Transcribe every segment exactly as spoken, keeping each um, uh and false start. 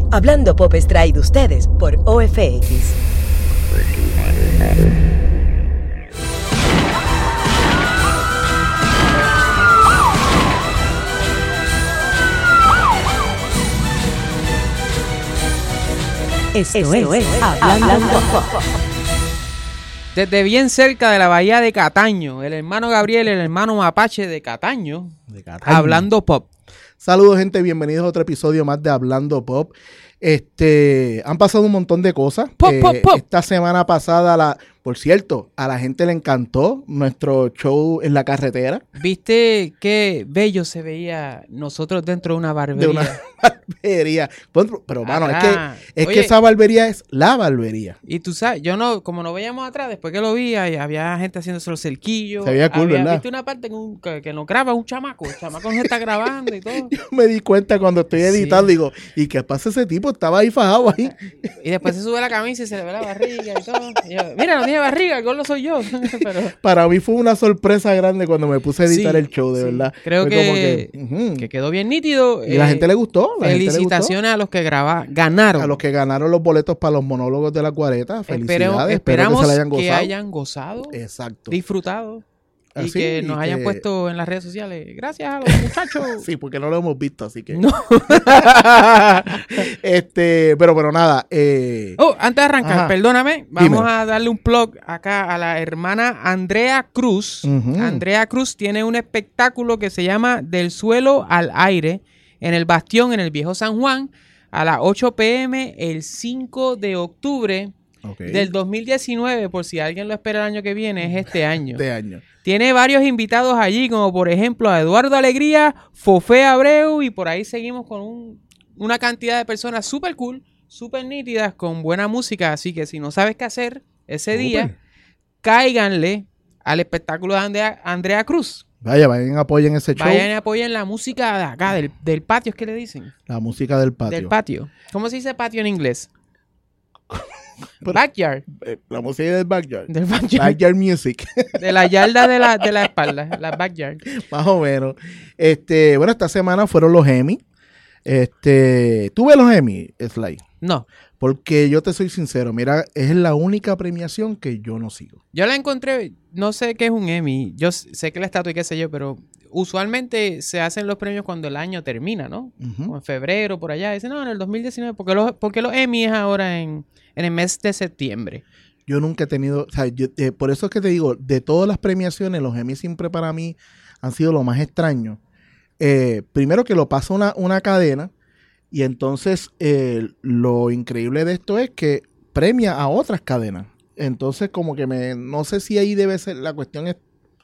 Hablando Pop es traído ustedes por O F X. Esto, Esto es, es Hablando Pop. Desde bien cerca de la bahía de Cataño, el hermano Gabriel, el hermano Mapache de Cataño, de Cataño. Hablando Pop. Saludos, gente, bienvenidos a otro episodio más de Hablando Pop. Este, han pasado un montón de cosas. Pop, eh, pop, pop. Esta semana pasada, la, por cierto, a la gente le encantó nuestro show en la carretera. ¿Viste qué bello se veía nosotros dentro de una barbería? De una barbería. Pero, pero mano, es Atrás. que, es Oye, que esa barbería es la barbería. Y tú sabes, yo no, como no veíamos atrás, después que lo vi, ahí había gente haciéndose los cerquillos. Se veía cool, había, ¿verdad? ¿Viste una parte que, un, que, que nos graba un chamaco? El chamaco nos está grabando y todo. Yo me di cuenta cuando estoy editando, Sí. digo, ¿y qué pasa ese tipo? Estaba ahí fajado ahí. Y después se sube la camisa y se le ve la barriga y todo. Y yo, mira, no tiene barriga, el gordo soy yo. Pero Para mí fue una sorpresa grande cuando me puse a editar Sí, el show, de sí. verdad. Creo Fue que, como que, ujú. que quedó bien nítido. Y la Eh, gente le gustó. La gente le gustó. Felicitaciones a los que graba, ganaron. A los que ganaron los boletos para los monólogos de la cuareta. Felicidades. Esperemos, Espero esperamos que se la hayan que gozado. hayan gozado, Exacto. disfrutado y Así, que nos y hayan que- puesto en las redes sociales. Gracias a los muchachos. Sí, porque no lo hemos visto, así que. No. este, pero, pero nada. Eh, Oh, antes de arrancar, Ajá. perdóname, vamos Dímelo. a darle un plug acá a la hermana Andrea Cruz. Ujú. Andrea Cruz tiene un espectáculo que se llama Del Suelo al Aire en el Bastión, en el Viejo San Juan, a las ocho pe eme el cinco de octubre ok. del dos mil diecinueve, por si alguien lo espera el año que viene, es este año. De año. Tiene varios invitados allí, como por ejemplo a Eduardo Alegría, Fofé Abreu, y por ahí seguimos con un- una cantidad de personas súper cool, súper nítidas, con buena música. Así que si no sabes qué hacer ese Súper. día, cáiganle al espectáculo de Andrea, Andrea Cruz. Vaya, vayan, apoyen ese show. Vayan y apoyen la música de acá, del, del patio, ¿es que le dicen? La música del patio. Del patio. ¿Cómo se dice patio en inglés? Pero- Backyard. Eh, la música del backyard. Del backyard. Backyard music. De la yarda de la, de la espalda, la backyard. Más o menos. Este, bueno, esta semana fueron los Emmy. Este, ¿tú ves los Emmy, Sly? No. Porque yo te soy sincero, mira, es la única premiación que yo no sigo. Yo la encontré, no sé qué es un Emmy, yo s- sé que la estatua y qué sé yo, pero usualmente se hacen los premios cuando el año termina, ¿no? Ujú. O en febrero, por allá. Dicen, no, en el dos mil diecinueve, porque los, porque los Emmy es ahora en, en el mes de septiembre. Yo nunca he tenido, o sea, yo, eh, por eso es que te digo, de todas las premiaciones, los Emmy siempre para mí han sido lo más extraño. Eh, primero que lo pasa una, una cadena y entonces eh, lo increíble de esto es que premia a otras cadenas. Entonces como que me, no sé si ahí debe ser, la cuestión es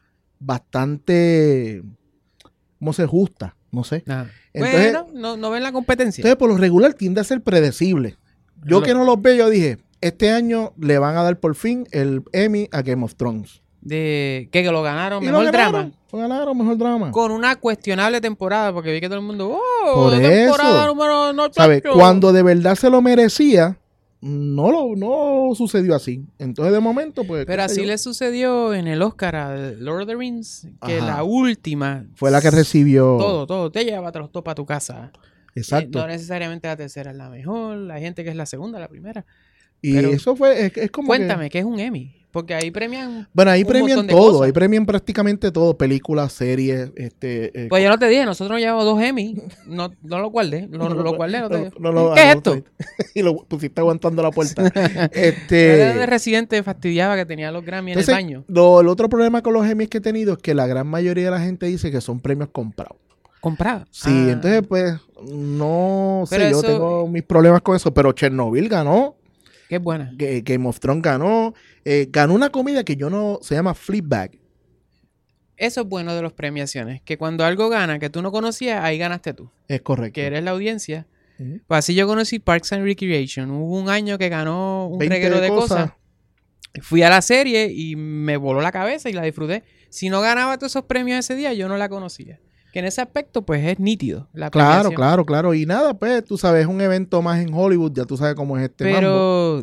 bastante, ¿cómo se justa? No sé. Ajá. Entonces- bueno, no, no ven la competencia. Entonces, por lo regular tiende a ser predecible. Yo Lo- que no los veo, yo dije, este año le van a dar por fin el Emmy a Game of Thrones. de que, que lo ganaron, Y mejor lo ganaron, drama. lo ganaron, mejor drama. Con una cuestionable temporada, porque vi que todo el mundo, ¡oh! Por temporada eso. número no, ¿Sabes? chacho". Cuando de verdad se lo merecía, no lo no sucedió así. Entonces, de momento, pues... Pero qué sé así yo, le sucedió en el Oscar a Lord of the Rings, que Ajá. la última fue la que recibió... todo, todo, te lleva todo para tu casa. Exacto. Eh, no necesariamente la tercera es la mejor, hay gente que es la segunda, la primera. y pero- eso fue... Es, es como que- Cuéntame, ¿qué es un Emmy? Porque ahí premian... bueno, ahí un premian montón de todo. cosas. Ahí premian prácticamente todo. Películas, series, este... eh, Pues yo no te dije, nosotros llevamos dos Emmy, no, no lo guardé, lo, no lo, lo- guardé. No te- no- no lo- ¿Qué no es lo esto? traiste. Y lo pusiste aguantando la puerta. Era de este... Residente fastidiaba que tenía los Grammy Entonces, en el baño. lo- el otro problema con los Emmys que he tenido es que la gran mayoría de la gente dice que son premios comprados. Comprado. Sí, Ah. entonces pues no sé, Pero yo eso- tengo mis problemas con eso, pero Chernobyl ganó, Qué buena. Ga- Game of Thrones ganó, eh, ganó una comida que yo no, se llama Fleabag. Eso es bueno de las premiaciones, que cuando algo gana que tú no conocías, ahí ganaste tú, Es correcto. que eres la audiencia. Ujú. Pues así yo conocí Parks and Recreation. Hubo un año que ganó un veinte reguero de cosas. cosas. Fui a la serie y me voló la cabeza y la disfruté. Si no ganaba todos esos premios ese día, yo no la conocía. Que en ese aspecto, pues es nítido. La Claro, premiación. claro, claro. Y nada, pues tú sabes, es un evento más en Hollywood, ya tú sabes cómo es este mambo. Pero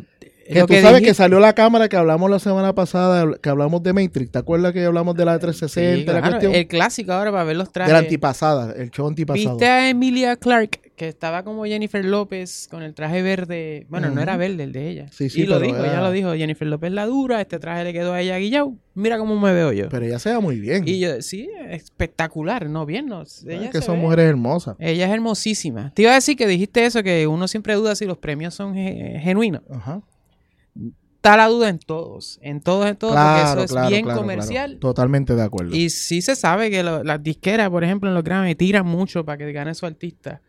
Que lo tú que sabes dijiste. que salió la cámara que hablamos la semana pasada, que hablamos de Matrix. ¿Te acuerdas que hablamos de la trescientos sesenta, Sí, la claro, cuestión? el clásico ahora para ver los trajes. De la antipasada, el show antipasado. ¿Viste a Emilia Clarke? Que estaba como Jennifer López con el traje verde. Bueno, Ujú. no era verde el de ella. Sí, sí, y lo pero dijo, era- ya lo dijo. Jennifer López la dura, este traje le quedó a ella guillao. Mira cómo me veo yo. Pero ella se ve muy bien. Y yo, sí, espectacular, ¿no? Bien, ¿no? Ella Es que se son ve- mujeres hermosas. Ella es hermosísima. Te iba a decir que dijiste eso, que uno siempre duda si los premios son ge- genuinos. Ajá. Está la duda en todos, en todos, en todos, Claro, porque eso es claro, bien claro, comercial. claro. Totalmente de acuerdo. Y sí se sabe que lo- las disqueras, por ejemplo, en los Grammy tiran mucho para que gane su artista.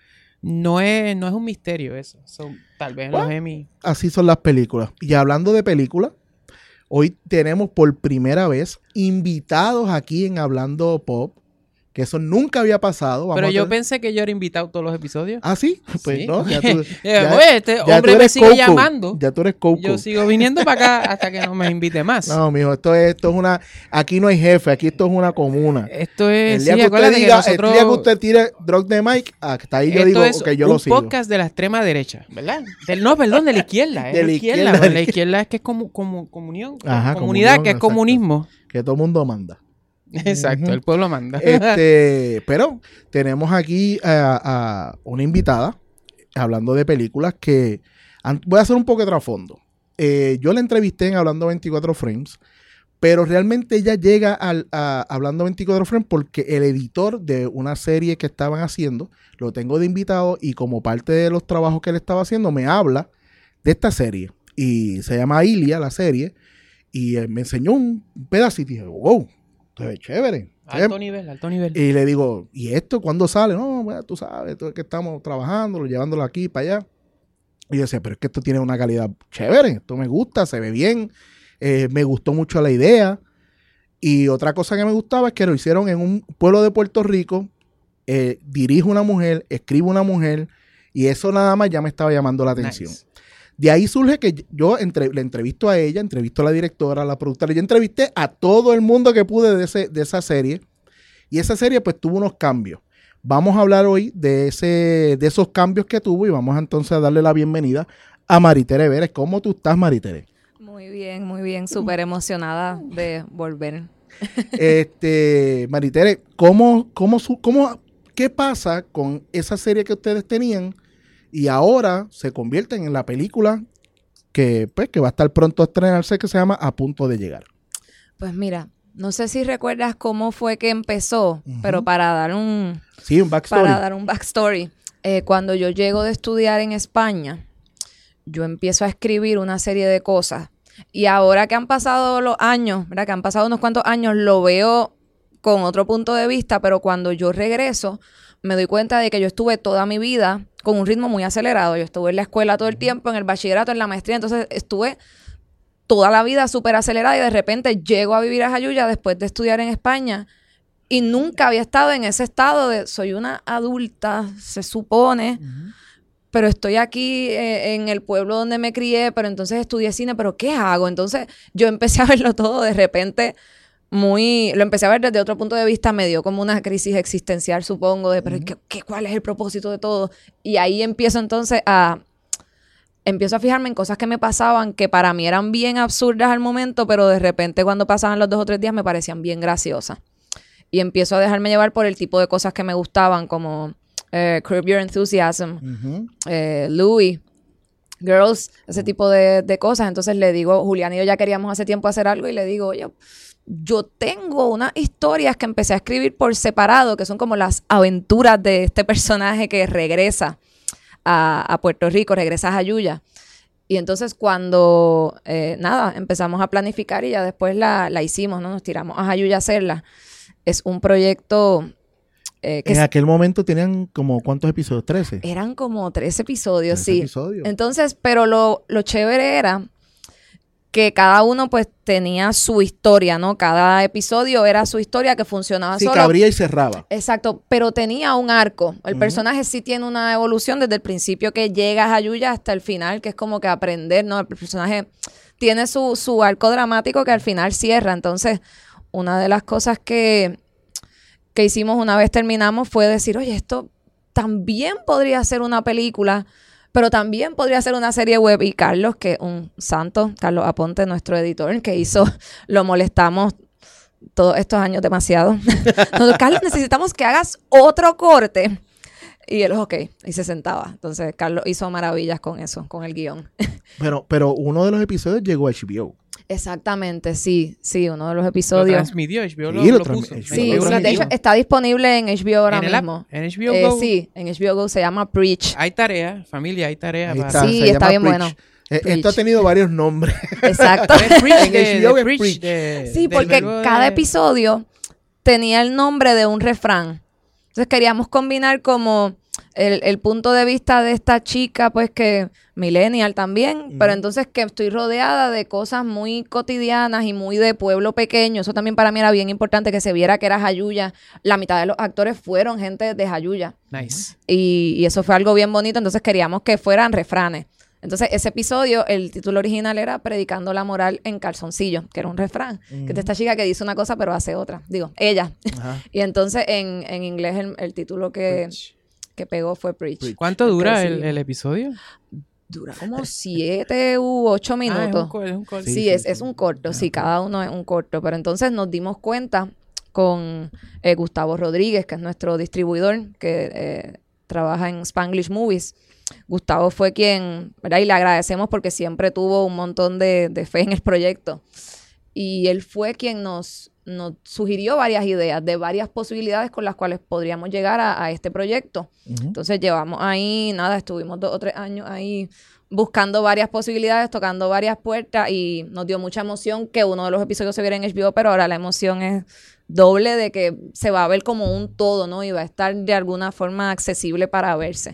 No es, no es un misterio eso. Son, tal vez en los Bueno. Emmy. Así son las películas. Y hablando de películas, hoy tenemos por primera vez invitados aquí en Hablando Pop, que eso nunca había pasado. Vamos Pero a yo tener- pensé que yo era invitado todos los episodios. ¿Ah, sí? Pues Sí. no, ya tú, Eh, ya- oye, este ya tú hombre me eres sigue Coco. llamando. Ya tú eres Coco. Yo sigo viniendo para acá hasta que no me invite más. No, mijo, esto es, esto es una... Aquí no hay jefe, aquí esto es una comuna. Esto es... El día sí, que usted acuérdate que diga, nosotros- el día que usted tire drop de mic, hasta ahí yo esto digo, es ok, yo un lo sigo. podcast de la extrema derecha, ¿verdad? Del, no, perdón, de la izquierda. Es De la la izquierda. izquierda, pues, de la la izquierda es que es como, como comunión. Ajá, comunidad, comunión, que es exacto. comunismo. Que todo el mundo manda. Exacto, Ujú. el pueblo manda. Este, pero tenemos aquí a, a una invitada hablando de películas que an- voy a hacer un poco de trasfondo. Eh, yo la entrevisté en Hablando veinticuatro Frames, pero realmente ella llega al, a Hablando veinticuatro Frames porque el editor de una serie que estaban haciendo lo tengo de invitado y como parte de los trabajos que él estaba haciendo me habla de esta serie y se llama Ilia la serie y eh, me enseñó un pedacito y dije, wow, se ve chévere. se ve Alto nivel, alto nivel. y le digo, ¿y esto cuándo sale? No, bueno, tú sabes, esto es que estamos trabajando, llevándolo aquí para allá. Y yo decía, pero es que esto tiene una calidad chévere, esto me gusta, se ve bien, eh, me gustó mucho la idea. Y otra cosa que me gustaba es que lo hicieron en un pueblo de Puerto Rico, eh, dirige una mujer, escribe una mujer, y eso nada más ya me estaba llamando la atención. Nice. De ahí surge que yo entre, le entrevisto a ella, entrevisto a la directora, a la productora. Yo entrevisté a todo el mundo que pude de, ese, de esa serie. Y esa serie pues tuvo unos cambios. Vamos a hablar hoy de, ese, de esos cambios que tuvo y vamos entonces a darle la bienvenida a Maritere Vélez. ¿Cómo tú estás, Maritere? Muy bien, muy bien. Súper emocionada de volver. este, Maritere, ¿cómo, cómo, su- cómo, ¿qué pasa con esa serie que ustedes tenían y ahora se convierten en la película que, pues, que va a estar pronto a estrenarse, que se llama A Punto de Llegar? Pues mira, no sé si recuerdas cómo fue que empezó, Ujú. pero para dar un, Sí, un backstory. para dar un backstory, eh, cuando yo llego de estudiar en España, yo empiezo a escribir una serie de cosas. Y ahora que han pasado los años, ¿verdad? Que han pasado unos cuantos años, lo veo con otro punto de vista, pero cuando yo regreso, me doy cuenta de que yo estuve toda mi vida con un ritmo muy acelerado. Yo estuve en la escuela todo el tiempo, en el bachillerato, en la maestría, entonces estuve toda la vida súper acelerada y de repente llego a vivir a Jayuya después de estudiar en España y nunca había estado en ese estado de soy una adulta, se supone, Ujú. pero estoy aquí eh, en el pueblo donde me crié, pero entonces estudié cine, pero ¿qué hago? Entonces yo empecé a verlo todo de repente muy, lo empecé a ver desde otro punto de vista, me dio como una crisis existencial, supongo, de pero Ujú. ¿qué, qué, ¿cuál es el propósito de todo? Y ahí empiezo entonces a, empiezo a fijarme en cosas que me pasaban que para mí eran bien absurdas al momento, pero de repente cuando pasaban los dos o tres días me parecían bien graciosas. Y empiezo a dejarme llevar por el tipo de cosas que me gustaban, como eh, Curb Your Enthusiasm, Ujú. eh, Louis, Girls, ese tipo de, de cosas. Entonces le digo, Julián y yo ya queríamos hace tiempo hacer algo y le digo, oye, yo tengo unas historias que empecé a escribir por separado, que son como las aventuras de este personaje que regresa a, a Puerto Rico, regresa a Jayuya. Y entonces cuando, eh, nada, empezamos a planificar y ya después la, la hicimos, ¿no? Nos tiramos a Jayuya a hacerla. Es un proyecto eh, que En s- aquel momento tenían como, ¿cuántos episodios? trece. eran como tres episodios, trece sí. episodios. Entonces, pero lo, lo chévere era que cada uno pues tenía su historia, ¿no? Cada episodio era su historia que funcionaba Sí, solo. que abría y cerraba. Exacto, pero tenía un arco. El Ujú. personaje sí tiene una evolución desde el principio que llega a Jayuya hasta el final, que es como que aprender, ¿no? El personaje tiene su, su arco dramático que al final cierra. Entonces, una de las cosas que, que hicimos una vez terminamos fue decir, oye, esto también podría ser una película, Pero también podría ser una serie web. Y Carlos, que es un santo, Carlos Aponte, nuestro editor, que hizo, lo molestamos todos estos años demasiado. Nosotros, Carlos, necesitamos que hagas otro corte. Y él, ok, y se sentaba. Entonces, Carlos hizo maravillas con eso, con el guión. Pero, pero uno de los episodios llegó a H B O. Exactamente, sí, sí, uno de los Lo episodios. transmitió, H B O lo, Sí, lo lo puso. transmi- Sí, H B O sí, lo de hecho transmitió. está disponible en H B O ahora ¿En el app? mismo. ¿En H B O Eh, Go? sí, en H B O Go se llama Preach. Hay tarea, familia, hay tarea. Ahí para- está, Sí, se está llama bien Preach. bueno. Eh, Preach. Esto ha tenido varios nombres. Exacto. Es Preach En de- H B O de es Preach, Preach. de- Sí, del porque verbo de- cada episodio tenía el nombre de un refrán. Entonces queríamos combinar como el, el punto de vista de esta chica, pues que millennial también, Ujú. pero entonces que estoy rodeada de cosas muy cotidianas y muy de pueblo pequeño. Eso también para mí era bien importante, que se viera que era Jayuya. La mitad de los actores fueron gente de Jayuya. Nice. Y, y eso fue algo bien bonito, entonces queríamos que fueran refranes. Entonces, ese episodio, el título original era Predicando la moral en calzoncillo, que era un refrán, que es de esta chica que dice una cosa pero hace otra. Digo, ella. Ajá. Y entonces, en, en inglés, el, el título que, que pegó fue Preach. Preach. ¿Cuánto dura Que el, sí. el episodio? Dura como siete u ocho Ah, es minutos. un, co- es un corte. Sí, Sí, sí, es, sí. es un corto, sí, cada uno es un corto. Pero entonces nos dimos cuenta con eh, Gustavo Rodríguez, que es nuestro distribuidor, que eh, trabaja en Spanglish Movies. Gustavo fue quien, ¿verdad? Y le agradecemos porque siempre tuvo un montón de, de fe en el proyecto. Y él fue quien nos, nos sugirió varias ideas de varias posibilidades con las cuales podríamos llegar a, a este proyecto. Ujú. Entonces llevamos ahí, nada, estuvimos dos o tres años ahí buscando varias posibilidades, tocando varias puertas y nos dio mucha emoción que uno de los episodios se viera en H B O, pero ahora la emoción es doble de que se va a ver como un todo, ¿no? Y va a estar de alguna forma accesible para verse.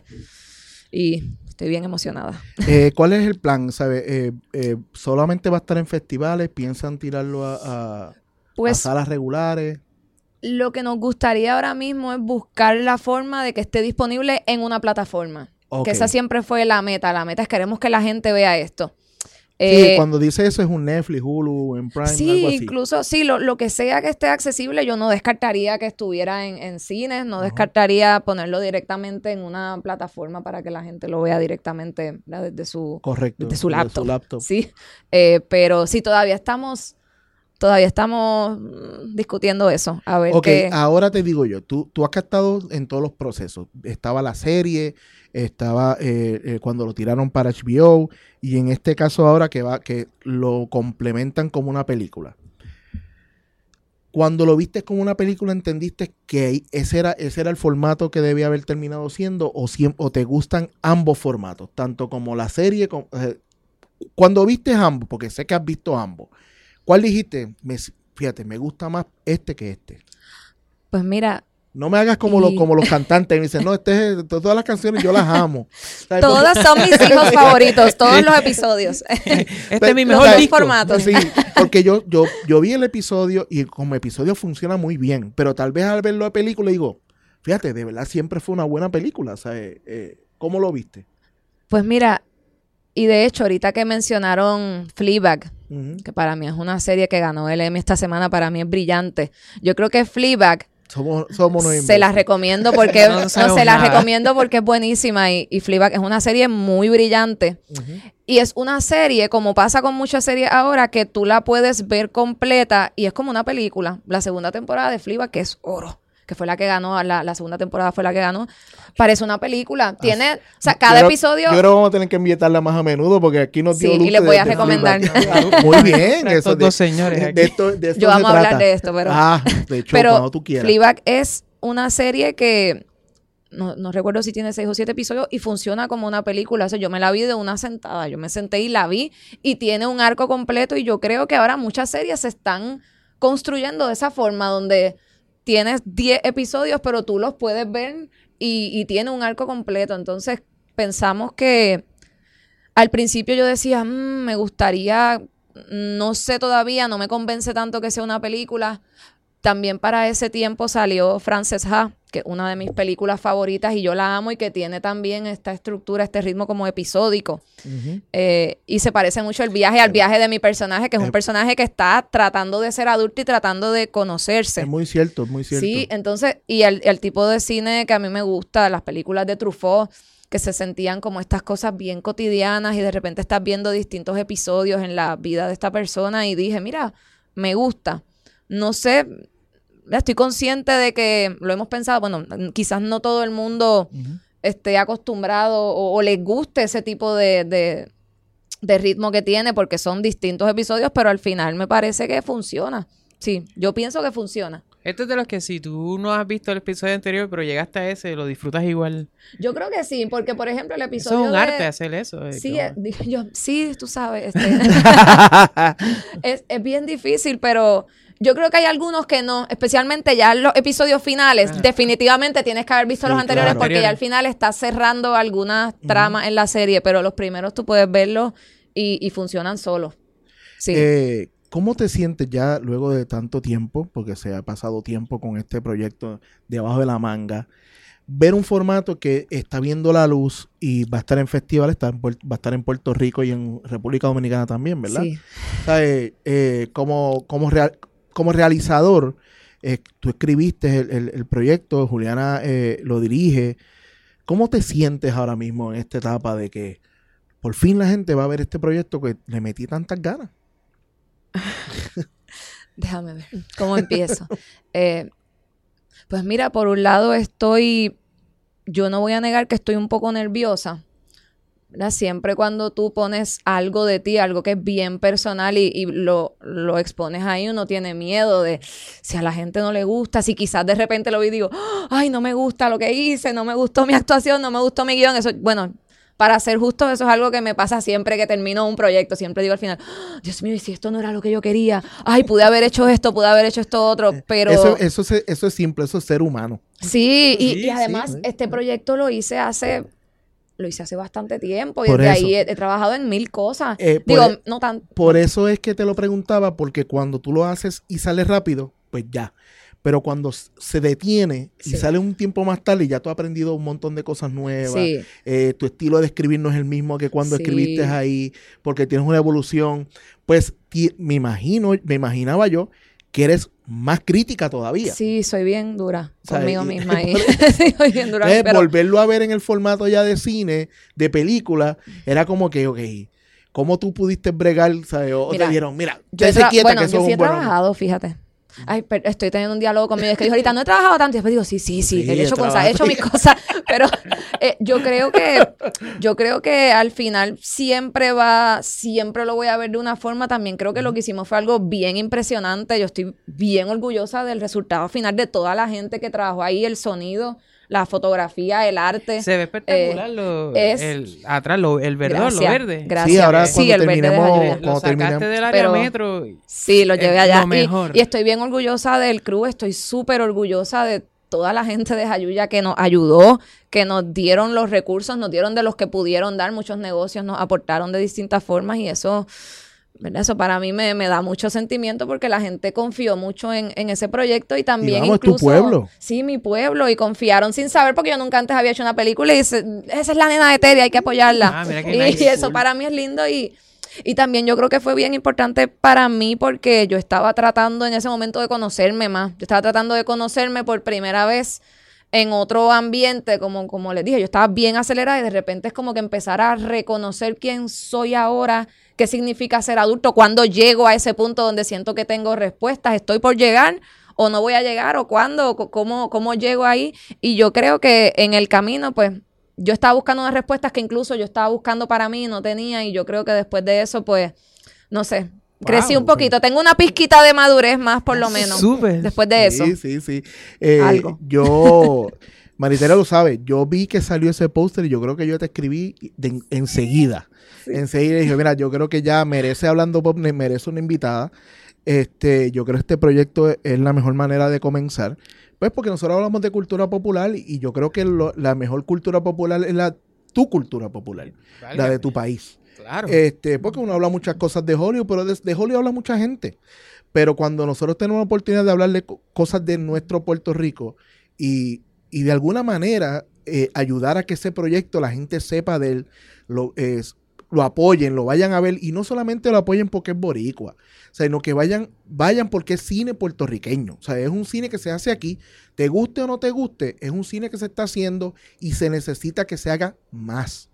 Y estoy bien emocionada. Eh, ¿Cuál es el plan? ¿Sabe? Eh, eh, ¿Solamente va a estar en festivales? ¿Piensan tirarlo a, a, a Pues salas regulares? lo que nos gustaría ahora mismo es buscar la forma de que esté disponible en una plataforma. Ok. Que esa siempre fue la meta. La meta es queremos que la gente vea esto. Sí, Eh, cuando dice eso es un Netflix, Hulu, en Prime, Sí, algo así. incluso, sí, lo, lo que sea que esté accesible, yo no descartaría que estuviera en, en cines, no descartaría ponerlo directamente en una plataforma para que la gente lo vea directamente, ¿verdad? desde su, Correcto. desde su desde laptop. su laptop. Sí, eh, pero sí, todavía estamos, todavía estamos mm, discutiendo eso, a ver Ok, qué... ahora te digo yo, tú, tú has estado en todos los procesos. Estaba la serie, estaba eh, eh, cuando lo tiraron para H B O y en este caso ahora que va que lo complementan como una película. Cuando lo viste como una película, ¿entendiste que ese era, ese era el formato que debía haber terminado siendo o, siem- o te gustan ambos formatos, tanto como la serie? Como, eh, cuando viste ambos, porque sé que has visto ambos, ¿cuál dijiste? Me, fíjate, me gusta más este que este. Pues mira, No me hagas como, Y- los, como los cantantes. Me dicen, no, este es, to- todas las canciones yo las amo. ¿Sabes? todas son mis hijos favoritos, todos los episodios. Este Pe- es mi los mejor dos disco. formatos. Sí, porque yo, yo, yo vi el episodio y como episodio funciona muy bien, pero tal vez al verlo de película digo, fíjate, de verdad siempre fue una buena película. ¿Sabes? Eh, ¿Cómo lo viste? Pues mira, y de hecho, ahorita que mencionaron Fleabag, Ujú. que para mí es una serie que ganó el Emmy esta semana, para mí es brillante. Yo creo que Fleabag Somos, somos unos se la imbéciles. recomiendo porque No no, sabemos se la nada. recomiendo porque es buenísima y, y Fleabag es una serie muy brillante Ujú. y es una serie, como pasa con muchas series ahora, que tú la puedes ver completa y es como una película. La segunda temporada de Fleabag, que es oro, que fue la que ganó, la, la segunda temporada fue la que ganó, parece una película. Tiene, o sea, cada Yo creo- episodio... Yo creo que vamos a tener que invitarla más a menudo porque aquí nos dio Sí, y luz les de- voy a de recomendar. Fleabag. Muy bien. Estos eso de- dos señores de, aquí. de esto, de esto Yo se vamos a hablar trata. de esto, pero... Ah, de hecho, Pero cuando tú quieras. Fleabag es una serie que no, no recuerdo si tiene seis o siete episodios y funciona como una película. O sea, yo me la vi de una sentada. Yo me senté y la vi y tiene un arco completo. Y yo creo que ahora muchas series se están construyendo de esa forma, donde tienes diez episodios, pero tú los puedes ver y, y tiene un arco completo. Entonces, pensamos que al principio yo decía, "Mm, me gustaría, no sé todavía, no me convence tanto que sea una película". También para ese tiempo salió Frances Ha, que es una de mis películas favoritas y yo la amo y que tiene también esta estructura, este ritmo como episódico. Ujú. Eh, y se parece mucho el viaje al viaje de mi personaje, que es un Eh. personaje que está tratando de ser adulto y tratando de conocerse. Es muy cierto, es muy cierto. Sí, entonces, y el, el tipo de cine que a mí me gusta, las películas de Truffaut, que se sentían como estas cosas bien cotidianas y de repente estás viendo distintos episodios en la vida de esta persona y dije, mira, me gusta. No sé, estoy consciente de que lo hemos pensado, bueno, quizás no todo el mundo uh-huh. esté acostumbrado o, o les guste ese tipo de, de, de ritmo que tiene porque son distintos episodios, pero al final me parece que funciona. Sí, yo pienso que funciona. Esto es de los que si tú no has visto el episodio anterior, pero llegaste a ese, lo disfrutas igual. Yo creo que sí, porque por ejemplo el episodio Eso es un de... arte hacer eso. Sí, eh, yo, sí, tú sabes. Este, es, es bien difícil, pero yo creo que hay algunos que no, especialmente ya en los episodios finales, ah. definitivamente tienes que haber visto sí, los anteriores claro. porque ya al final estás cerrando algunas tramas uh-huh. en la serie, pero los primeros tú puedes verlos y, y funcionan solos. Sí. Eh, ¿Cómo te sientes ya luego de tanto tiempo, porque se ha pasado tiempo con este proyecto debajo de la manga, ver un formato que está viendo la luz y va a estar en festivales, está en, va a estar en Puerto Rico y en República Dominicana también, ¿verdad? Sí. O sea, eh, eh, como, como, real, como realizador, eh, tú escribiste el, el, el proyecto, Juliana eh, lo dirige. ¿Cómo te sientes ahora mismo en esta etapa de que por fin la gente va a ver este proyecto que le metí tantas ganas? Déjame ver cómo empiezo. Eh, pues mira, por un lado estoy, yo no voy a negar que estoy un poco nerviosa, ¿verdad? Siempre cuando tú pones algo de ti, algo que es bien personal y, y lo, lo expones ahí, uno tiene miedo de si a la gente no le gusta, si quizás de repente lo vi y digo, ay, no me gusta lo que hice, no me gustó mi actuación, no me gustó mi guión, eso, bueno... Para ser justo, eso es algo que me pasa siempre que termino un proyecto. Siempre digo al final, oh, Dios mío, y si esto no era lo que yo quería. Ay, pude haber hecho esto, pude haber hecho esto otro, pero... Eso, eso, es, eso es simple, eso es ser humano. Sí, y, sí, y además sí. este proyecto lo hice hace... Lo hice hace bastante tiempo y por desde eso. ahí he, he trabajado en mil cosas. Eh, Digo, por, no tan... Por eso es que te lo preguntaba, porque cuando tú lo haces y sale rápido, pues ya. Pero cuando se detiene y sí. sale un tiempo más tarde y ya tú has aprendido un montón de cosas nuevas, sí. eh, tu estilo de escribir no es el mismo que cuando sí. escribiste ahí, porque tienes una evolución, pues ti, me imagino, me imaginaba yo que eres más crítica todavía. Sí, soy bien dura o sea, conmigo y, misma. Y, sí, soy bien dura. Entonces, pero... volverlo a ver en el formato ya de cine, de película, era como que, ok, ¿cómo tú pudiste bregar? ¿Sabes? O mira, te dieron, mira, yo se quieta bueno, que yo sí he bueno. trabajado, fíjate. Ay, pero estoy teniendo un diálogo conmigo. Es que dijo ahorita, no he trabajado tanto. Y después digo, sí, sí, sí, sí he hecho cosas, he hecho mis cosas. Pero eh, yo creo que, yo creo que al final siempre va, siempre lo voy a ver de una forma. También creo que lo que hicimos fue algo bien impresionante. Yo estoy bien orgullosa del resultado final de toda la gente que trabajó ahí, el sonido, la fotografía, el arte. Se ve espectacular eh, lo, es, el, atrás, lo, el verdor, gracias, lo verde. Gracias. Sí, ahora sí, cuando el terminemos, verde de lo cuando sacaste terminemos. del área Pero, metro. Sí, lo llevé allá. Lo mejor. Y, y estoy bien orgullosa del crew, estoy súper orgullosa de toda la gente de Jayuya que nos ayudó, que nos dieron los recursos, nos dieron de los que pudieron dar, muchos negocios nos aportaron de distintas formas y eso... ¿verdad? Eso para mí me, me da mucho sentimiento porque la gente confió mucho en, en ese proyecto y también y vamos, incluso... tu pueblo. Sí, mi pueblo. Y confiaron sin saber porque yo nunca antes había hecho una película y dice, esa es la nena de Teddy, hay que apoyarla. Ah, mira qué y, nice, y eso cool. para mí es lindo y... Y también yo creo que fue bien importante para mí porque yo estaba tratando en ese momento de conocerme más. Yo estaba tratando de conocerme por primera vez en otro ambiente, como, como les dije, yo estaba bien acelerada y de repente es como que empezar a reconocer quién soy ahora, qué significa ser adulto, cuándo llego a ese punto donde siento que tengo respuestas, estoy por llegar o no voy a llegar o cuándo, o cómo, cómo llego ahí. Y yo creo que en el camino, pues, yo estaba buscando unas respuestas que incluso yo estaba buscando para mí y no tenía y yo creo que después de eso, pues, no sé, wow, crecí un poquito. Tengo una pizquita de madurez más, por lo menos. Súper. Después de eso. Sí, sí, sí. Eh, Algo. Yo, Maritela lo sabe, yo vi que salió ese póster y yo creo que yo te escribí de, enseguida. Sí. Enseguida dije, mira, yo creo que ya merece Hablando Pop, merece una invitada. Este, yo creo que este proyecto es, es la mejor manera de comenzar. Pues porque nosotros hablamos de cultura popular y yo creo que lo, la mejor cultura popular es la tu cultura popular, vale, la de tu país. Claro. Este, porque uno habla muchas cosas de Hollywood, pero de, de Hollywood habla mucha gente. Pero cuando nosotros tenemos la oportunidad de hablar de co- cosas de nuestro Puerto Rico y, y de alguna manera eh, ayudar a que ese proyecto la gente sepa de él, lo, es, lo apoyen, lo vayan a ver, y no solamente lo apoyen porque es boricua, o sea, sino que vayan, vayan porque es cine puertorriqueño. O sea, es un cine que se hace aquí, te guste o no te guste, es un cine que se está haciendo y se necesita que se haga más.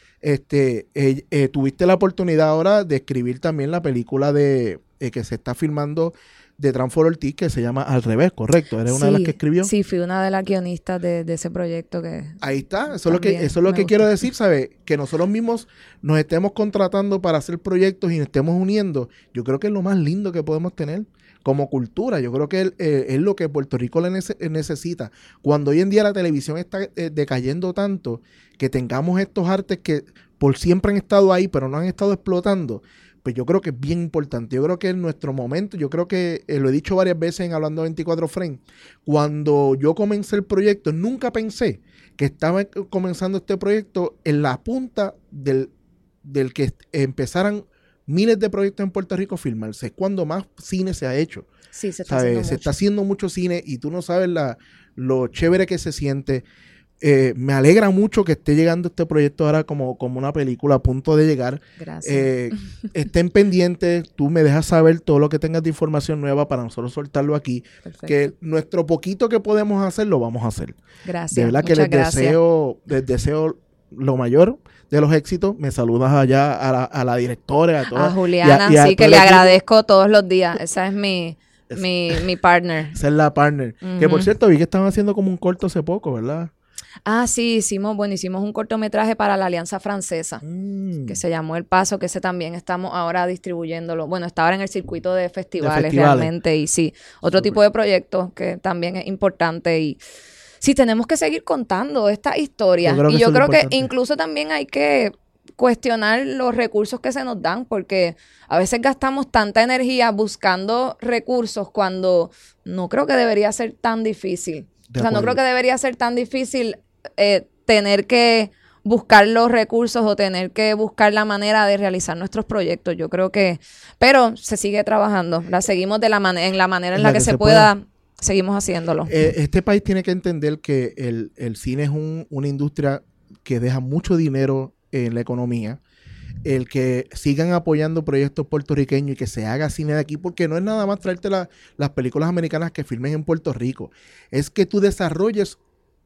Este, eh, eh, tuviste la oportunidad ahora de escribir también la película de eh, que se está filmando de Transfor Ortiz, que se llama Al Revés, ¿correcto? ¿Eres sí, una de las que escribió? Sí, fui una de las guionistas de, de ese proyecto que... Ahí está, eso es lo que, eso es lo que gusta. quiero decir, ¿sabes? Que nosotros mismos nos estemos contratando para hacer proyectos y nos estemos uniendo. Yo creo que es lo más lindo que podemos tener como cultura. Yo creo que es, eh, es lo que Puerto Rico le nece- necesita. Cuando hoy en día la televisión está eh, decayendo tanto, que tengamos estos artes que por siempre han estado ahí, pero no han estado explotando, pues yo creo que es bien importante. Yo creo que en nuestro momento, yo creo que eh, lo he dicho varias veces en Hablando veinticuatro Frames, cuando yo comencé el proyecto, nunca pensé que estaba comenzando este proyecto en la punta del, del que est- empezaran miles de proyectos en Puerto Rico a filmarse. Es cuando más cine se ha hecho. Sí, se está ¿Sabes? haciendo Se mucho. está haciendo mucho cine y tú no sabes la, lo chévere que se siente. Eh, me alegra mucho que esté llegando este proyecto ahora como, como una película a punto de llegar. Gracias. Eh, estén pendientes, tú me dejas saber todo lo que tengas de información nueva para nosotros soltarlo aquí. Perfecto. Que nuestro poquito que podemos hacer, lo vamos a hacer. Gracias. De verdad que Muchas les gracias. deseo, les deseo lo mayor de los éxitos. Me saludas allá a la, a la directora, a toda, A Juliana, y a- y a sí, todo que le el equipo. agradezco todos los días. Esa es mi, Es- mi, mi partner. Esa es la partner. Que por Ujú. cierto, vi que estaban haciendo como un corto hace poco, ¿verdad? Ah, sí, hicimos, bueno, hicimos un cortometraje para la Alianza Francesa, Mm. que se llamó El Paso, que ese también estamos ahora distribuyéndolo. Bueno, está ahora en el circuito de festivales, festivales. realmente, y sí, otro Súper. tipo de proyectos que también es importante y sí, tenemos que seguir contando esta historia. Yo creo que y yo eso es lo creo que importante. incluso también hay que cuestionar los recursos que se nos dan, porque a veces gastamos tanta energía buscando recursos cuando no creo que debería ser tan difícil. De o sea, no acuerdo. creo que debería ser tan difícil eh, tener que buscar los recursos o tener que buscar la manera de realizar nuestros proyectos. Yo creo que, pero se sigue trabajando, la seguimos de la manera, en la manera en la, que, se, pueda, seguimos haciéndolo. Eh, este país tiene que entender que el, el cine es un- una industria que deja mucho dinero en la economía. El que sigan apoyando proyectos puertorriqueños y que se haga cine de aquí, porque no es nada más traerte la- las películas americanas que filmen en Puerto Rico. Es que tú desarrolles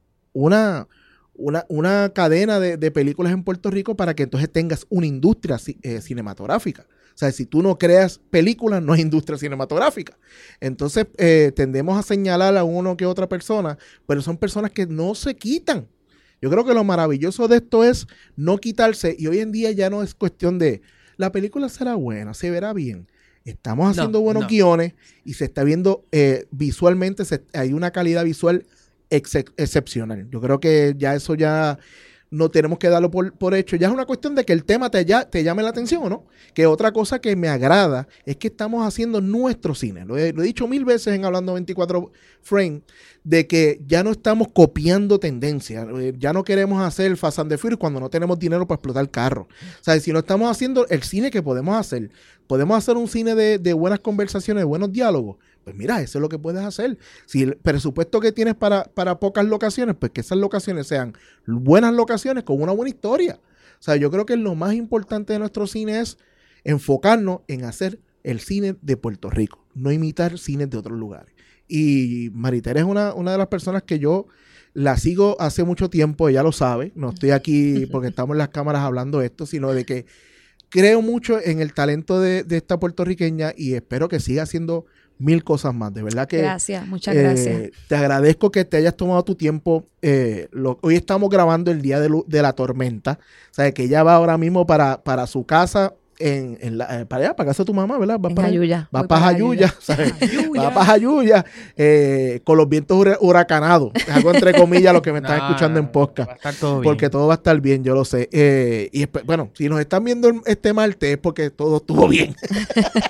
una, una, una cadena de, de películas en Puerto Rico para que entonces tengas una industria ci- eh, cinematográfica. O sea, si tú no creas películas, no hay industria cinematográfica. Entonces, eh, tendemos a señalar a uno que otra persona, pero son personas que no se quitan. Yo creo que lo maravilloso de esto es no quitarse, y hoy en día ya no es cuestión de la película será buena, se verá bien. Estamos haciendo No, buenos no. guiones y se está viendo eh, visualmente, se- hay una calidad visual ex- excepcional. Yo creo que ya eso ya no tenemos que darlo por, por hecho. Ya es una cuestión de que el tema te, ya, te llame la atención o no. Que otra cosa que me agrada es que estamos haciendo nuestro cine. Lo he, lo he dicho mil veces en Hablando veinticuatro Frame, de que ya no estamos copiando tendencias. Eh, Ya no queremos hacer Fast and the Furious cuando no tenemos dinero para explotar carros. O sea, si no estamos haciendo el cine que podemos hacer, podemos hacer un cine de, de buenas conversaciones, de buenos diálogos, pues mira, eso es lo que puedes hacer. Si el presupuesto que tienes para, para pocas locaciones, pues que esas locaciones sean buenas locaciones con una buena historia. O sea, yo creo que lo más importante de nuestro cine es enfocarnos en hacer el cine de Puerto Rico, no imitar cines de otros lugares. Y Maritere es una, una de las personas que yo la sigo hace mucho tiempo, ella lo sabe, no estoy aquí porque estamos en las cámaras hablando de esto, sino de que creo mucho en el talento de, de esta puertorriqueña y espero que siga haciendo mil cosas más. De verdad que Gracias, muchas eh, gracias. te agradezco que te hayas tomado tu tiempo. Eh, lo- hoy estamos grabando el día de, lu- de la tormenta. O sea, que ella va ahora mismo para, para su casa, en, en la- eh, para allá, para casa de tu mamá, ¿verdad? Va En para, Jayuya. va Voy para para Jayuya, ¿sabes? Jayuya. Va para Jayuya, eh, con los vientos hura- huracanados. Hago entre comillas los que me están No, escuchando en Va podcast. a estar todo bien. Porque todo va a estar bien, yo lo sé. Eh, y espe- bueno, si nos están viendo este martes es porque todo estuvo bien.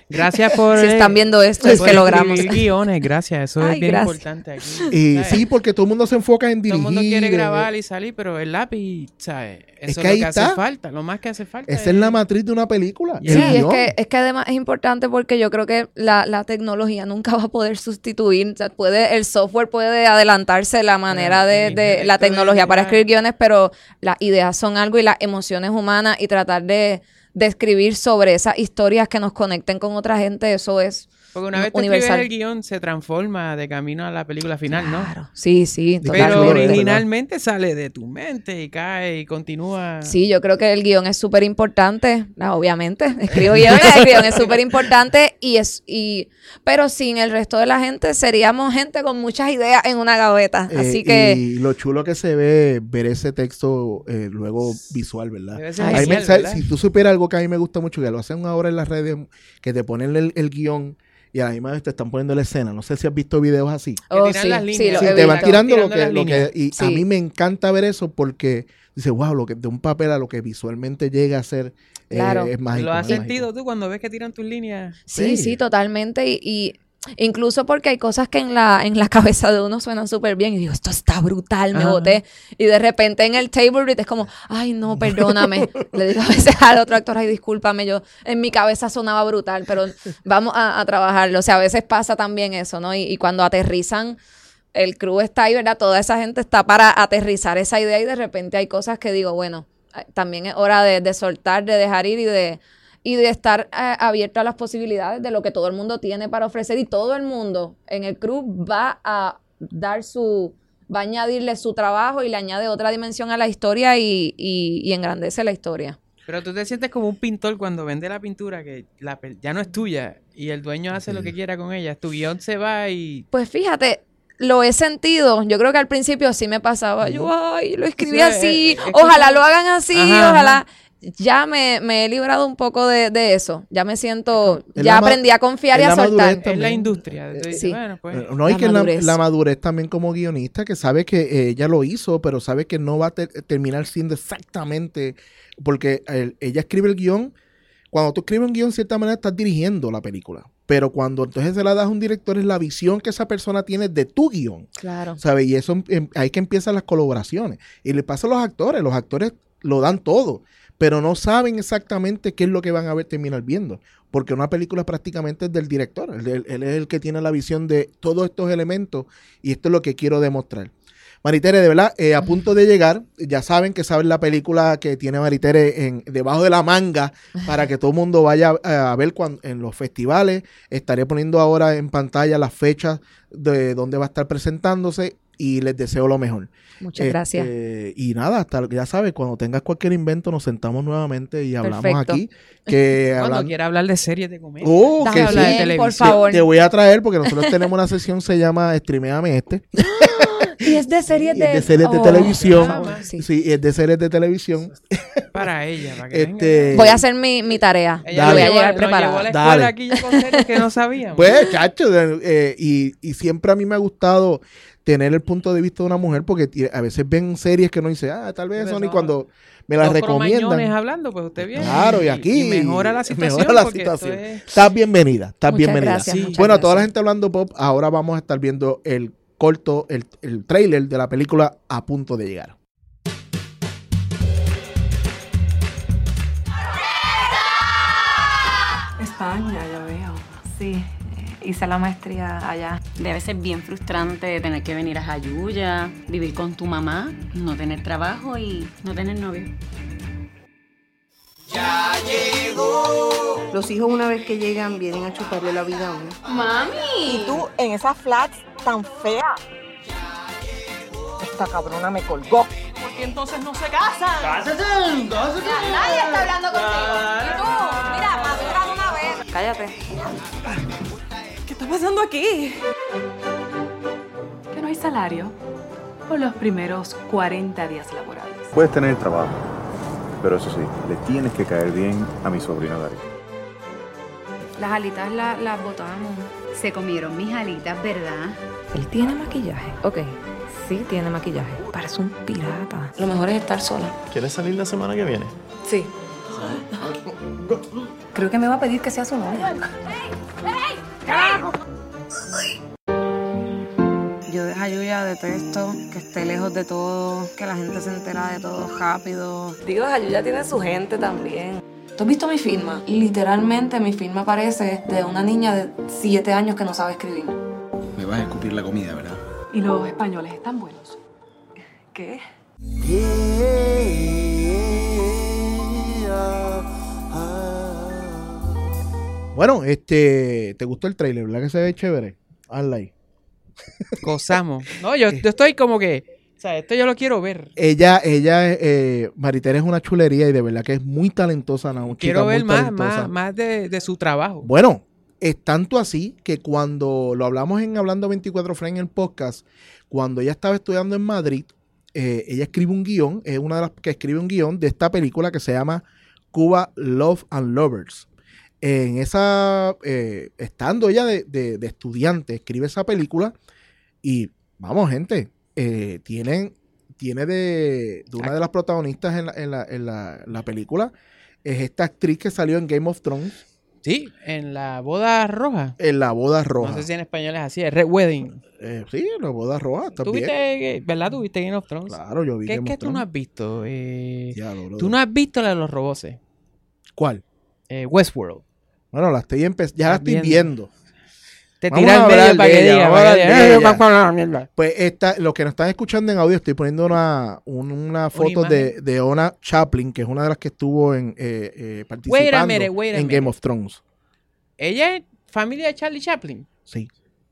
Gracias por... Si están viendo esto, es por que logramos. escribir guiones, gracias. Eso Ay, es bien gracias. importante aquí. Y ¿sabes? sí, porque todo el mundo se enfoca en Todo dirigir. el mundo quiere en- grabar y salir, pero el lápiz, ¿sabes? Eso Es que es, lo ahí que hace está. falta. Lo más que hace falta Esa es la matriz de una película. Sí, el Sí, es guión. que, es que además es importante porque yo creo que la, la tecnología nunca va a poder sustituir, o sea, puede, el software puede adelantarse la manera Bueno, de, el de la intelecto tecnología para digital. escribir guiones, pero las ideas son algo y las emociones humanas y tratar de, de escribir sobre esas historias que nos conecten con otra gente, eso es Porque una vez te universal. escribes el guión, se transforma de camino a la película final, ¿no? Claro. Sí, sí, Pero Pero totalmente. originalmente sale de tu mente y cae y continúa. Sí, yo creo que el guión es súper importante, ah, obviamente, escribo guiones, el guión es súper importante y es, y, pero sin el resto de la gente seríamos gente con muchas ideas en una gaveta, Eh, así que Y lo chulo que se ve ver ese texto eh, luego visual, ¿verdad? Debe ser Ay, A mí me- genial, ¿sabes? ¿verdad? Si tú supieras algo que a mí me gusta mucho, que lo hacen ahora en las redes, que te ponen el, el guión y a la misma vez te están poniendo la escena. No sé si has visto videos así. Que oh, tiran sí, las sí, líneas. lo Sí, he te van visto. tirando lo Tirando que, las lo que líneas. y Sí. a mí me encanta ver eso porque dice, wow, lo que de un papel a lo que visualmente llega a ser eh, Claro. es mágico. ¿Lo has es mágico. sentido tú cuando ves que tiran tus líneas? Sí, Sí. sí, totalmente. Y, y incluso porque hay cosas que en la, en la cabeza de uno suenan súper bien. Y digo, esto está brutal, me Ajá. boté. Y de repente en el table read es como, ay, no, perdóname. Le digo a veces al otro actor, ay, discúlpame, yo en mi cabeza sonaba brutal, pero vamos a, a trabajarlo. O sea, a veces pasa también eso, ¿no? Y, y cuando aterrizan, el crew está ahí, ¿verdad? Toda esa gente está para aterrizar esa idea y de repente hay cosas que digo, bueno, eh, también es hora de, de soltar, de dejar ir y de y de estar eh, abierto a las posibilidades de lo que todo el mundo tiene para ofrecer y todo el mundo en el crew va a dar su, va a añadirle su trabajo y le añade otra dimensión a la historia y, y, y engrandece la historia. Pero tú te sientes como un pintor cuando vende la pintura que la, pe- ya no es tuya y el dueño hace Sí. lo que quiera con ella. Tu guión se va y... Pues fíjate, lo he sentido. Yo creo que al principio sí me pasaba. Yo, ay, lo escribí Sí, así. eh, eh, Ojalá escucha- lo hagan así. Ajá, ojalá. ajá. Ya me, me he librado un poco de, de eso. Ya me siento, Es ya la ma- aprendí a confiar y es a la soltar. madurez Es la también. industria. Tú dices, Sí. bueno, pues... Eh, No, hay La que la, madurez. la madurez también como guionista, que sabe que eh, ella lo hizo, pero sabe que no va a te- terminar siendo exactamente, porque el- ella escribe el guión. Cuando tú escribes un guión, de cierta manera estás dirigiendo la película, pero cuando entonces se la das a un director, es la visión que esa persona tiene de tu guión, Claro. ¿sabes? Y eso em, ahí que empiezan las colaboraciones. Y le pasa a los actores, los actores lo dan todo, pero no saben exactamente qué es lo que van a ver, terminar viendo, porque una película prácticamente es del director, él, él- él es el que tiene la visión de todos estos elementos y esto es lo que quiero demostrar. Maritere, de verdad, eh, a punto de llegar, ya saben que saben la película que tiene Maritere en, debajo de la manga para que todo el mundo vaya a, a ver cuan- en los festivales. Estaré poniendo ahora en pantalla las fechas de donde va a estar presentándose y les deseo lo mejor. Muchas gracias. Este, y nada, hasta ya sabes, cuando tengas cualquier invento nos sentamos nuevamente y hablamos Perfecto. aquí. Que Cuando hablan- quiera hablar de series de comedia. Oh, Dame que hablar de sí. televisión. por favor. Te voy a traer porque nosotros tenemos una sesión, se llama Streameame Este. Y es de series Y es de... de series de Oh, televisión. por favor, sí. Sí, es de series de televisión. Para ella, para que Este, venga. Voy a hacer mi, mi tarea. Ella Dale. Voy a nos llegar llevó- nos llevó a preparada. la escuela Dale. aquí ya con series que no sabíamos. Pues, chacho, eh, y, y siempre a mí me ha gustado tener el punto de vista de una mujer porque ti- a veces ven series que no dice, ah, tal vez Pero son y son cuando me las Dos recomiendan. cromañones hablando, pues usted viene. Claro, y aquí mejora la situación. mejora la porque situación. esto es- Estás bienvenida, estás Muchas bienvenida. gracias, Sí. muchas Bueno, a toda la gracias. gente hablando pop, ahora vamos a estar viendo el corto, el, el trailer de la película A Punto de Llegar. España, ya veo. Sí, eh, hice la maestría allá. Debe ser bien frustrante tener que venir a Jayuya, vivir con tu mamá, no tener trabajo y no tener novio. Los hijos una vez que llegan vienen a chuparle la vida a uno. Y tú en esas flats tan feas. Esta cabrona me colgó. Porque entonces no se casan. Nadie está hablando contigo. Y tú, mira, madura de una vez. Cállate. ¿Qué está pasando aquí? Que no hay salario por los primeros cuarenta días laborales. Puedes tener trabajo, pero eso sí, le tienes que caer bien a mi sobrino Darío. Las alitas la- las botamos. Se comieron mis alitas, ¿verdad? Él tiene maquillaje. Ok, sí tiene maquillaje. Parece un pirata. Lo mejor es estar sola. ¿Quieres salir la semana que viene? Sí. Creo que me va a pedir que sea su novia. Yo de Jayuya detesto que esté lejos de todo, que la gente se entera de todo rápido. Digo, Jayuya tiene su gente también. ¿Tú has visto mi firma? Literalmente mi firma parece de una niña de siete años que no sabe escribir. Me vas a escupir la comida, ¿verdad? Y los españoles están buenos. ¿Qué? Bueno, este, ¿te gustó el trailer? ¿Verdad que se ve chévere? Hazla ahí. Gozamos. No, yo, yo estoy como que, o sea, esto yo lo quiero ver. Ella, ella, eh, Maritere es una chulería y de verdad que es muy talentosa. Una Quiero chica ver muy más, talentosa. más, más de, de su trabajo. Bueno, es tanto así que cuando lo hablamos en Hablando veinticuatro Frames en el podcast, cuando ella estaba estudiando en Madrid, eh, ella escribe un guión, es una de las que escribe un guión de esta película que se llama Cuba Love and Lovers. En esa, eh, estando ella de, de, de estudiante, escribe esa película y, vamos, gente, eh, tienen, tiene de, de una de las protagonistas en la, en, la, en la, la película, es esta actriz que salió en Game of Thrones. Sí, en la boda roja. En la boda roja. No sé si en español es así, es Red Wedding. Eh, sí, en la boda roja, ¿Tú viste, ¿verdad? ¿Tú viste Game of Thrones? Claro, yo vi ¿Qué Game es of que tú no Thrones. has visto? Eh, Ya, lo, tú no has visto la de los roboses. ¿Cuál? Eh, Westworld. Bueno, la estoy empe- ya la estoy Estás viendo. viendo. Te Vamos tira a el hablar medio para de que ella, diga. vamos a para hablar que de diga, ella. "Eh, pa- la mierda". Pues esta, los que nos están escuchando en audio, estoy poniendo una, un- una foto de, imagen. de Ona Chaplin, que es una de las que estuvo en eh, eh, participando minute, wait a en minute. Game of Thrones. Ella es familia de Charlie Chaplin. Sí.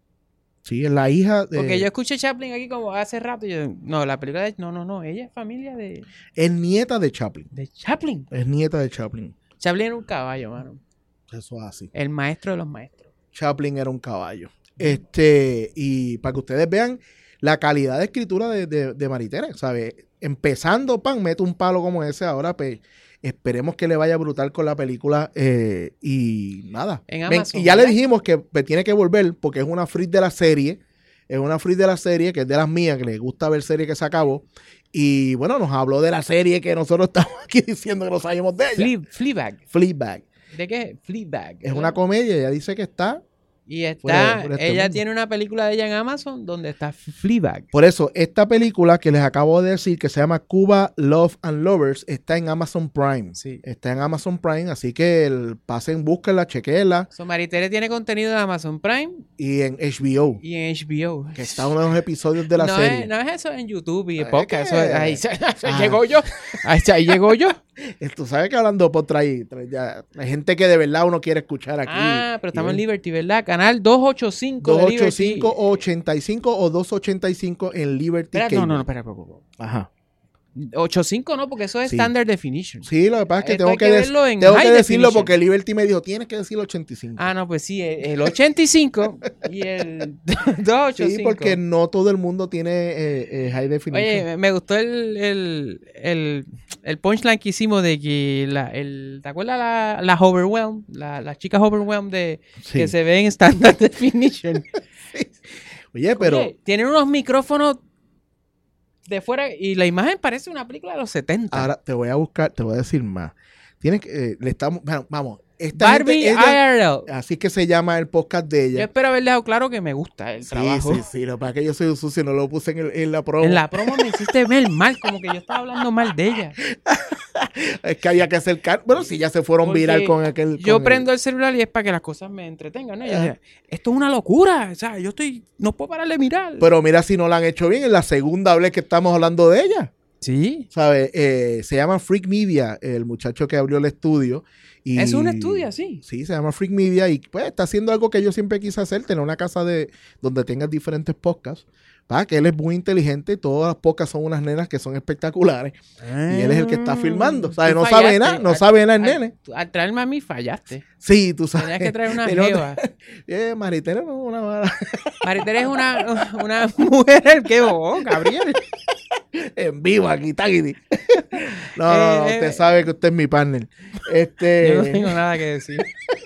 Sí, es la hija de... Porque yo escuché Chaplin aquí como hace rato y yo, no, la película de... No, no, no, ella es familia de... Es nieta de Chaplin. De Chaplin. Es nieta de Chaplin. Chaplin era un caballo, mano. Eso es así. El maestro de los maestros. Chaplin era un caballo. Este, y para que ustedes vean la calidad de escritura de, de, de Maritere, ¿sabes? Empezando, pan, mete un palo como ese, ahora pues esperemos que le vaya brutal con la película eh, y nada. En Ven, Amazon, y ya le ¿verdad? dijimos que pues, tiene que volver porque es una freak de la serie, es una freak de la serie que es de las mías, que le gusta ver serie que se acabó. Y bueno, nos habló de la serie que nosotros estamos aquí diciendo que no sabemos de ella. Flea, Fleabag. Fleabag. ¿De qué? Fleabag. Es una comedia, ella dice que está... Y está, fuera- fuera de este ella mundo. tiene una película de ella en Amazon donde está Fleabag. Por eso, esta película que les acabo de decir, que se llama Cuba Love and Lovers, está en Amazon Prime. Sí. Está en Amazon Prime, así que el, pasen, búsquenla, chequenla. So, Maritere tiene contenido en Amazon Prime Y en H B O, y en H B O. que está uno de los episodios de la no serie. Es, no es eso en YouTube y Es en podcast. que- Eso es- ahí, se- Ah. llegó yo. Ahí, ahí llegó yo. Eh, Tú sabes que hablando por traer, ya, hay gente que de verdad uno quiere escuchar aquí. Ah, pero estamos Y en ver. Liberty, ¿verdad? Canal doscientos ochenta y cinco de doscientos ochenta y cinco Liberty. o ochenta y cinco o doscientos ochenta y cinco en Liberty Espera, Cable. no, no, no, espera, espera, espera. Ajá. ochenta y cinco no, porque eso es Sí. Standard Definition. Sí, lo que pasa es que Esto tengo hay que, que des- verlo en tengo que high decirlo definition. porque Liberty me dijo, tienes que decir ochenta y cinco. Ah, no, pues sí, el, el ochenta y cinco y el doscientos ochenta y cinco. Sí, porque no todo el mundo tiene eh, eh, high definition. Oye, me- me gustó el, el, el, el punchline que hicimos de que la, el, ¿te acuerdas la, la Overwhelm? La, la chica Overwhelm de Sí. que se ve en Standard Definition. Oye, pero Oye, tienen unos micrófonos de fuera y la imagen parece una película de los setenta. ahora te voy a buscar, te voy a decir más. Tienes que, eh, le estamos, bueno, vamos, esta Barbie gente, ella- I R L. así que se llama el podcast de Yo ella. espero haber dejado claro que me gusta el Sí, trabajo. sí, sí, lo que pasa es que yo soy un sucio, no lo puse en, el- en la promo. En la promo me hiciste ver mal, como que yo estaba hablando mal de ella. Es que había que acercar, bueno, si ya se fueron Porque viral con aquel. Yo con el- prendo el celular y es para que las cosas me entretengan, ¿no? Y yo decía, esto es una locura, o sea, yo estoy, no puedo parar de mirar. Pero mira si no la han hecho bien, es la segunda vez que estamos hablando de ella. Sí. ¿Sabes? Eh, se llama Freak Media, el muchacho que abrió el estudio. Y, Es un estudio así. Sí, se llama Freak Media y pues está haciendo algo que yo siempre quise hacer, tener una casa de donde tengas diferentes podcasts. ¿Va? Que él es muy inteligente, todas las podcasts son unas nenas que son espectaculares. Y él es el que está filmando. ¿Sabes? Tú No sabe fallaste. nada, no Al- sabe nada el al- nene. Al traerme a mí fallaste. Sí, tú sabes. Tenías que traer una Pero- jeva. Eh, Maritere no es una mala. Maritere es una, una mujer que bobo, Gabriel. En vivo aquí, taquiti. No, no, no, Eh, usted eh. sabe que usted es mi partner. Este, Yo no tengo nada que decir.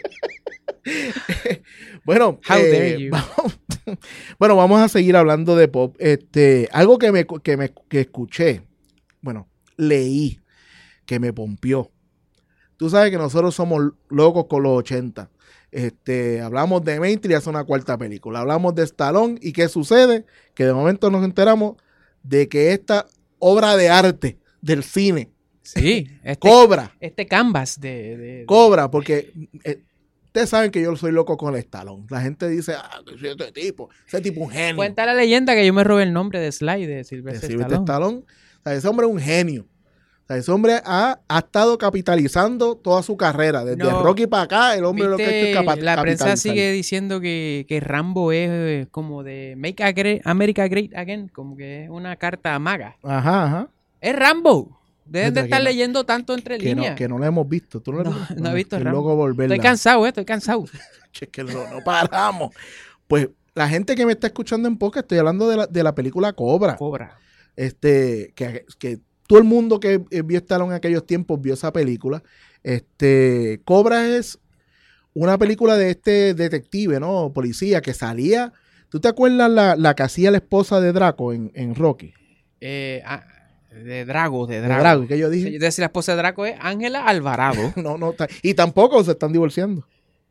Bueno, How eh, dare you. Vamos, bueno, vamos a seguir hablando de pop. Este, algo que me, que me que escuché, bueno, leí, que me pompió. tú sabes que nosotros somos locos con los ochenta. Este, hablamos de Matrix, hace una cuarta película. Hablamos de Stallone y ¿qué sucede? Que de momento nos enteramos de que esta obra de arte del cine sí, este, cobra. Este canvas de... de, de cobra, porque... Eh, ustedes saben que yo soy loco con el Stallone. La gente dice, ah, ese tipo, ese tipo un genio. Cuenta la leyenda que yo me robé el nombre de Sly de Sylvester de Sylvester Stallone. Stallone. O sea, ese hombre es un genio. O sea, ese hombre ha, ha estado capitalizando toda su carrera. Desde No. Rocky para acá, el hombre lo que ha hecho es capa- La prensa capitalizar. sigue diciendo que, que Rambo es eh, como de Make a Great- America Great Again, como que es una carta maga. Ajá, ajá. Es Rambo. Deben de Mientras estar que no- leyendo tanto entre Que no, líneas. que no lo hemos visto. ¿Tú lo No, has visto? no he visto Qué Rambo. loco volverla. Estoy cansado, eh, estoy cansado. Es que no, no paramos. Pues la gente que me está escuchando en podcast, estoy hablando de la, de la película Cobra. Cobra. Este, que, que todo el mundo que vio Stallone en aquellos tiempos vio esa película. Este, Cobra es una película de este detective, ¿no? Policía que salía. ¿Tú te acuerdas la, la que hacía la esposa de Draco en, en Rocky? Eh, ah, de Drago, de De Drago. Drago, que yo dije. Sí, yo decía la esposa de Draco es Ángela Alvarado. No, no, ta- y tampoco se están divorciando.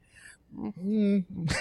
Mm.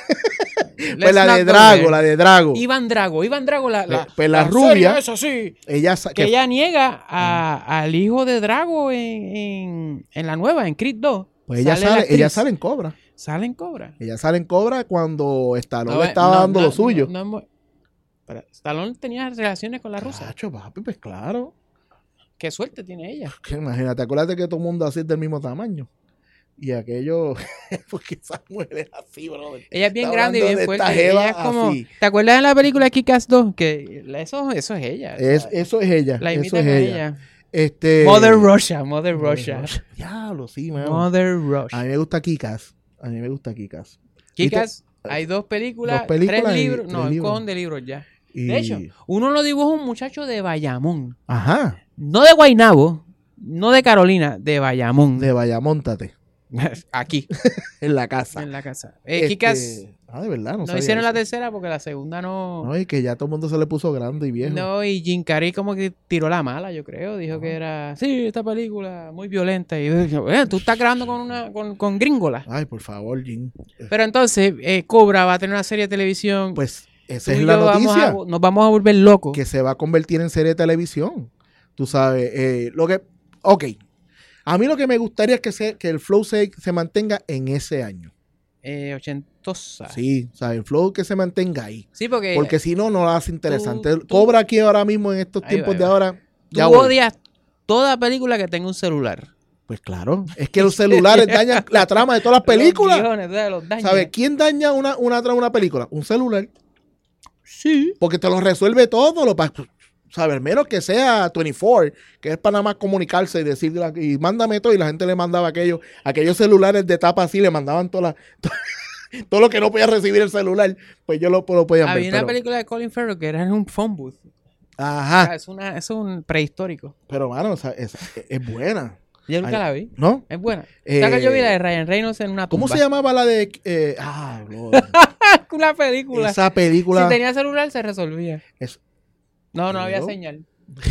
Pues Let's la not de go Drago, there. la de Drago. Iván Drago, Iván Drago, la, la, Pues- pues la la rubia, serie esa, sí. Ella, sa- Que que- ella niega a- al hijo de Drago en, en, en la nueva, en Creed dos. pues ella Sale la sale, actriz. ella sale en Cobra. Sale en Cobra. Ella sale en Cobra cuando Stallone No, le estaba no, dando no, lo suyo. no, no hemos- Pero Stallone tenía relaciones con la rusa. Cacho, papi, pues claro. Qué suerte tiene ella. Que imagínate, acuérdate que todo el mundo así es del mismo tamaño. Y aquello, porque esa mujer es así, brother. Ella es bien Está grande y hablando bien de esta fuerte. jeva Ella es como, así. ¿te acuerdas de la película Kick-Ass dos? Que eso, eso es ella. Es, eso es ella. La eso imita es con ella. ella. Este, Mother Russia, Mother Russia. Diablo, sí, mano. Mother Russia. A mí me gusta Kikas. A mí me gusta Kikas. Kick-Ass, hay dos películas, Dos películas tres y libros. tres No, un libros. cojón de libros ya. Y- De hecho, uno lo dibuja un muchacho de Bayamón. Ajá. No de Guaynabo, no de Carolina, de Bayamón. De Bayamóntate. Aquí, En la casa. en la casa. Eh, Este, Kick-Ass Ah, de verdad, no, no sabía hicieron la eso. tercera porque la segunda no... No, y que ya todo el mundo se le puso grande y viejo. No, y Jim Carrey como que tiró la mala, yo creo. Dijo que era, sí, esta película muy violenta. Y yo dije, "Eh, tú estás grabando con una con, con gringola. Ay, por favor, Jim. Pero entonces, eh, Cobra va a tener una serie de televisión. Pues Tú esa y es la yo vamos noticia. a- nos vamos a volver locos. Que se va a convertir en serie de televisión. Tú sabes, eh, lo que... Ok. A mí lo que me gustaría es que, se, que el flow se, se mantenga en ese año. Eh, ochentosa. Sí, o sea, el flow que se mantenga ahí. Sí, porque, Porque si no, no lo hace interesante. tú- tú- Cobra aquí ahora mismo en estos Ahí tiempos va, de ahí va. ahora. tú Ya voy. odias toda película que tenga un celular. Pues claro, es que los celulares dañan la trama de todas las películas. Los guiones, de los daños. ¿Sabes quién daña una, una trama de una película? Un celular. Sí. Porque te lo resuelve todo. Lo pa- ¿Sabes? Menos que sea veinticuatro, que es para nada más comunicarse y decir, y mándame todo. Y la gente le mandaba aquellos, aquellos celulares de tapa así, le mandaban toda la, todo lo que no podía recibir el celular. Pues yo lo, lo podía ver. Había una pero- película de Colin Farrell que era en un phone booth. O Ajá. sea, es, una, es un prehistórico. Pero, mano, o sea, es, es buena. Yo nunca Ay, la vi. ¿No? Es buena. Eh, ¿Sabes que yo vi la de Ryan Reynolds en una ¿Cómo tumba? se llamaba la de... eh, ah, Lord. Una película. Esa película... Si tenía celular, se resolvía. es- No, no había ¿No? señal.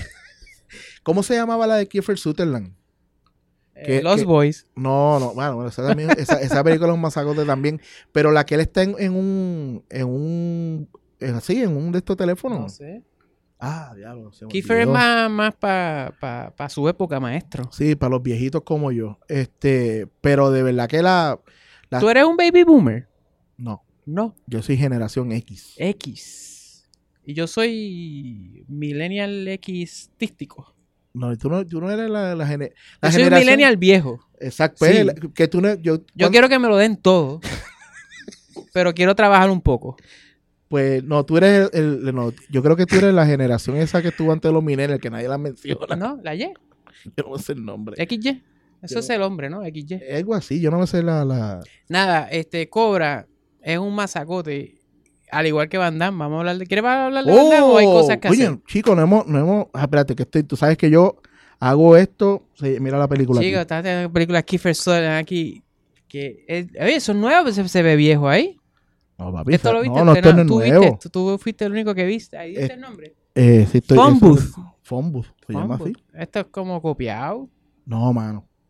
¿Cómo se llamaba la de Kiefer Sutherland? Eh, ¿Qué- Los qué? Boys. No, no, bueno, esa, también- esa, esa película es un masacote también. Pero la que él está en, en un... En un... en- así, en un de estos teléfonos. No sé. Ah, diablo. se me Kiefer es olvidó. más, más para pa, pa su época, maestro. Sí, para los viejitos como yo. Este, pero de verdad que la... la- ¿Tú eres un baby boomer? No, No. yo soy generación X. X. Y yo soy millennial X tístico. No, tú no, tú no eres la, la, gene- la Yo soy un generación... millennial viejo. Exacto. Sí. pues, la- que tú no... Yo, Yo cuando- quiero que me lo den todo. Pero quiero trabajar un poco. Pues no, tú eres el, el- no, yo creo que tú eres la generación esa que estuvo antes de los millennials, que nadie la menciona. ¿No? La Y. Yo no me sé el nombre. X Y. Eso Yo- es el hombre, ¿no? X Y. Algo así, yo no me sé la... la... Nada, este, Cobra es un masacote. Al igual que Van Damme. Vamos a hablar de... ¿Quieres hablar de Van Damme o hay cosas que oye, hacer? chicos, no hemos, no hemos... Ah, espérate, que estoy... Tú sabes que yo hago esto... Sí, mira la película Chicos, aquí. está la película Kiefer Sutherland aquí. Que es, oye, eso es nuevo, se, se ve viejo ahí. No, papi, Esto lo viste, no, no, esto no es tú, nuevo. viste, tú, tú fuiste el único que viste. Ahí dice Eh, el nombre. Eh, sí estoy... Phone eso- Booth. Phone Booth, se llama Phone así. Booth. Esto es como copiado. No, mano.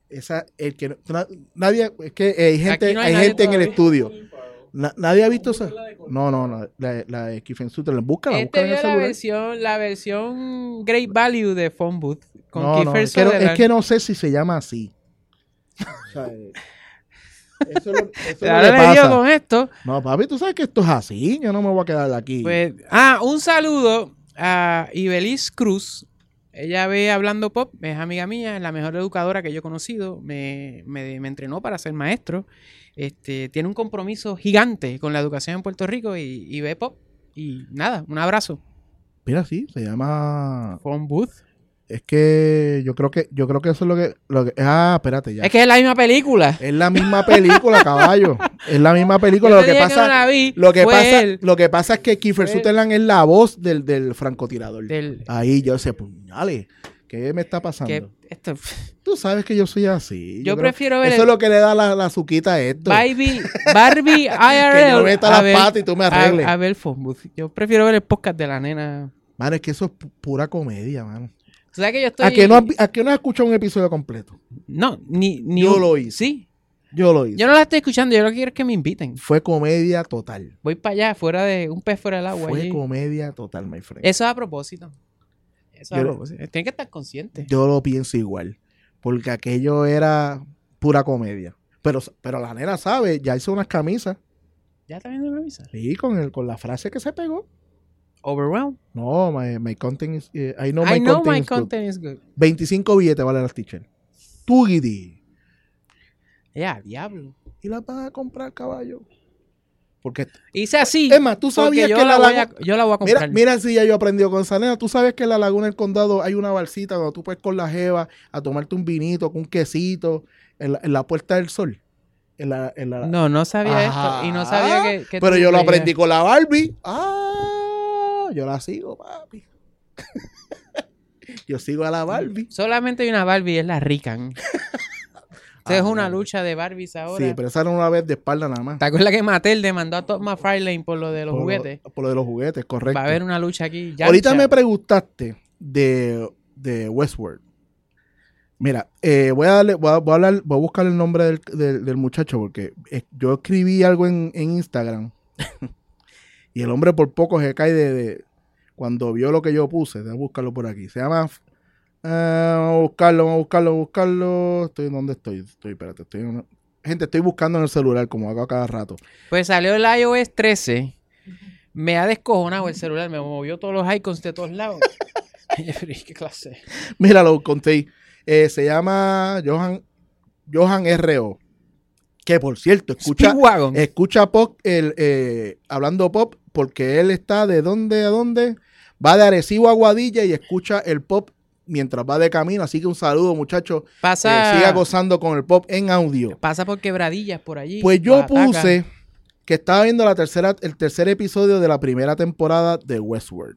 esa, el que na- nadie, es que hay gente, Aquí no hay hay nadie gente en el todavía. estudio. Na- nadie ha visto esa. No, no, no, la, la de Kiefer Sutherland. Búscala, Este búscala en vio el la celular. versión, la versión Great Value de Phone Booth con No, no, Kiefer es que no, es Sutherland. que no sé si se llama así. O sea, eh, eso es lo, eso es lo Ahora que le dio pasa. con esto. No, papi, tú sabes que esto es así. Yo no me voy a quedar aquí. Pues, ah, un saludo a Ibeliz Cruz. Ella ve Hablando Pop, es amiga mía, es la mejor educadora que yo he conocido. Me, me, me entrenó para ser maestro. Este, tiene un compromiso gigante con la educación en Puerto Rico y, y ve pop. Y nada, un abrazo. Mira, sí, se llama. Phone Booth. Es que yo creo que yo creo que eso es lo que, lo que ah, espérate ya. Es que es la misma película. Es la misma película, caballo. Es la misma película. Yo Lo te que dije pasa, que no la vi, lo que fue pasa, él. lo que pasa es que Kiefer Fue él. Sutherland es la voz del, del francotirador. Del- Ahí yo sé, puñale, ¿qué me está pasando? que esto, Tú sabes que yo soy así. Yo creo- prefiero ver Eso el- es lo que le da la, la suquita a esto. Barbie, Barbie I R Que L. yo meta a las ver- patas y tú me arregles. A, a ver Phone Booth. Yo prefiero ver el podcast de la nena. Mano, es que eso es pu- pura comedia, mano. ¿Tú sabes que yo estoy...? ¿A que no has, vi- a que no has escuchado un episodio completo? No, ni... ni Yo un- lo hice. Sí. Yo lo hice. Yo no la estoy escuchando, yo lo que quiero es que me inviten. Fue comedia total. Voy para allá, fuera de... Un pez fuera del agua. Fue allí. comedia total, my friend. Eso es a propósito. Eso es a Yo- propósito. Tienen que estar conscientes. Yo lo pienso igual. Porque aquello era pura comedia. Pero, pero la nena sabe, ya hizo unas camisas. ¿Ya está viendo la misa? Sí, con, el, con la frase que se pegó. Overwhelmed. No, my, my content is... eh, I know I my know content my is good. content is good. veinticinco billetes vale las t-shirts. Tugidi. Ya, diablo. Y las vas a comprar, caballo. Porque... Hice así. Es más, tú porque sabías yo que la la voy a, lago- yo la voy a Mira, comprar. mira si ya yo he aprendido con esa nena. Tú sabes que en la Laguna del Condado hay una balsita donde tú puedes con la jeva a tomarte un vinito con un quesito en la, en la Puerta del Sol. En la, en la... No, no sabía Ajá. esto. Y no sabía que... que Pero tú yo lo leías. aprendí con la Barbie. Ah, yo la sigo, papi. Yo sigo a la Barbie. Solamente hay una Barbie, es la Rican. Esto es una lucha de Barbies ahora. Sí, pero esa era una vez de espalda nada más. ¿Te acuerdas que Mattel demandó a Todd McFarlane por lo de los Por lo- juguetes? Por lo de los juguetes, correcto. Va a haber una lucha aquí. Ahorita Yamcha. me preguntaste de, de Westworld. Mira, eh, voy a darle, voy a, voy a hablar, voy a buscar el nombre del, del- del muchacho porque eh, yo escribí algo en, en Instagram y el hombre por poco se cae de, de- cuando vio lo que yo puse. Voy a buscarlo por aquí. Se llama eh, vamos a buscarlo, vamos a buscarlo, vamos a buscarlo. Estoy ¿dónde estoy? Estoy, espérate, estoy en una- gente, estoy buscando en el celular como hago a cada rato. Pues salió el i O S trece. Me ha descojonado el celular. Me movió todos los icons de todos lados. Pero, ¿qué clase? Mira, lo conté. Eh, se llama Johan, Johan R O. Que por cierto, escucha, Speedwagon. escucha pop, el, eh, hablando pop, porque él está de dónde a dónde. Va de Arecibo a Guadilla y escucha el pop mientras va de camino. Así que un saludo, muchachos. Pasa, Eh, siga gozando con el pop en audio. pasa por quebradillas por allí. Pues yo Oaxaca. puse que estaba viendo la tercera, el tercer episodio de la primera temporada de Westworld.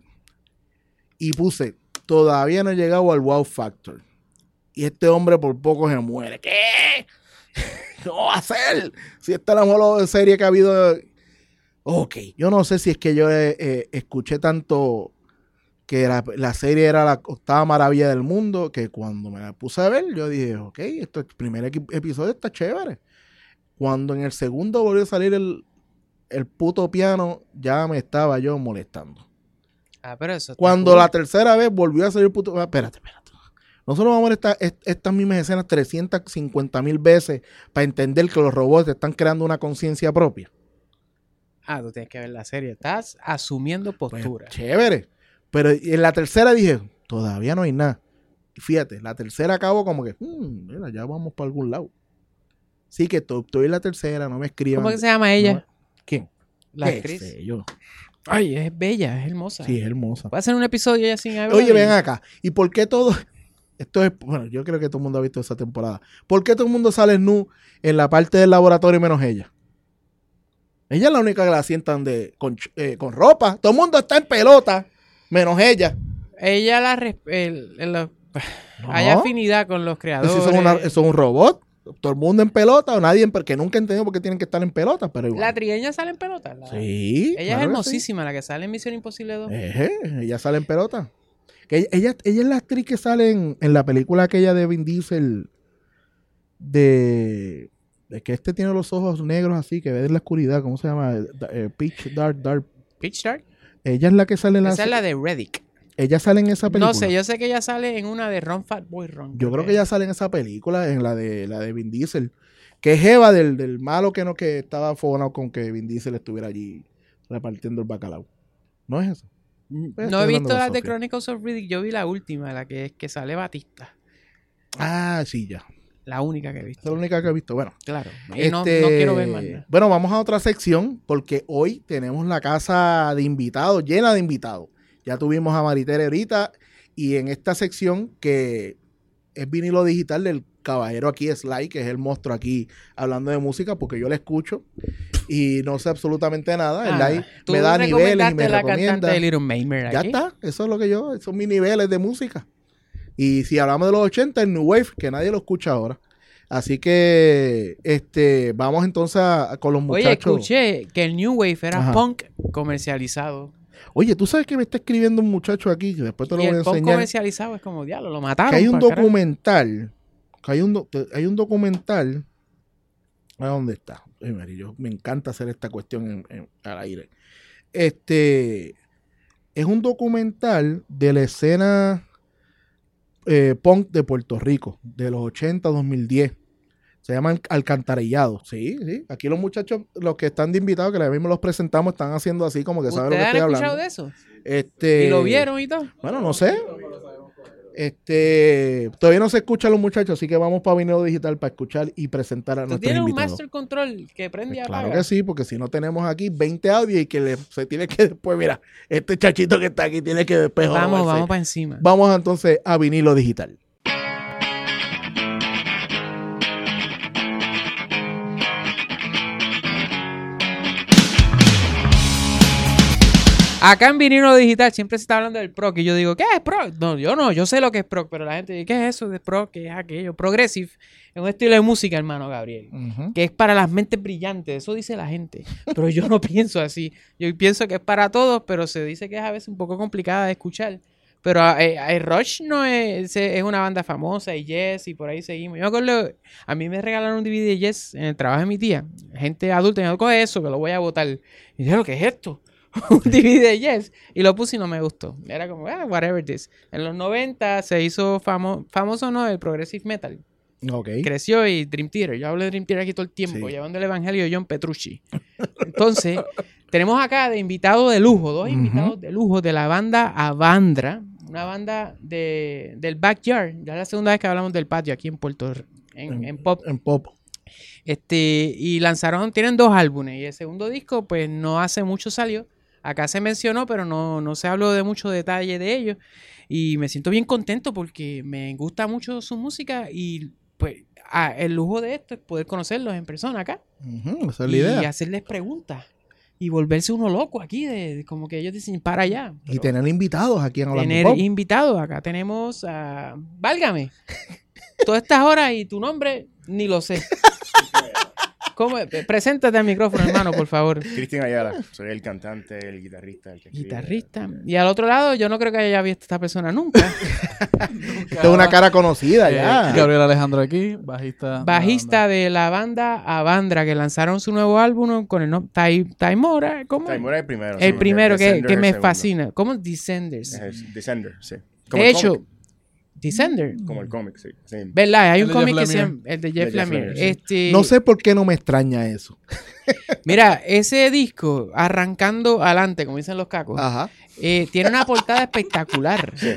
Y puse, todavía no he llegado al wow factor. Y este hombre por poco se muere. ¿Qué? ¿Cómo va a ser? Si esta es la mejor serie que ha habido. Ok, yo no sé si es que yo eh, eh, escuché tanto que la, la serie era la octava maravilla del mundo, que cuando me la puse a ver, yo dije, ok, esto, el primer equi- episodio está chévere. Cuando en el segundo volvió a salir el, el puto piano, ya me estaba yo molestando. Ah, pero eso está Cuando cool. la tercera vez volvió a salir el puto... Ah, espérate, espérate. Nosotros vamos a ver esta- est- estas mismas escenas trescientas cincuenta mil veces para entender que los robots están creando una conciencia propia. Ah, tú tienes que ver la serie. Estás asumiendo Pues, postura. chévere. Pero en la tercera dije, todavía no hay nada. Y fíjate, la tercera acabó como que, "Hmm, mira, ya vamos para algún lado. Sí que to- estoy en la tercera, no me escriban. ¿Cómo que se llama ella? No- ¿Quién? La ¿Qué actriz. sé yo? Ay, es bella, es hermosa. Sí, es hermosa. Puede hacer un episodio ya sin hablar. Oye, ven acá. ¿Y por qué todo? Esto es, bueno, yo creo que todo el mundo ha visto esa temporada. ¿Por qué todo el mundo sale nu en la parte del laboratorio menos ella? Ella es la única que la sientan de, con, ch- eh, con ropa. Todo el mundo está en pelota, menos ella. Ella la... res- el- el- lo- Hay afinidad con los Eso creadores. es, una- eso es un robot. Todo el mundo en pelota o nadie en pelota. Que nunca he entendido por qué tienen que estar en pelota, pero igual. La trigueña sale en pelota. la- Sí. Ella es claro que hermosísima, la que sale en Misión Imposible dos. sí. Ejé, ella sale en pelota. Que ella, ella, ella es la actriz que sale en, en la película aquella de Vin Diesel. de, de que este tiene los ojos negros así, que ve en la oscuridad, ¿cómo se llama? Eh, Pitch Dark, Dark. Pitch Dark. Ella es la que sale en la... Esa es la de Reddick. Ella sale en esa película. No sé, yo sé que ella sale en una de Run Fat Boy Run. Yo creo que ella sale en esa película, en la de la de Vin Diesel, que es Eva del, del malo que no que estaba fogonado con que Vin Diesel estuviera allí repartiendo el bacalao. ¿No es eso? Pues no he visto la las de Chronicles of Riddick, yo vi la última, la que es que sale Batista. Ah, sí, ya. La única que he visto. Esa es la única que he visto. Bueno. Claro. Este, no, no quiero ver más nada. Bueno, vamos a otra sección porque hoy tenemos la casa de invitados, llena de invitados. Ya tuvimos a Maritere ahorita y en esta sección que es vinilo digital del caballero aquí, Sly, que es el monstruo aquí hablando de música porque yo le escucho y no sé absolutamente nada. Ah, Sly me da niveles y me la recomienda. De Little Maimer ya aquí. está, eso es lo que yo, esos son mis niveles de música. Y si hablamos de los ochenta, el New Wave, que nadie lo escucha ahora. Así que este vamos entonces a, con los muchachos. Oye, escuché que el New Wave era Ajá. punk comercializado. Oye, tú sabes que me está escribiendo un muchacho aquí, que después te lo y voy a el punk enseñar. comercializado es como diablo, lo mataron. Que hay un pa' carajo. documental, que hay un, do- hay un documental, ¿a dónde está? Ay, Mari, yo me encanta hacer esta cuestión en, en- al aire. Este, es un documental de la escena eh, punk de Puerto Rico, de los ochenta a dos mil diez. Se llaman Alcantarillado. Sí, sí. Aquí los muchachos, los que están de invitados, que la mismo los presentamos, están haciendo así como que saben lo que ¿Ustedes estoy han hablando. escuchado de eso? Este, ¿Y lo vieron y todo? Bueno, no sé. Este, todavía no se escuchan los muchachos, así que vamos para Vinilo Digital para escuchar y presentar a ¿Tú nuestros tienes un invitados. master control que prende y Pues apaga? claro que sí, porque si no tenemos aquí veinte audios y que le, se tiene que después, mira, este chachito que está aquí tiene que después Vamos, jorobarse. vamos para encima. Vamos entonces a Vinilo Digital. Acá en Vinilo Digital siempre se está hablando del prog y yo digo, ¿qué es prog? No, yo no, yo sé lo que es prog, pero la gente dice, ¿qué es eso de prog? ¿Qué es aquello? Progressive es un estilo de música, hermano Gabriel, Uh-huh. que es para las mentes brillantes, eso dice la gente, pero yo no pienso así. Yo pienso que es para todos, pero se dice que es a veces un poco complicada de escuchar. Pero eh, eh, Rush no es, es una banda famosa, y Yes, y por ahí seguimos. Yo me acuerdo, a mí me regalaron un D V D de Yes en el trabajo de mi tía. Gente adulta, y me dijo, coge eso, que lo voy a botar. Y yo, ¿qué es esto? Un D V D de Yes. Y lo puse y no me gustó. Era como, ah, whatever this. En los noventa se hizo famo famoso, ¿no? El Progressive Metal. Ok. Creció y Dream Theater. Yo hablo de Dream Theater aquí todo el tiempo, Sí. llevando el evangelio de John Petrucci. Entonces, tenemos acá de invitado de lujo, dos Ujú. invitados de lujo de la banda Avandra, una banda de, del Backyard. Ya es la segunda vez que hablamos del patio aquí en Puerto R- en, en Pop. En pop. Este, y lanzaron, tienen dos álbumes. Y el segundo disco, pues no hace mucho salió. Acá se mencionó, pero no, no se habló de mucho detalle de ellos. Y me siento bien contento porque me gusta mucho su música y pues ah, el lujo de esto es poder conocerlos en persona acá. Ujú, esa es la Y idea. hacerles preguntas. Y volverse uno loco aquí, de, de como que ellos dicen, para allá. Y tener invitados aquí en Hablando Tener Pop. invitados. Acá tenemos a... Válgame. Todas estas horas y tu nombre ni lo sé. ¿Cómo? Preséntate al micrófono, hermano, por favor. Cristian Ayala, soy el cantante, el guitarrista. El que escribe. Guitarrista. Y al otro lado, yo no creo que haya visto a esta persona nunca. Esta es una cara conocida Eh, ya. Gabriel Alejandro aquí, bajista. Bajista de la banda Avandra, que lanzaron su nuevo álbum con el nombre Tai- Taimora. ¿Cómo? Taimora es el primero. El sí, primero que, Descender que es me el segundo. fascina. ¿Cómo? Descenders. Es Descender, sí. Como De el hecho, cómic, Descender. como el cómic, sí. sí. ¿Verdad? Hay El un de Jeff cómic que se Lemire. llama el de Jeff De Jeff Lemire. Lemire, sí. Este, No sé por qué no me extraña eso. Mira, ese disco, arrancando adelante, como dicen los cacos, Ajá. eh, tiene una portada espectacular. Sí, sí,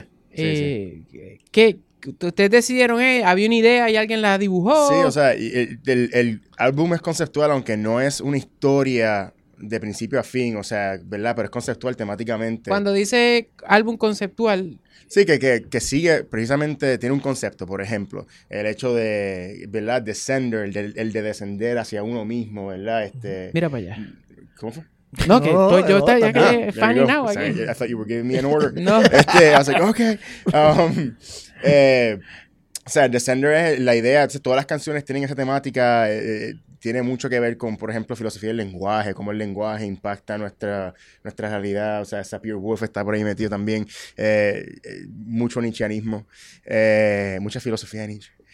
eh, ¿qué- qué- ustedes decidieron, eh, había una idea y alguien la dibujó? Sí, o sea, y el, el- el álbum es conceptual, aunque no es una historia de principio a fin, o sea, ¿verdad? Pero es conceptual temáticamente. Cuando dice álbum conceptual, Sí, que, que, que sigue, precisamente tiene un concepto, por ejemplo, el hecho de, ¿verdad? Descender, el de, el de descender hacia uno mismo, ¿verdad? Este, mira para allá. ¿Cómo fue? No, que No, estoy- yo no, estaba ya ah, que there Fanny you go. now Sorry, aquí. I thought you were giving me an order. No. Este, I was like, okay. Um, eh, o sea, Descender es la idea, entonces, todas las canciones tienen esa temática, eh, eh, tiene mucho que ver con, por ejemplo, filosofía del lenguaje, cómo el lenguaje impacta nuestra, nuestra realidad, o sea, Sapir-Whorf está por ahí metido también, eh, eh, mucho nietzscheanismo, eh, mucha filosofía de Nietzsche.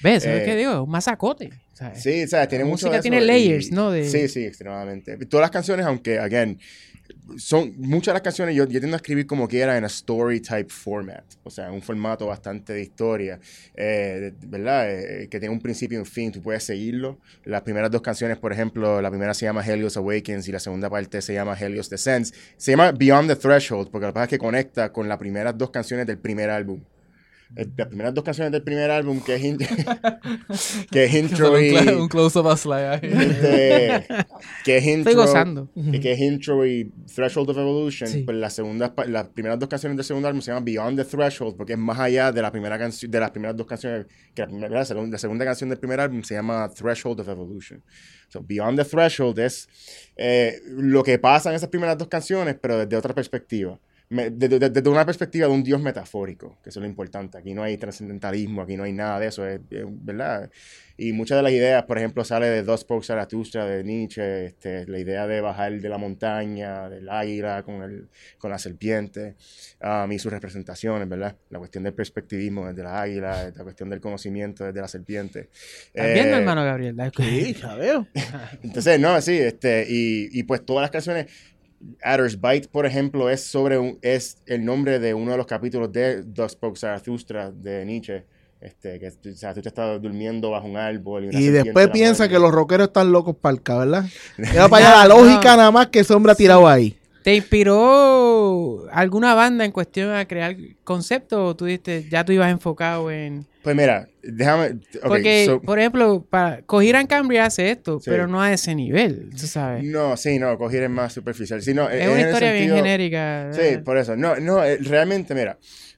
¿Ves? Eso Eh, es que digo, es un masacote. ¿Sabes? Sí, o sea, tiene La mucho música de eso tiene y- layers, ¿no? De... Sí, sí, extremadamente. Todas las canciones, aunque, again, son muchas de las canciones yo, yo tiendo a escribir como quiera en a story type format, o sea, un formato bastante de historia, eh, de- ¿verdad? Eh, que tiene un principio y un fin, tú puedes seguirlo. Las primeras dos canciones, por ejemplo, la primera se llama Helios Awakens y la segunda parte se llama Helios Descends. Se llama Beyond the Threshold porque lo que pasa es que conecta con las primeras dos canciones del primer álbum. Eh, Las primeras dos canciones del primer álbum, que es, in- que es intro y... Un, cla- un close-up a Sly ahí. Este, que es intro, Estoy gozando. y que es intro y Threshold of Evolution, Sí. pues las segundas, pa- las primeras dos canciones del segundo álbum se llaman Beyond the Threshold porque es más allá de la primera canción, de las primeras dos canciones, que la, primera, la, segunda, la segunda canción del primer álbum se llama Threshold of Evolution. So, Beyond the Threshold es eh, lo que pasa en esas primeras dos canciones, pero desde otra perspectiva. Me- Desde, desde- desde una perspectiva de un Dios metafórico, que eso es lo importante. Aquí no hay trascendentalismo, aquí no hay nada de eso, es, es- ¿verdad? Y muchas de las ideas, por ejemplo, sale de Thus Spoke Zarathustra, de Nietzsche, este, la idea de bajar de la montaña, del águila con, el, con la serpiente, um, y sus representaciones, ¿verdad? La cuestión del perspectivismo desde la águila, la cuestión del conocimiento desde la serpiente. ¿Estás viendo, Eh, hermano Gabriel? ¿Estás Sí, ya veo. entonces, no, sí, este, y, y pues todas las canciones, Adder's Bite, por ejemplo, es sobre un, es el nombre de uno de los capítulos de Thus Spoke Zarathustra de Nietzsche, este, que o sea, tú te estás durmiendo bajo un árbol y, una Y serpiente después la piensa muerde. que los rockeros están locos palca, ¿verdad? Era para allá la lógica nada más que ese hombre ha tirado ahí. ¿Te inspiró alguna banda en cuestión a crear conceptos o tú dijiste, ya tú ibas enfocado en... Pues mira, déjame, okay, Porque, so- por ejemplo, para, Cojiran Cambria hace esto, Sí. pero no a ese nivel, tú sabes. no, sí, no, Coger es más superficial. Sí, no, Es en una el historia bien sentido- genérica. Sí, ¿verdad? por eso. No, no, eh, realmente, mira,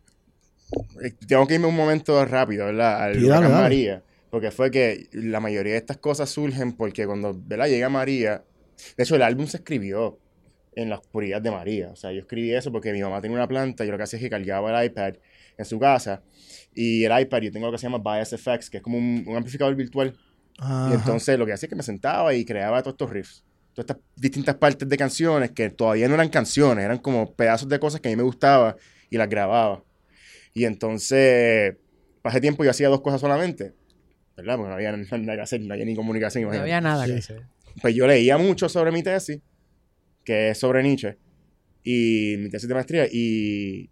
eh, tengo que irme un momento rápido, ¿verdad? Al Sí, dale, huracán dale. María, porque fue que la mayoría de estas cosas surgen porque cuando, ¿verdad? Llega María, de hecho el álbum se escribió en la oscuridad de María, o sea, yo escribí eso porque mi mamá tenía una planta, yo lo que hacía es que cargaba el iPad en su casa, y el iPad yo tengo lo que se llama Bias Effects, que es como un, un amplificador virtual, Ajá. y entonces lo que hacía es que me sentaba y creaba todos estos riffs. Todas estas distintas partes de canciones que todavía no eran canciones, eran como pedazos de cosas que a mí me gustaba y las grababa. Y entonces, pasé tiempo y hacía dos cosas solamente, ¿verdad? Porque no había nada que hacer, no había ni comunicación. No imagínate. había nada que Sí. hacer. Pues yo leía mucho sobre mi tesis, que es sobre Nietzsche, y mi tesis de maestría, y,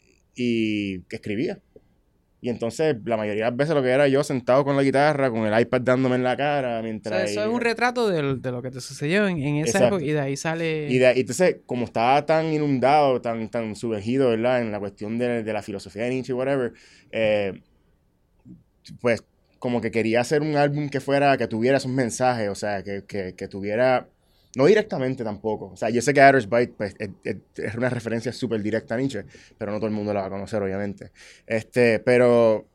y que escribía. Y entonces, la mayoría de las veces lo que era yo sentado con la guitarra, con el iPad dándome en la cara, O mientras... sea, eso es un retrato de, de lo que te sucedió en, en esa Exacto. época y de ahí sale... Y, de, y entonces, como estaba tan inundado, tan, tan sumergido, ¿verdad? En la cuestión de, de la filosofía de Nietzsche, whatever, eh, pues como que quería hacer un álbum que fuera, que tuviera esos mensajes, o sea, que, que, que tuviera, no directamente tampoco. O sea, yo sé que Adder's Bite pues, es, es, es una referencia súper directa a Nietzsche, pero no todo el mundo la va a conocer, obviamente. Este, pero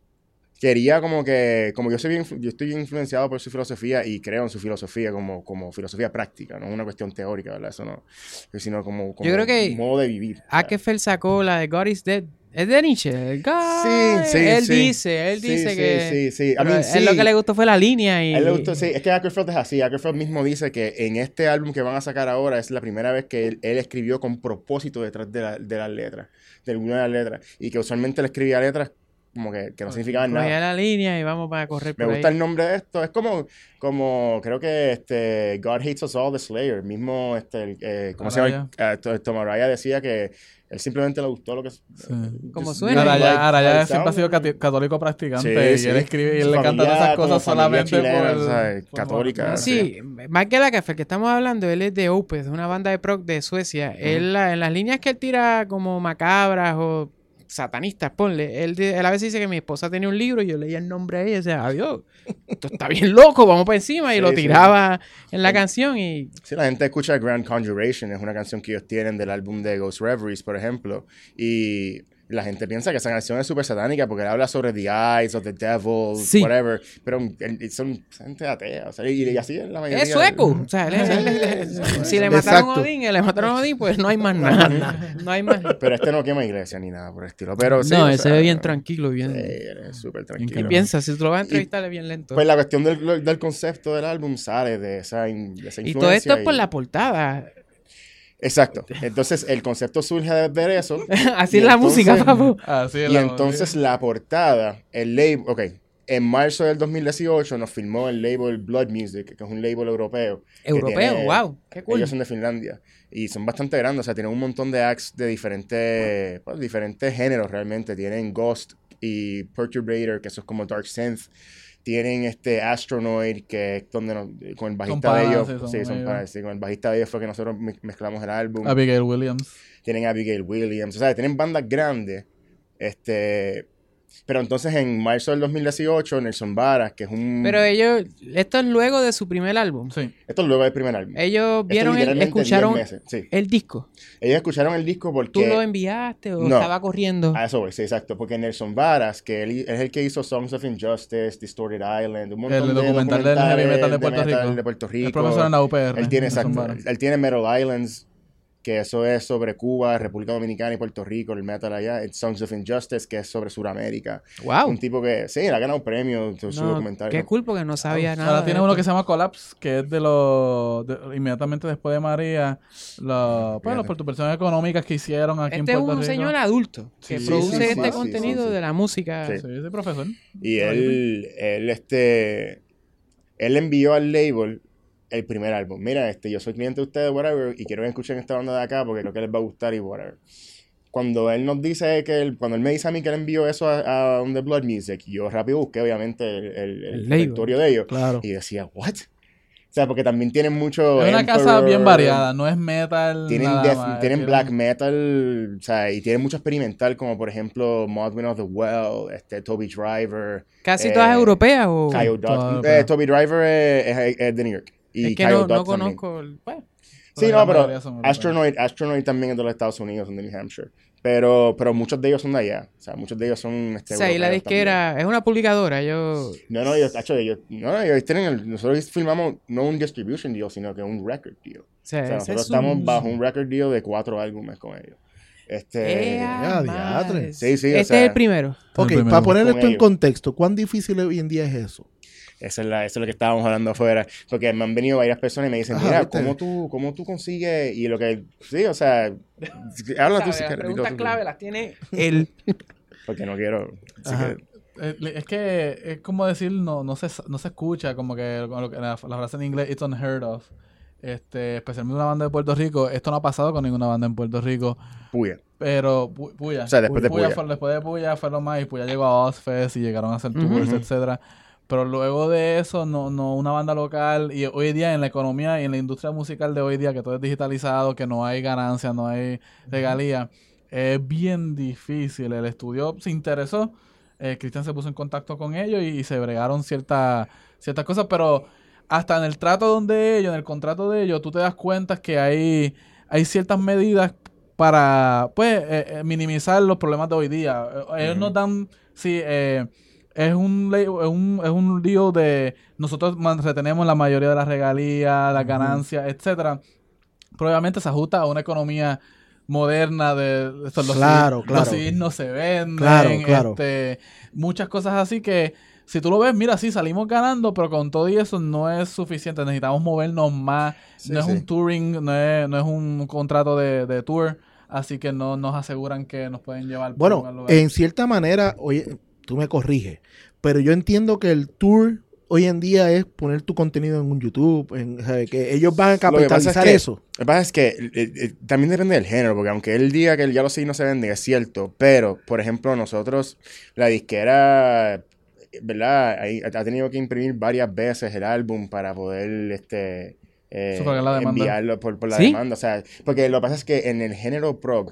quería como que, como yo soy bien, yo estoy bien influenciado por su filosofía y creo en su filosofía como, como filosofía práctica, no una cuestión teórica, ¿verdad? Eso no, sino como, como Yo creo que un modo de vivir. Akerfeld sacó la de God is Dead. Es de Nietzsche. El God- Sí, sí, Él sí. dice, él Sí, dice sí, que... sí, sí. I pero mean, él sí. lo que le gustó fue la línea y... A él le gustó, sí. Es que Akerfeld es así. Akerfeld mismo dice que en este álbum que van a sacar ahora es la primera vez que él, él escribió con propósito detrás de, la, de las letras, de alguna de las letras. Y que usualmente él escribía letras como que, que no significaban Cogía nada. la línea y vamos para correr Me por gusta ahí. el nombre de esto. Es como, como creo que este God Hates Us All, The Slayer. Mismo, este, el, eh, ¿cómo se llama? Uh, Tom Araya decía que él simplemente le gustó lo que... Sí. Como just- suena. Araya, like- Araya like siempre ha sido sound. cati- católico practicante Sí, y sí. él escribe y él Su le canta todas familia esas cosas como familia solamente chilena, por, ¿sabes? por- Católica. No, sí, Michael Akerfeld, que estamos hablando, él es de Opeth, una banda de prog de Suecia. Él, la- en las líneas que él tira como macabras o satanistas, ponle, él, de- él a veces dice que mi esposa tenía un libro y yo leía el nombre de ella y decía, adiós, esto está bien loco, vamos para encima, y Sí, lo sí. tiraba en la Sí. canción y... Sí, la gente escucha Grand Conjuration, es una canción que ellos tienen del álbum de Ghost Reveries, por ejemplo, y la gente piensa que esa canción es súper satánica porque él habla sobre the eyes of the devil, Sí. whatever, pero él- son gente atea, o sea, y, y así es la mayoría. Es sueco. O sea, él es- él es- si le mataron a Exacto. Odín, le mataron a Odín, pues no hay más nada. No hay más. Pero este no quema iglesia ni nada por el estilo, pero sí, No, o él se sea, ve bien tranquilo, bien... Sí, él es súper Y tranquilo. piensa, si tú lo vas a entrevistar, es bien lento. Pues la cuestión del, del concepto del álbum sale de esa, in- de esa Y influencia. todo esto es por y- la portada. Exacto. Entonces el concepto surge de ver eso. Así y es la entonces- música, papu. Así es Y la entonces música. la portada, el label, ok, en marzo del dos mil dieciocho nos firmó el label Blood Music, que es un label europeo. Europeo, tiene, wow, qué cool. Ellos son de Finlandia y son bastante grandes, o sea, tienen un montón de acts de diferentes, pues, diferentes géneros realmente. Tienen Ghost y Perturbator, que eso es como Dark Synth. Tienen este Astronoid, que es donde nos, con el bajista panas, de ellos, sí, son sí, son panas, sí, con el bajista de ellos fue que nosotros mezclamos el álbum. Abigail Williams. Tienen Abigail Williams, o sea, tienen bandas grandes. Este, pero entonces en marzo del dos mil dieciocho, Nelson Varas, que es un... Pero ellos, esto es luego de su primer álbum. Sí. Esto es luego del primer álbum. Ellos vieron, el, escucharon meses, sí. el disco. Ellos escucharon el disco porque... ¿Tú lo enviaste o no, estaba corriendo? A eso voy, sí, exacto. Porque Nelson Varas, que él es el que hizo Songs of Injustice, Distorted Island, un montón el de documental del heavy metal de Puerto, de metal Rico. de Puerto Rico. El profesor en la U P R. Él tiene, Nelson exacto, Varas. él tiene Metal Islands, que eso es sobre Cuba, República Dominicana y Puerto Rico, el metal allá. It's Songs of Injustice, que es sobre Sudamérica. Wow. Un tipo que, sí, le ha ganado un premio su, su No, documental. qué cool, porque no sabía Ahora nada. Ahora tiene de uno esto. que se llama Collapse, que es de los... de- inmediatamente después de María, lo, pues, las perturbaciones económicas que hicieron aquí Este en es Puerto un Rico. señor adulto que Sí, produce sí, sí, este sí, contenido sí, sí. de la música. Sí. Sí, ese profesor. Y él, él, este, él envió al label el primer álbum. Mira, este, yo soy cliente de ustedes, whatever, y quiero que escuchen esta banda de acá porque creo que les va a gustar y whatever. Cuando él nos dice que él, cuando él me dice a mí que él envió eso a, a The Blood Music, yo rápido busqué, obviamente, el, el, el, El label. repertorio de ellos. Claro. Y decía, ¿what? O sea, porque también tienen mucho... Es una Emperor, casa bien variada, no es metal Tienen, nada death- más, tienen tienen- black metal, o sea, y tienen mucho experimental, como por ejemplo Modwin of the Well, este, Toby Driver. ¿Casi eh, todas europeas o...? Kyle Todas Dot- europeas. eh, Toby Driver es, es- es de New York. Y Es que Kyle no, no Dot también. conozco... el- bueno. Sí, la no, pero mayoría son europeos. Astronoid, Astronoid también es de los Estados Unidos, son de New Hampshire. Pero, pero muchos de ellos son de allá. O sea, muchos de ellos son... Este, O sea, y la europeos disquera es una publicadora. Yo... también. No, no, ellos, tacho, ellos, no, no, ellos tienen... el- nosotros filmamos no un distribution deal, sino que un record deal. O sea, O sea, ese nosotros es estamos un- bajo un record deal de cuatro álbumes con ellos. Este... ¡Ea, Ya, madre! diatre. Sí, sí, o Este sea, es el primero. Ok, primero para poner con esto en ellos. contexto, ¿cuán difícil hoy en día es eso? Eso es, la, eso es lo que estábamos hablando afuera. Porque me han venido varias personas y me dicen, Ajá, mira, ¿viste? ¿cómo tú, ¿cómo tú consigues? Y lo que... Sí, o sea... Habla tú ¿Sabes? si Las quieres. preguntas dilo tú. clave las tiene él. Porque no quiero... así Ajá. que- Eh, Es que es como decir, no, no, se, no se escucha, como que con lo que- la, la frase en inglés, it's unheard of. Este, especialmente una banda de Puerto Rico. Esto no ha pasado con ninguna banda en Puerto Rico. Puya. Pero Pu- Puya. O sea, después de Puya. fue- después de Puya fue lo más. Y Puya llegó a Ozfest y llegaron a hacer tours, Ujú. etcétera. Pero luego de eso, no, no una banda local. Y hoy día en la economía y en la industria musical de hoy día, que todo es digitalizado, que no hay ganancias, no hay regalía, es bien difícil. El estudio se interesó. Eh, Cristian se puso en contacto con ellos y, y se bregaron ciertas ciertas cosas, pero hasta en el trato donde ellos, en el contrato de ellos, tú te das cuenta que hay, hay ciertas medidas para pues eh, eh, minimizar los problemas de hoy día. Eh, Ellos Ujú. nos dan, sí, eh, es un, ley- es un es un lío de nosotros man- retenemos la mayoría de las regalías, las Ujú. ganancias, etcétera. Pero obviamente se ajusta a una economía moderna de esto, los, Claro, C Ds, claro. los C Ds no se venden, Claro, claro. este, muchas cosas así que si tú lo ves, mira, sí, salimos ganando, pero con todo y eso no es suficiente. Necesitamos movernos más. Sí, no es sí. un touring, no es, no es un contrato de, de tour, así que no nos aseguran que nos pueden llevar por un Bueno, lugar. en cierta manera, oye, tú me corriges, pero yo entiendo que el tour hoy en día es poner tu contenido en un YouTube, en, o sea, que ellos van a Lo que pasa es capitalizar que- eso. Lo que pasa es que eh, eh, también depende del género, porque aunque él diga que ya los C Ds no se venden, es cierto, pero, por ejemplo, nosotros, la disquera, ¿verdad? Ahí ha tenido que imprimir varias veces el álbum para poder, este... eh, Sufragar la demanda. enviarlo por, por la ¿Sí? demanda, o sea, porque lo que pasa es que en el género prog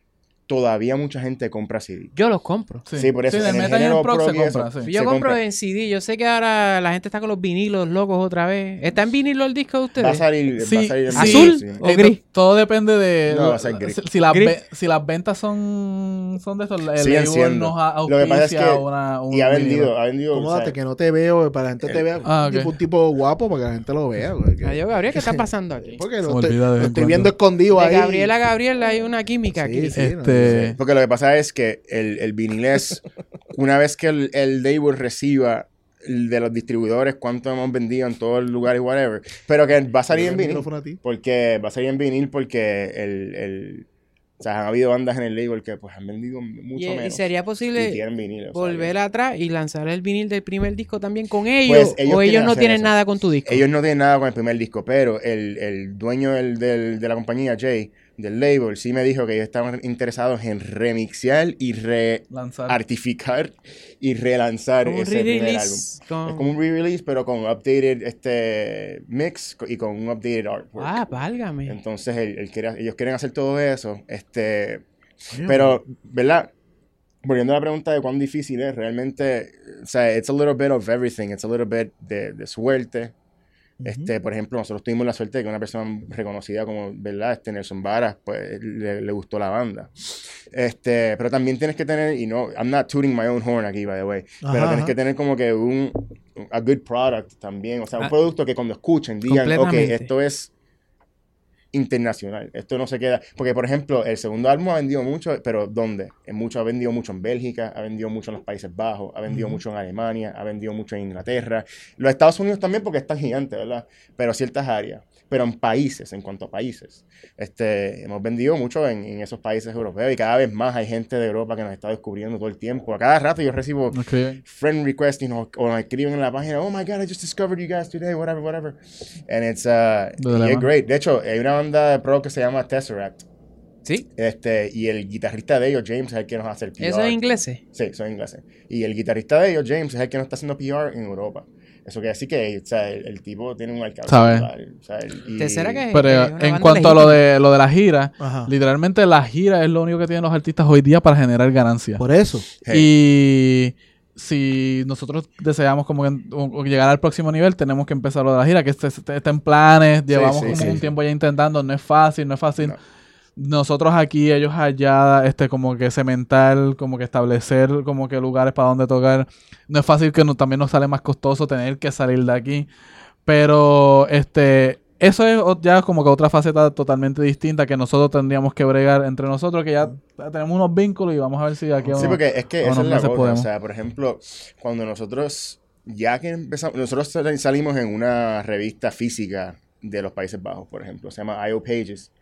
todavía mucha gente compra C D. Yo los compro. Sí, por eso, Sí, en el el metal y el género prog se prog y eso, compra, sí. Yo se compro compra. en C D. Yo sé que ahora la gente está con los vinilos locos otra vez. ¿Está en vinilo el disco de ustedes? Va a salir, va a Sí, salir en sí. ¿Azul? sí. ¿O Eh, gris? to- Todo depende de... No, va a ser gris. Si, si las Gris. ve- si las ventas son, son de estos, el Siguen label siendo. nos a- Lo que pasa es auspicia que- una, un Y ha vinilo. vendido, ha vendido. o Acomódate sea, que no te veo, para que la gente te vea Ah, un, ok. tipo, un tipo guapo, para que la gente lo vea. Güey, que- Adiós, Gabriel, ¿qué está pasando aquí? porque Se lo me estoy, olvida de lo vez en estoy cuando. viendo escondido De ahí. Gabriel a Gabriel hay una química Sí, aquí. sí, no, Este- no sé. Porque lo que pasa es que el, el vinil es, una vez que el, el label reciba el de los distribuidores cuánto hemos vendido en todo el lugar y whatever, pero que va a salir en El vinil, micrófono a ti. porque va a salir en vinil porque el, el O sea, han habido bandas en el label que pues han vendido mucho y, menos. ¿Y sería posible y tienen vinil, o volver sea, atrás y lanzar el vinil del primer disco también con ellos? Pues, ellos ¿O ellos no tienen eso. nada con tu disco? Ellos no tienen nada con el primer disco, pero el, el dueño del, del, de la compañía, Jay, del label, sí me dijo que ellos estaban interesados en remixear y re-artificar y relanzar como ese primer álbum. Con... Es como un re-release, pero con updated este mix y con un updated artwork. Ah, válgame. Entonces, el, el quiere, ellos quieren hacer todo eso. este Pero, ¿verdad? Volviendo a la pregunta de cuán difícil es, realmente, o sea, it's a little bit of everything. It's a little bit de, de suerte. Este, por ejemplo, nosotros tuvimos la suerte de que una persona reconocida como, ¿verdad? Este Nelson Varas, pues le, le gustó la banda. Este, pero también tienes que tener, y no, I'm not tooting my own horn aquí, by the way, ajá, pero tienes ajá. que tener como que un, a good product también, o sea, un ah, producto que cuando escuchen digan, ok, esto es internacional, esto no se queda, porque por ejemplo, el segundo álbum ha vendido mucho, pero ¿dónde? En mucho, ha vendido mucho en Bélgica, ha vendido mucho en los Países Bajos, ha vendido uh-huh. mucho en Alemania, ha vendido mucho en Inglaterra, los Estados Unidos también porque es tan gigante, ¿verdad? Pero ciertas áreas, pero en países, en cuanto a países, este, hemos vendido mucho en, en esos países europeos y cada vez más hay gente de Europa que nos está descubriendo todo el tiempo. A cada rato yo recibo okay. friend requests, you know, o me escriben en la página, oh my God, I just discovered you guys today, whatever, whatever. And it's, uh, y es great. De hecho, hay una banda de pro que se llama Tesseract. ¿Sí? Este, y el guitarrista de ellos, James, es el que nos hace el P R. ¿Eso es ingleses? Sí, son ingleses. Y el guitarrista de ellos, James, es el que nos está haciendo P R en Europa. Eso quiere decir que, o sea, el, el tipo tiene un alcance. ¿Sabes? O sea, y... ¿Tercera que Pero es en cuanto legítima. a lo de lo de la gira, ajá. literalmente la gira es lo único que tienen los artistas hoy día para generar ganancias. Por eso. Hey. Y si nosotros deseamos como que, o, llegar al próximo nivel, tenemos que empezar lo de la gira, que está este, este en planes, llevamos sí, sí, como sí, un sí. tiempo ya intentando, no es fácil, no es fácil. No. Nosotros aquí, ellos allá, este como que cementar, como que establecer como que lugares para donde tocar. No es fácil, que no, también nos sale más costoso tener que salir de aquí. Pero este eso es ya como que otra faceta totalmente distinta que nosotros tendríamos que bregar entre nosotros, que ya tenemos unos vínculos y vamos a ver si aquí sí, o, porque es que esa es la cosa. Podemos. O sea, por ejemplo, cuando nosotros, ya que empezamos, nosotros salimos en una revista física de los Países Bajos, por ejemplo, se llama I O Pages.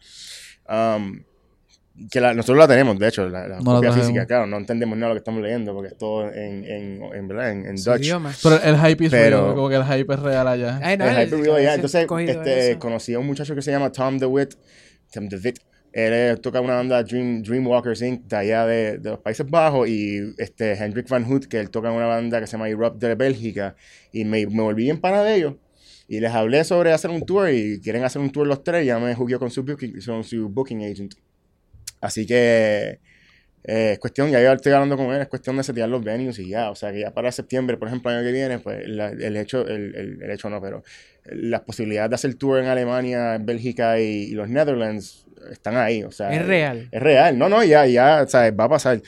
Um, que la, nosotros la tenemos, de hecho, la, la no copia la física, claro, no entendemos nada de lo que estamos leyendo porque es todo en, en, en, ¿verdad? en, en Dutch. Idioma. Pero el hype es Pero, real, como que el hype es real allá. Ay, no, el, el hype es real allá. Entonces, este, conocí a un muchacho que se llama Tom DeWitt. Tom DeWitt. Él eh, toca una banda Dream, Dreamwalkers incorporated de allá de, de los Países Bajos, y este Hendrik Van Hout, que él toca en una banda que se llama Erupt de Bélgica, y me, me volví bien pana de ellos. Y les hablé sobre hacer un tour y quieren hacer un tour los tres. Ya me jugué con su booking, son su booking agent. Así que eh, es cuestión, ya yo estoy hablando con él, es cuestión de setear los venues y ya. O sea, que ya para septiembre, por ejemplo, el año que viene, pues la, el hecho, el, el, el hecho no, pero las posibilidades de hacer tour en Alemania, en Bélgica y, y los Netherlands están ahí. O sea, es real. Es real. No, no, ya, ya, o sea, va a pasar.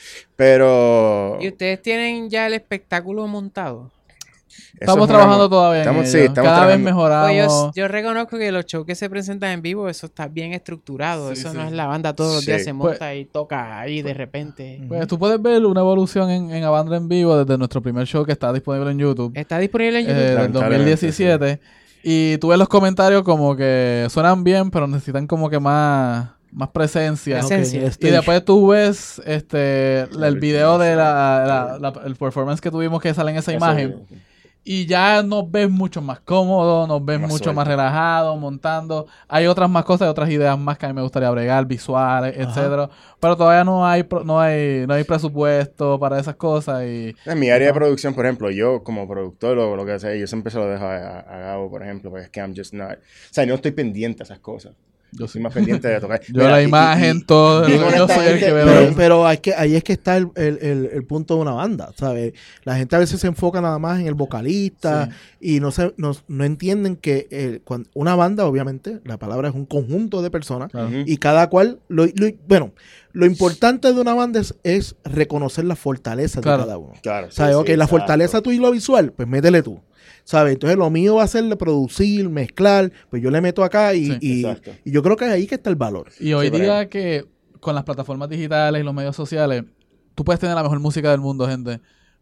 Pero... ¿Y ustedes tienen ya el espectáculo montado? Estamos trabajando todavía estamos, en sí, estamos Cada trabajando. vez mejoramos. Pues yo, yo reconozco que los shows que se presentan en vivo, eso está bien estructurado. Sí, eso sí. no es la banda todos los sí. días se monta pues, y toca ahí de repente. Pues tú puedes ver una evolución en, en Avandra en vivo desde nuestro primer show que está disponible en YouTube. Está disponible en YouTube. Eh, del dos mil diecisiete. Sí. Y tú ves los comentarios como que suenan bien, pero necesitan como que más... más presencia. presencia. Okay. Y después tú ves este el, el video de la, la, la el performance que tuvimos que sale en esa imagen. Y ya nos ves mucho más cómodos, nos ves más mucho suelto. más relajados, montando. Hay otras más cosas, otras ideas más que a mí me gustaría bregar, visuales, Ajá. etcétera. Pero todavía no hay no hay no hay presupuesto para esas cosas. Y en mi área de producción, por ejemplo, yo como productor, lo, lo que sé, yo siempre se lo dejo a, a, a Gabo, por ejemplo, porque es que I'm just not... O sea, no estoy pendiente a esas cosas. Yo soy más pendiente de tocar. Yo Mira, la imagen, y, y, todo. Y, yo soy el que veo. Pero, pero hay que, ahí es que está el, el, el, el punto de una banda, ¿sabes? La gente a veces se enfoca nada más en el vocalista sí. y no, se, no, no entienden que eh, cuando una banda, obviamente, la palabra es un conjunto de personas uh-huh. y cada cual, lo, lo, bueno, lo importante de una banda es, es reconocer las fortalezas claro. de cada uno. Claro. ¿Sabes? Sí, ok, sí, la exacto. fortaleza tuya y lo visual, pues métele tú. ¿Sabes? Entonces lo mío va a ser de producir, mezclar, pues yo le meto acá y, sí, y, y yo creo que es ahí que está el valor. Y hoy sí, día que con las plataformas digitales y los medios sociales, tú puedes tener la mejor música del mundo, gente,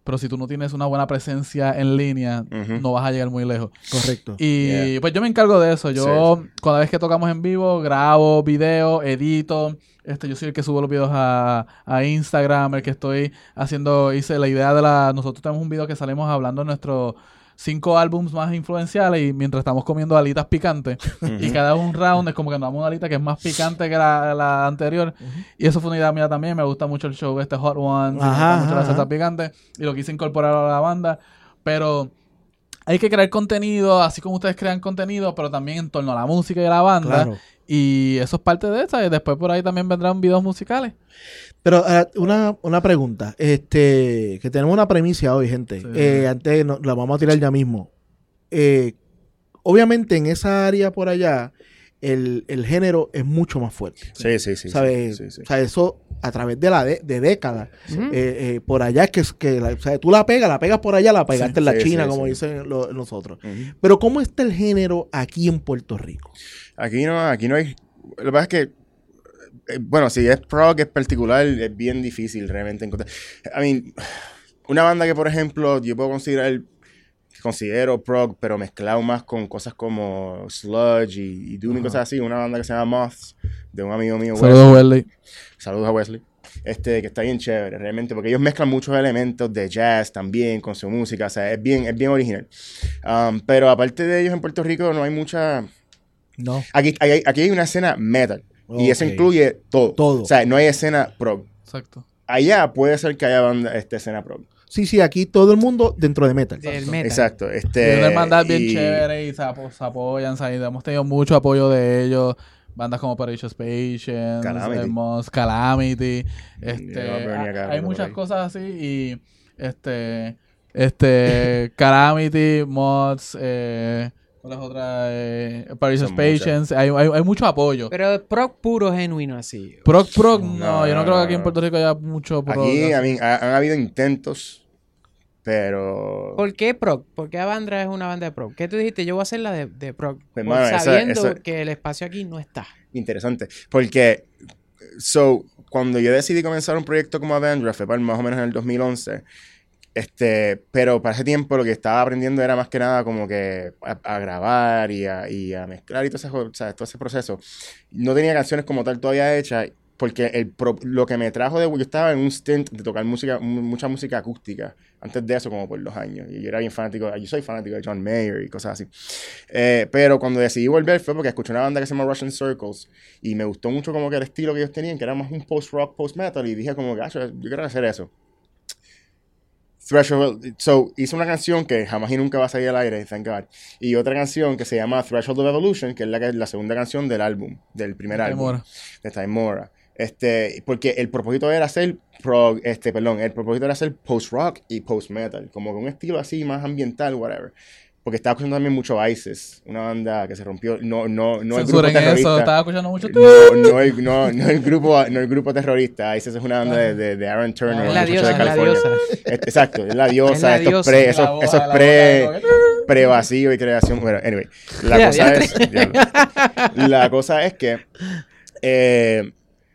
pero si tú no tienes una buena presencia en línea, uh-huh. no vas a llegar muy lejos. Correcto. Y yeah. pues yo me encargo de eso. Yo, sí. cada vez que tocamos en vivo, grabo video, edito. Este, yo soy el que subo los videos a, a Instagram, el que estoy haciendo, hice la idea de la... Nosotros tenemos un video que salimos hablando de nuestros cinco álbums más influenciales y mientras estamos comiendo alitas picantes. Uh-huh. Y cada un round es como que nos damos una alita que es más picante que la, la anterior. Uh-huh. Y eso fue una idea mía también. Me gusta mucho el show este Hot Ones. Me gusta mucho la salsa picante. Y lo quise incorporar a la banda. Pero hay que crear contenido, así como ustedes crean contenido, pero también en torno a la música y a la banda. Claro. Y eso es parte de esa. Y después por ahí también vendrán videos musicales. Pero uh, una, una pregunta. Este, que tenemos una premisa hoy, gente. Sí. Eh, antes no, la vamos a tirar ya mismo. Eh, obviamente en esa área por allá, el, el género es mucho más fuerte. Sí, sí, sí. ¿Sabes? Sí, sí, sí. O sea, eso a través de la de, de décadas. Uh-huh. eh, eh, por allá es que, que la, o sea, tú la pegas, la pegas por allá, la pegaste sí, en la sí, China, sí, como sí. dicen lo, nosotros. Uh-huh. Pero ¿cómo está el género aquí en Puerto Rico? Aquí no, aquí no hay... Lo que pasa es que bueno, si es prog es particular, es bien difícil realmente encontrar. I mean, una banda que, por ejemplo, yo puedo considerar, considero prog, pero mezclado más con cosas como sludge y, y doom y cosas así. Una banda que se llama Moths, de un amigo mío, Saludos a Wesley. Saludos a Wesley. Este, que está bien chévere, realmente, porque ellos mezclan muchos elementos de jazz también con su música, o sea, es bien, es bien original. Um, pero aparte de ellos en Puerto Rico no hay mucha... No. Aquí, hay, aquí hay una escena metal. Okay. Y eso incluye todo. Todo. O sea, no hay escena prog. Exacto. Allá puede ser que haya banda, este, escena prog. Sí, sí, aquí todo el mundo dentro de metal. Del metal. Exacto. Este, y una hermandad bien y... chévere y se, ap- se apoyan. ¿sabes? Hemos tenido mucho apoyo de ellos. Bandas como Parachute Patience, Calamity. Hemos, Calamity. Este, yeah, hay, hay muchas cosas así y este, este, Calamity, Mods, eh... ¿Cuál es otra? Eh, Parachute Patience. Hay, hay, hay mucho apoyo. Pero prog puro, genuino, así. Prog, prog, no. no Yo no creo que aquí en Puerto Rico haya mucho prog. Aquí, I mean, ha, han habido intentos, pero... ¿Por qué prog? ¿Por qué Avandra es una banda de prog? ¿Qué tú dijiste? Yo voy a hacer la de, de prog. Pues, mano, sabiendo esa, esa... que el espacio aquí no está. Interesante. Porque, so, cuando yo decidí comenzar un proyecto como Avandra, fue para más o menos en el dos mil once... Este, pero para ese tiempo lo que estaba aprendiendo era más que nada como que a, a grabar y a, y a mezclar y todo ese, o sea, todo ese proceso. No tenía canciones como tal todavía hechas porque el pro, lo que me trajo de... Yo estaba en un stint de tocar música, mucha música acústica antes de eso como por dos años. Y yo era bien fanático, yo soy fanático de John Mayer y cosas así. Eh, pero cuando decidí volver fue porque escuché una banda que se llama Russian Circles y me gustó mucho como que el estilo que ellos tenían, que era más un post-rock, post-metal y dije como que, yo quiero hacer eso. Threshold, so, hice una canción que jamás y nunca va a salir al aire, thank God. Y otra canción que se llama Threshold of Evolution, que es la, que, la segunda canción del álbum, del primer de álbum. Mora. De Time Mora. Este, porque el propósito era hacer prog, este, perdón, el propósito era hacer post-rock y post-metal, como que un estilo así más ambiental, whatever. Porque estaba escuchando también mucho ISIS, una banda que se rompió, no, no, no el grupo terrorista. Eso, estaba escuchando mucho. No, no, el, no, no el grupo, no el grupo terrorista. ISIS es una banda de, de, de Aaron Turner, es la diosa, de California. la diosa. Este, exacto, es la diosa, es la estos diosa. pre, esos, boca, esos pre, pre vacío y creación. Bueno, anyway, la Ya, cosa ya. es, diablo. la cosa es que, eh,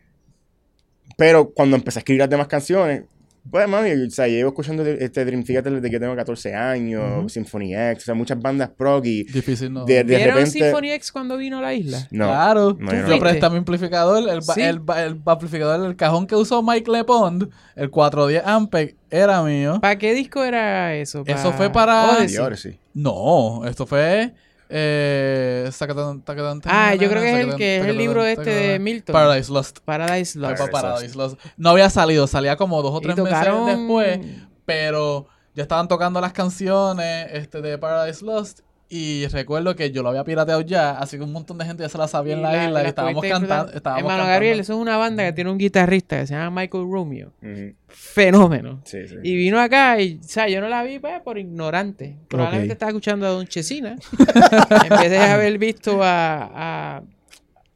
pero cuando empecé a escribir las demás canciones, pues, mami, o sea, llevo escuchando este Dream Theater desde que tengo catorce años, uh-huh. Symphony X, o sea, muchas bandas prog y... Difícil, ¿no? De, de ¿Vieron repente... Symphony X cuando vino a la isla? No. Claro. No, Tú yo yo no. presté mi amplificador, el, Sí. el, el, el amplificador, el cajón que usó Mike LePond, el cuatrocientos diez Ampeg, era mío. ¿Para qué disco era eso? ¿Pa Eso fue para... Odyssey? Y ahora sí. No, esto fue... Eh, Sacatán, Tacatán, Ah, yo creo que es el Sacatán, que es el Tacatán, libro este de Tacatán. Milton. Paradise Lost. Paradise Lost. Fue para Paradise Paradise Lost. No había salido, salía como dos o Y tres tocaron- meses después, pero ya estaban tocando las canciones este, de Paradise Lost y recuerdo que yo lo había pirateado ya, así que un montón de gente ya se la sabía en la, isla y la estábamos pudiste disfrutar. cantando. Estábamos Hermano cantando. Gabriel, eso es una banda que tiene un guitarrista que se llama Michael Romeo. Uh-huh. Fenómeno. Sí, sí. Y vino acá y, o sea, yo no la vi pues, por ignorante. Probablemente Ok. estaba escuchando a Don Chesina. En vez de haber visto a, a,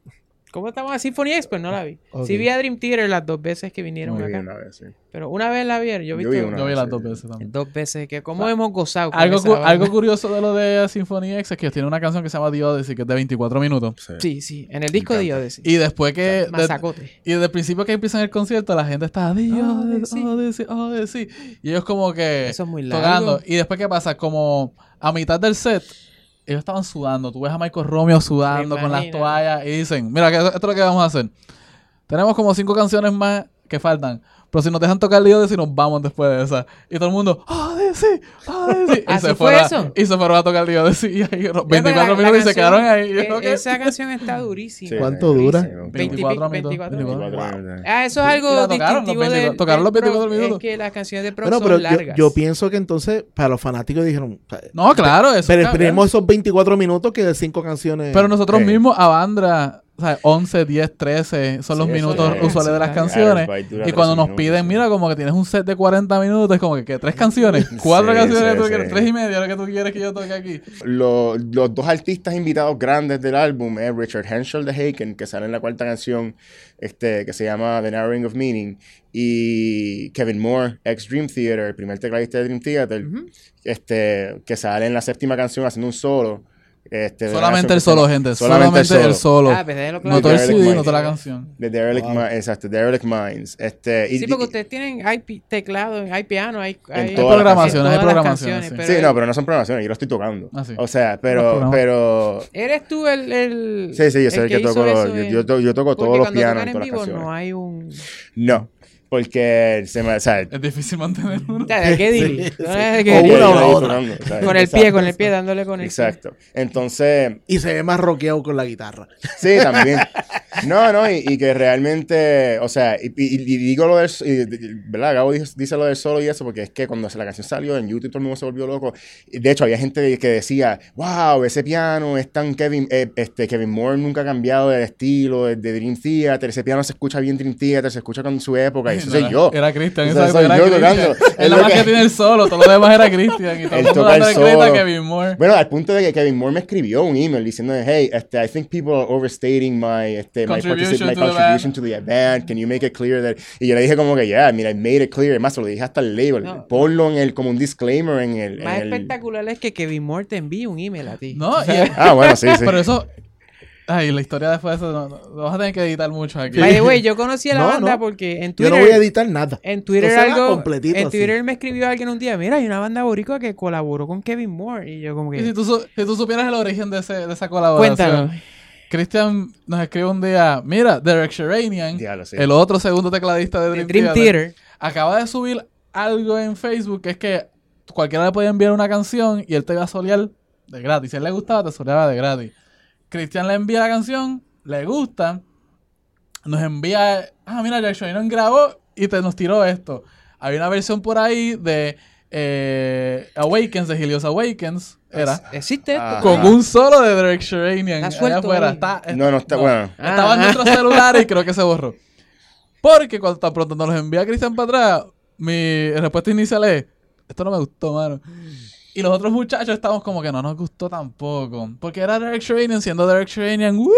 ¿Cómo estamos? A Symphony X, pues no la vi. Okay. Sí vi a Dream Theater las dos veces que vinieron Muy acá. bien, una vez, sí. Pero una vez la vieron. Yo, Yo vi, vi, una Yo vi vez, las sí. dos veces también. dos veces. Que ¿Cómo hemos gozado con Algo, esa cu- banda? algo curioso de lo de Symphony X es que tiene una canción que se llama The Odyssey, que es de veinticuatro minutos. Sí. Sí, sí. En el disco de Odyssey. Y después que... de- Masacote. y desde el principio que empiezan el concierto, la gente está... The Odyssey. Odyssey, Odyssey. Y ellos como que... Eso es muy largo. tocando. Y después, ¿qué pasa? Como a mitad del set... Ellos estaban sudando. Tú ves a Michael Romeo sudando Me con las imagino. toallas y dicen, mira, que esto es lo que vamos a hacer. Tenemos como cinco canciones más que faltan. Pero si nos dejan tocar el Odyssey, nos vamos después de esa. Y todo el mundo, Odyssey, Odyssey. Y ¿Así se fue fueron a- eso? Y se fueron a tocar el Odyssey. Y ahí Ya, veinticuatro pero la- la minutos y se canción- quedaron ahí. Y yo, e- ¿qué? Esa canción está durísima. Sí, ¿Cuánto sí, dura? sí, veinticuatro minutos. veinticuatro veinticuatro. minutos. Ah, eso es algo Y la tocaron, los distintivo de, veinticuatro tocaron los del veinticuatro prog, minutos. Es que las canciones de prog Bueno, son pero yo, largas. yo pienso que entonces para los fanáticos dijeron, No, claro. Eso pero está bien. esperemos esos veinticuatro minutos que de cinco canciones. Pero nosotros Eh. mismos, Avandra, o sea, once, diez, trece son los Sí, eso minutos es. usuales de las Sí, canciones. Average dura Y cuando trece nos minutos, piden, sí. mira, como que tienes un set de cuarenta minutos, es como que, ¿qué? ¿Tres canciones? ¿Cuatro Sí, canciones? sí, ¿Tú sí. quieres? ¿Tres y media? ¿Lo que tú quieres que yo toque aquí? Lo- los dos artistas invitados grandes del álbum es Richard Henschel de Haken, que sale en la cuarta canción, este, que se llama The Narrowing of Meaning, y Kevin Moore, ex Dream Theater, el primer tecladista de Dream Theater, este, que sale en la séptima canción haciendo un solo. Este, de una Solamente canción el que se llama- solo, gente. Solamente, Solamente el solo. Ah, pues déjalo claro. No todo el Derelict C D, Minds. no toda la canción. De Derelict Wow. Minds, exacto, Derelict Minds. Este, y- Sí, porque y- ustedes tienen, hay pi- teclado, hay piano, hay, hay, todas las programaciones, hay todas las programaciones, canciones, sí, pero no, pero no son programaciones, yo lo estoy tocando. Ah, sí. O sea, Los pero, programas. pero... ¿Eres tú el, el Sí, sí, yo soy el que hizo toco, eso yo, en- yo, to- yo toco Porque todos los cuando pianos tocan en todas en las vivo canciones. no hay un... No, porque se me, o sea, Es difícil mantener uno. O sea, ¿de qué dili? Sí, No sí. es de O qué una dili. o la ahí otra. tocando, o sea, Con el exacto, pie, con el pie, dándole con el pie. Exacto. Entonces, Y se ve más rockeado con la guitarra. sí, también. No, no, y, y que realmente, o sea, y, y- y digo lo del, y- ¿verdad? Gabo dice, dice lo del solo y eso, porque es que cuando la canción salió en YouTube todo el mundo se volvió loco. Y de hecho, había gente que decía, wow, ese piano es tan Kevin, eh, este, Kevin Moore nunca ha cambiado de estilo de, de Dream Theater, ese piano se escucha bien Dream Theater, se escucha con su época, y eso No, soy era- yo. Era Christian, O sea, exacto, soy era yo Christian. tocando. Es Es la lo más que que- tiene el solo, todo lo demás era Christian. Y todo el Él mundo toca el dándole crédito a solo. Kevin Moore. Bueno, al punto de que Kevin Moore me escribió un email diciendo, hey, este, I think people are overstating my, este, my, Contribution partici- my to the contribution band. to the band. Can you make it clear that... Y yo le dije como que, yeah, I mean, I made it clear. Más, se lo dije hasta el label. No. Ponlo en el, como un disclaimer en el... Más en el- espectacular es que Kevin Moore te envíe un email a ti. No, y- Ah, bueno, sí, sí. pero eso... Ay, la historia después de eso, no, no, lo vas a tener que editar mucho aquí. By the way, yo conocí a la No, banda no. porque en Yo Twitter... no voy a editar nada. En Twitter Esto se va algo... completito En así. Twitter me escribió alguien un día, mira, hay una banda boricua que colaboró con Kevin Moore. Y yo como Y que... si tú, su- si tú supieras el origen de, ese, de esa colaboración. Cuéntalo. Christian nos escribe un día, mira, Derek Sheranian, Diablo, sí. el otro segundo tecladista de Dream, Dream Theater, Theater. acaba de subir algo en Facebook que es que cualquiera le podía enviar una canción y él te iba a solear de gratis. Si a él le gustaba, te soleaba de gratis. Christian le envía la canción, le gusta, nos envía, ah, mira, Jack Sheranian grabó y te nos tiró esto. Hay una versión por ahí de eh, Awakens, de Helios Awakens, era. ¿Existe esto? Ah. Con un solo de Derek Sheranian Está allá suelto afuera. ahí. Está, No, no está, bueno. Estaba en Ah. nuestros celulares y creo que se borró. Porque cuando tan pronto nos los envía Cristian para atrás, mi respuesta inicial es, esto no me gustó, mano. Y los otros muchachos estamos como que no nos gustó tampoco. Porque era Derek Sheranian siendo Derek Sheranian. ¡Woo!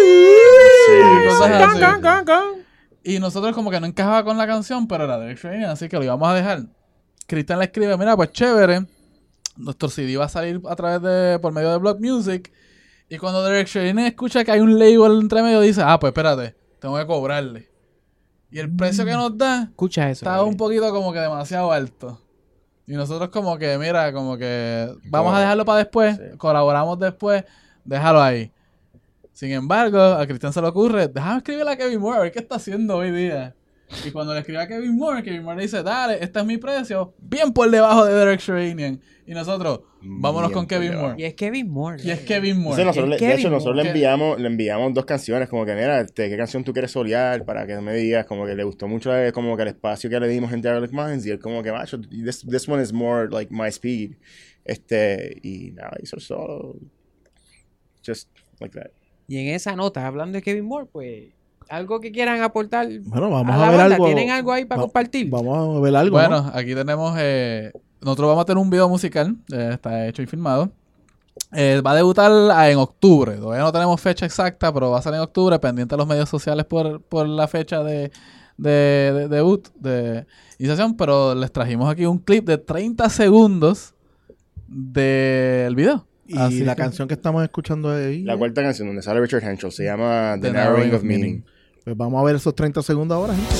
Y cosas sí, así. sí. Y nosotros como que no encajaba con la canción, pero era Derek Sheranian, así que lo íbamos a dejar. Cristian le escribe, mira, pues chévere. Nuestro C D va a salir a través de, por medio de Block Music. Y cuando Derek Sheranian escucha que hay un label entre medio, dice, ah, pues espérate, tengo que cobrarle. Y el precio que nos da Escucha eso. está un poquito como que demasiado alto. Y nosotros como que, mira, como que vamos a dejarlo para después, Sí. colaboramos después, déjalo ahí. Sin embargo, a Cristian se le ocurre, déjame escribirle a Kevin Moore, a ver qué está haciendo hoy día. Y cuando le escribe a Kevin Moore, Kevin Moore le dice, dale, este es mi precio, bien por debajo de Derek Sheranian. Y nosotros, vámonos Bien con por Kevin debajo. Moore. Y es Kevin Moore. Y es Kevin Moore. Entonces nosotros le- Es de Kevin hecho, nosotros le Moore. enviamos, le enviamos dos canciones, como que, mira, este, ¿qué canción tú quieres solear? Para que me digas, como que le gustó mucho eh, como que el espacio que le dimos en Derelict Minds, y él como que, macho, this, this one is more like my speed. Este, y nada, hizo el solo. Just like that. Y en esa nota, hablando de Kevin Moore, pues, algo que quieran aportar Bueno, vamos a a, la ver banda. algo. ¿Tienen algo ahí para Va- compartir? Vamos a ver algo. Bueno, ¿no? aquí tenemos, eh, nosotros vamos a tener un video musical, eh, está hecho y filmado. Eh, va a debutar en octubre. Todavía no tenemos fecha exacta, pero va a salir en octubre, pendiente de los medios sociales por, por la fecha de, de, de debut, de iniciación. Pero les trajimos aquí un clip de treinta segundos del video. Y Así la que, canción que estamos escuchando ahí. La cuarta canción donde sale Richard Henshaw se llama The, The Narrowing Narrowing of of Meaning. Meaning. Pues vamos a ver esos treinta segundos ahora, gente.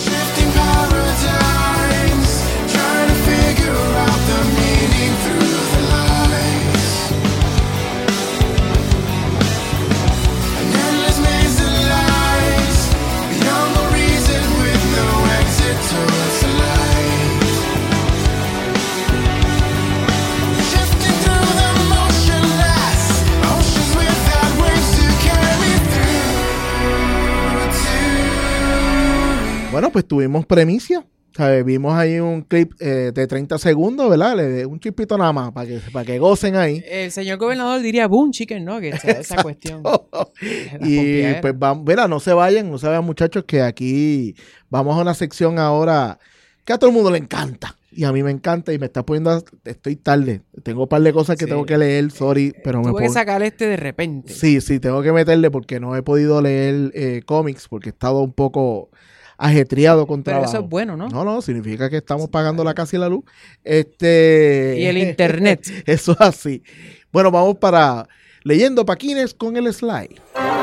Bueno, pues tuvimos premicia. ¿Sabes? Vimos ahí un clip eh, de treinta segundos, ¿verdad? Le, un chipito nada más para que, para que gocen ahí. El señor gobernador diría boom, chicken nuggets, esa, esa cuestión. Y pues vamos, mira, no se vayan, no se vayan muchachos, que aquí vamos a una sección ahora que a todo el mundo le encanta. Y a mí me encanta y me está poniendo, a, estoy tarde. Tengo un par de cosas que sí. tengo que leer, sorry, pero me Tuve puedo... que sacar este de repente. Sí, sí, tengo que meterle porque no he podido leer eh, cómics porque he estado un poco ajetreado con Pero trabajo. eso es bueno, ¿no? No, no, significa que estamos pagando la casa y la luz. Este... Y el internet. Eso es así. Bueno, vamos para Leyendo Paquines con el slide.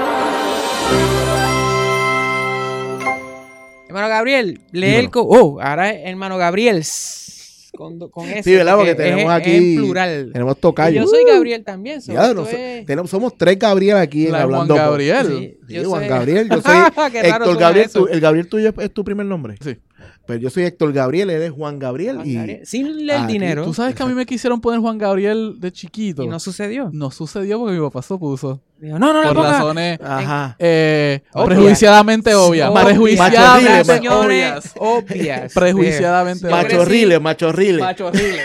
Hermano Gabriel, lee el... Co oh, ahora es hermano Gabriel. Con, con eso. Sí, ¿verdad? Porque tenemos es, aquí... en plural. Tenemos tocayo. Yo soy Gabriel también. So ya, no, es... tenemos, somos tres Gabriel aquí en La Hablando. Juan Gabriel. Sí, Sí, sí, yo Juan soy... Gabriel. Yo soy Héctor Gabriel. Tu, ¿El Gabriel tuyo es tu primer nombre? Sí. Pero yo soy Héctor Gabriel, él es Juan Gabriel. Juan y Gabriel. Sin leer aquí, dinero. Tú sabes que a mí me quisieron poner Juan Gabriel de chiquito. Y no sucedió. No sucedió porque mi papá se puso. Dijo, no, no, no. Por ponga. razones Ajá. eh, Obvias. prejuiciadamente obvias. Obvias. Prejuiciadamente Señores, obvias. obvias. Prejuiciadamente obvias. Machorrile, machorrile. Machorrile.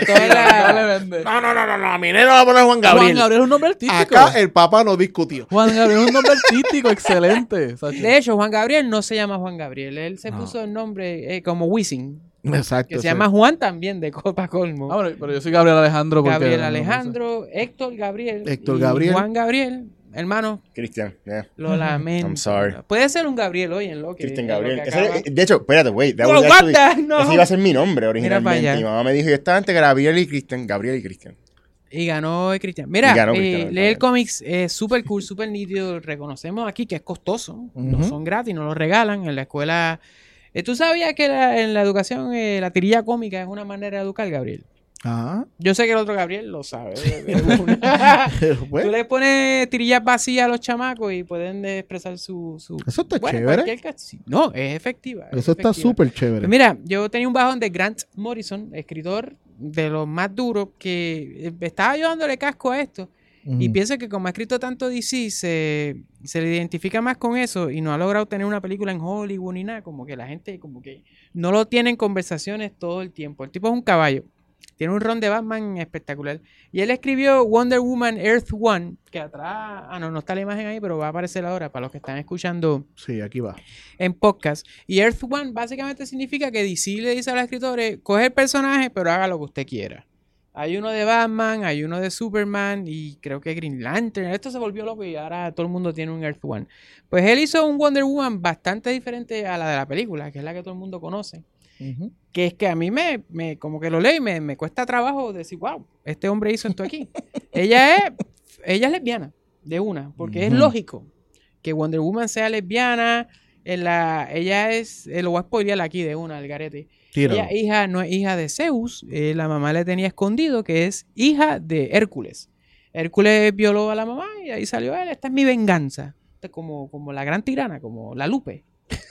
No, no, no, no, no. A mí no va a poner Juan Gabriel. Juan Gabriel es un nombre artístico. Acá el papá no discutió. Juan Gabriel es un nombre artístico excelente. Sachi. De hecho, Juan Gabriel no se llama Juan Gabriel. Él se No. puso el nombre eh, como Wisin. Exacto. Que se sí. llama Juan también, de Copa Colmo. Ah, bueno, pero yo soy Gabriel Alejandro. Porque Gabriel no, Alejandro, Héctor Gabriel. Héctor y Gabriel. Juan Gabriel, hermano. Cristian, yeah. Lo lamento. I'm sorry. Puede ser un Gabriel hoy en lo que. Cristian en lo Gabriel. que Ese- acaba. de hecho, espérate, wait. that Well, was what actually- the- no. Ese iba a ser mi nombre Mira originalmente. para allá. Mi mamá me dijo, yo estaba entre Gabriel y Cristian. Gabriel y Cristian. Y ganó Cristian. Mira, Y ganó eh, Cristian, leer también. cómics es súper cool, súper nítido. Reconocemos aquí que es costoso. No Ujú. son gratis, no lo regalan. En la escuela. Eh, ¿Tú sabías que la- en la educación eh, la tirilla cómica es una manera de educar, Gabriel? Ajá. Yo sé que el otro Gabriel lo sabe. de- de una. Tú Bueno, le pones tirillas vacías a los chamacos y pueden expresar su... su eso está bueno, chévere. cualquier ca- sí. No, es efectiva. es Eso está efectiva. súper chévere. Pues mira, yo tenía un bajón de Grant Morrison, escritor de los más duros, que eh, estaba yo dándole casco a esto. Y Ujú. pienso que como ha escrito tanto D C, se, se le identifica más con eso y no ha logrado tener una película en Hollywood ni nada. Como que la gente como que no lo tiene en conversaciones todo el tiempo. El tipo es un caballo. Tiene un ron de Batman espectacular. Y él escribió Wonder Woman Earth One, que atrás... Ah, no, no está la imagen ahí, pero va a aparecer ahora para los que están escuchando Sí, aquí va. en podcast. Y Earth One básicamente significa que D C le dice a los escritores, coge el personaje, pero haga lo que usted quiera. Hay uno de Batman, hay uno de Superman y creo que Green Lantern. Esto se volvió loco y ahora todo el mundo tiene un Earth One. Pues él hizo un Wonder Woman bastante diferente a la de la película, que es la que todo el mundo conoce. Ujú. Que es que a mí me, me como que lo leo y me, me cuesta trabajo decir, wow, este hombre hizo esto aquí. ella es ella es lesbiana, de una, porque es Ujú. lógico que Wonder Woman sea lesbiana. En la, ella es, eh, lo voy a spoilear aquí de una, el garete. Tíralo. Ella hija, no es hija de Zeus, eh, la mamá le tenía escondido que es hija de Hércules. Hércules violó a la mamá y ahí salió él, esta es mi venganza. Esta es como, como la gran tirana, como la Lupe.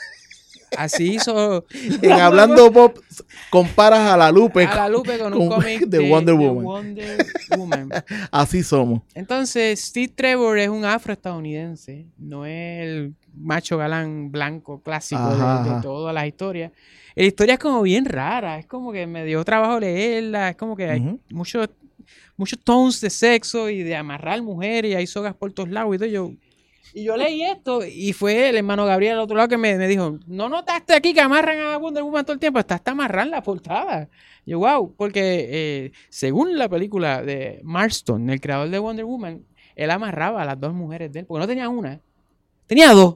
Así hizo... En Hablando Pop, comparas a la Lupe, a la Lupe con un con- cómic de de, Wonder de Woman. Wonder Woman. Así somos. Entonces, Steve Trevor es un afroestadounidense, no es el macho galán blanco clásico de- Ajá, de, ajá. todas las historias. La historia es como bien rara, es como que me dio trabajo leerla, es como que hay Ujú. muchos muchos tones de sexo y de amarrar mujeres y hay sogas por todos lados y todo. Yo, Y yo leí esto y fue el hermano Gabriel al otro lado que me, me dijo, ¿no notaste aquí que amarran a Wonder Woman todo el tiempo? Está hasta amarran la portada. Yo, wow, porque eh, según la película de Marston, el creador de Wonder Woman, él amarraba a las dos mujeres de él, porque no tenía una, tenía dos.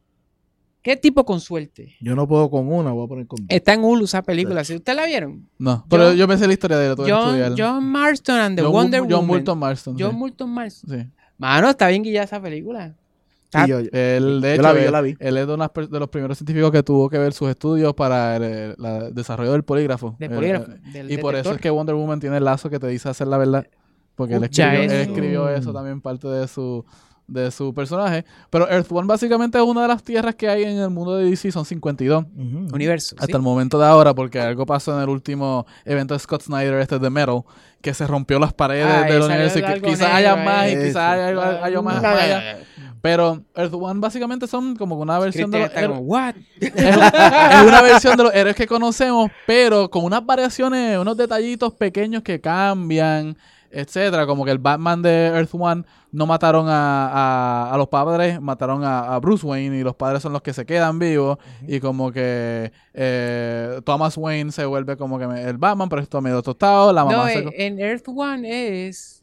¿Qué tipo con suerte? Yo no puedo con una, voy a poner con dos. Está en Hulu esa película. ¿Sí? ¿Ustedes la vieron? No, pero John, yo pensé la historia de él. John, John Marston and the John, Wonder John Woman. Moulton Marston. John sí. Moulton Marston. Sí. Mano, está bien guillada esa película. Está... Sí, yo, él, de yo hecho, la vi, él, yo la vi. él es de, unas, de los primeros científicos que tuvo que ver sus estudios para el, el, el desarrollo del polígrafo. Del El, polígrafo. el, del y por detector. eso es que Wonder Woman tiene el lazo que te dice hacer la verdad. Porque él Escucha escribió, él eso. escribió eso también parte de su de su personaje. Pero Earth One básicamente es una de las tierras que hay en el mundo de D C, son cincuenta y dos. Uh-huh. Universo. Hasta ¿sí? el momento de ahora, porque algo pasó en el último evento de Scott Snyder, este de Metal, que se rompió las paredes Ah, del y universo. salió Que algo quizás negro haya ahí. más y Eso. quizás haya, haya, haya más Ah, allá. Pero Earth One básicamente son como una versión de los Cristian está como, what? es, es una versión de los héroes que conocemos, pero con unas variaciones, unos detallitos pequeños que cambian, etcétera. Como que el Batman de Earth One no mataron a, a, a los padres, mataron a, a Bruce Wayne y los padres son los que se quedan vivos. Uh-huh. Y como que eh, Thomas Wayne se vuelve como que el Batman, pero esto medio tostado. La mamá no, se... en Earth One es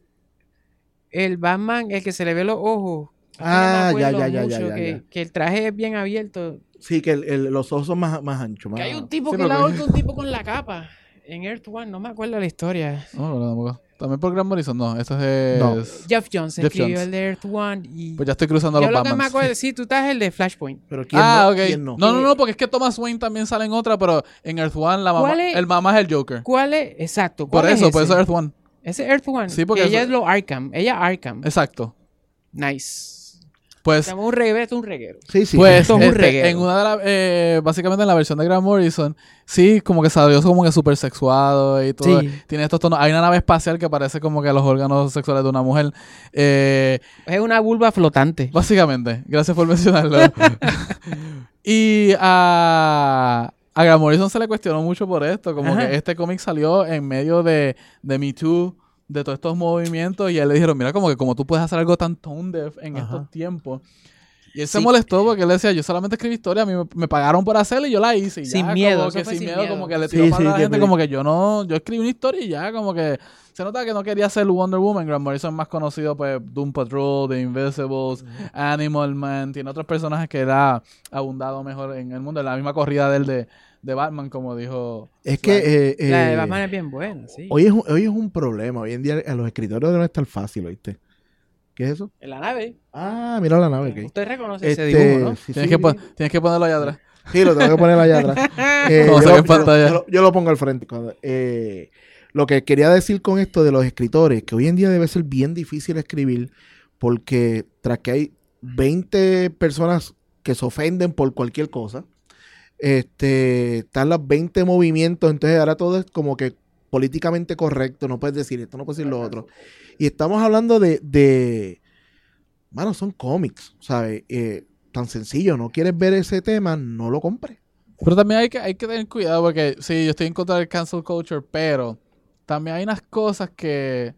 el Batman, el que se le ve los ojos. Ah, ya, ya, ya, ya, ya, que, ya. que el traje es bien abierto. Sí, que el, el, los ojos son más, más anchos. Más... Que hay un tipo sí, que la que... ahorca un tipo con la capa. En Earth One, no me acuerdo la historia. No, no, no, también por Grant Morrison, no. Esto es... No. Jeff Jones Jeff escribió Jones. el de Earth One. Y pues ya estoy cruzando yo los lo Batmans. que me acuerdo, sí, tú estás el de Flashpoint. Pero ¿quién ah, no? ok. ¿Quién no? No, no, no, porque es que Thomas Wayne también sale en otra, pero en Earth One la mamá, es? el mamá es el Joker. ¿Cuál es? Exacto. ¿Cuál Por es eso, ese? por eso Earth One. Ese es Earth One. Sí, porque ella eso... es lo Arkham. Ella Arkham. Exacto. Nice. Pues, un reguero, esto es un reguero. Sí, sí. Pues, esto es un este, reguero. en una de las, eh, básicamente en la versión de Grant Morrison, sí, como que salió como que súper sexuado y todo. Sí. Tiene estos tonos. Hay una nave espacial que parece como que los órganos sexuales de una mujer. Eh, es una vulva flotante. Básicamente. Gracias por mencionarlo. Y a, a Grant Morrison se le cuestionó mucho por esto. Como Ajá. que este cómic salió en medio de, de Me Too, de todos estos movimientos, y a él le dijeron, mira, como que como tú puedes hacer algo tan tone deaf en Ajá. estos tiempos. Y él Sí. se molestó porque él decía, yo solamente escribí historia, a mí me, me pagaron por hacerla y yo la hice. Y Sin ya, miedo, como eso que fue sin sin miedo, miedo. como que le Sí, tiró para sí, la que gente, me- como que yo no, yo escribí una historia y ya, como que se nota que no quería ser Wonder Woman. Grant Morrison es más conocido, pues, Doom Patrol, The Invisibles, Animal Man, tiene otros personajes que él ha abundado mejor en el mundo, en la misma corrida de él de, de Batman, como dijo. Es que eh, eh, La de Batman es bien buena, sí. hoy, es, un- hoy es un problema. Hoy en día a los escritores debe estar fácil, ¿oíste? ¿Qué es eso? En la nave. Ah, mira la nave. Okay. Usted reconoce Este, ese dibujo, ¿no? sí, Tienes, sí, que, sí. pon- tienes que ponerlo allá atrás. Sí, lo tengo que poner allá atrás. Eh, Como yo, se ve lo, en pantalla. yo lo- yo lo pongo al frente. Cuando- eh, lo que quería decir con esto de los escritores, que hoy en día debe ser bien difícil escribir, porque tras que hay veinte personas que se ofenden por cualquier cosa, este, están los veinte movimientos, entonces ahora todo es como que políticamente correcto, no puedes decir esto, no puedes decir lo otro. Y estamos hablando de, de mano, son cómics, ¿sabes? Eh, tan sencillo, no quieres ver ese tema, no lo compres. Pero también hay que, hay que tener cuidado porque sí, yo estoy en contra del cancel culture, pero también hay unas cosas que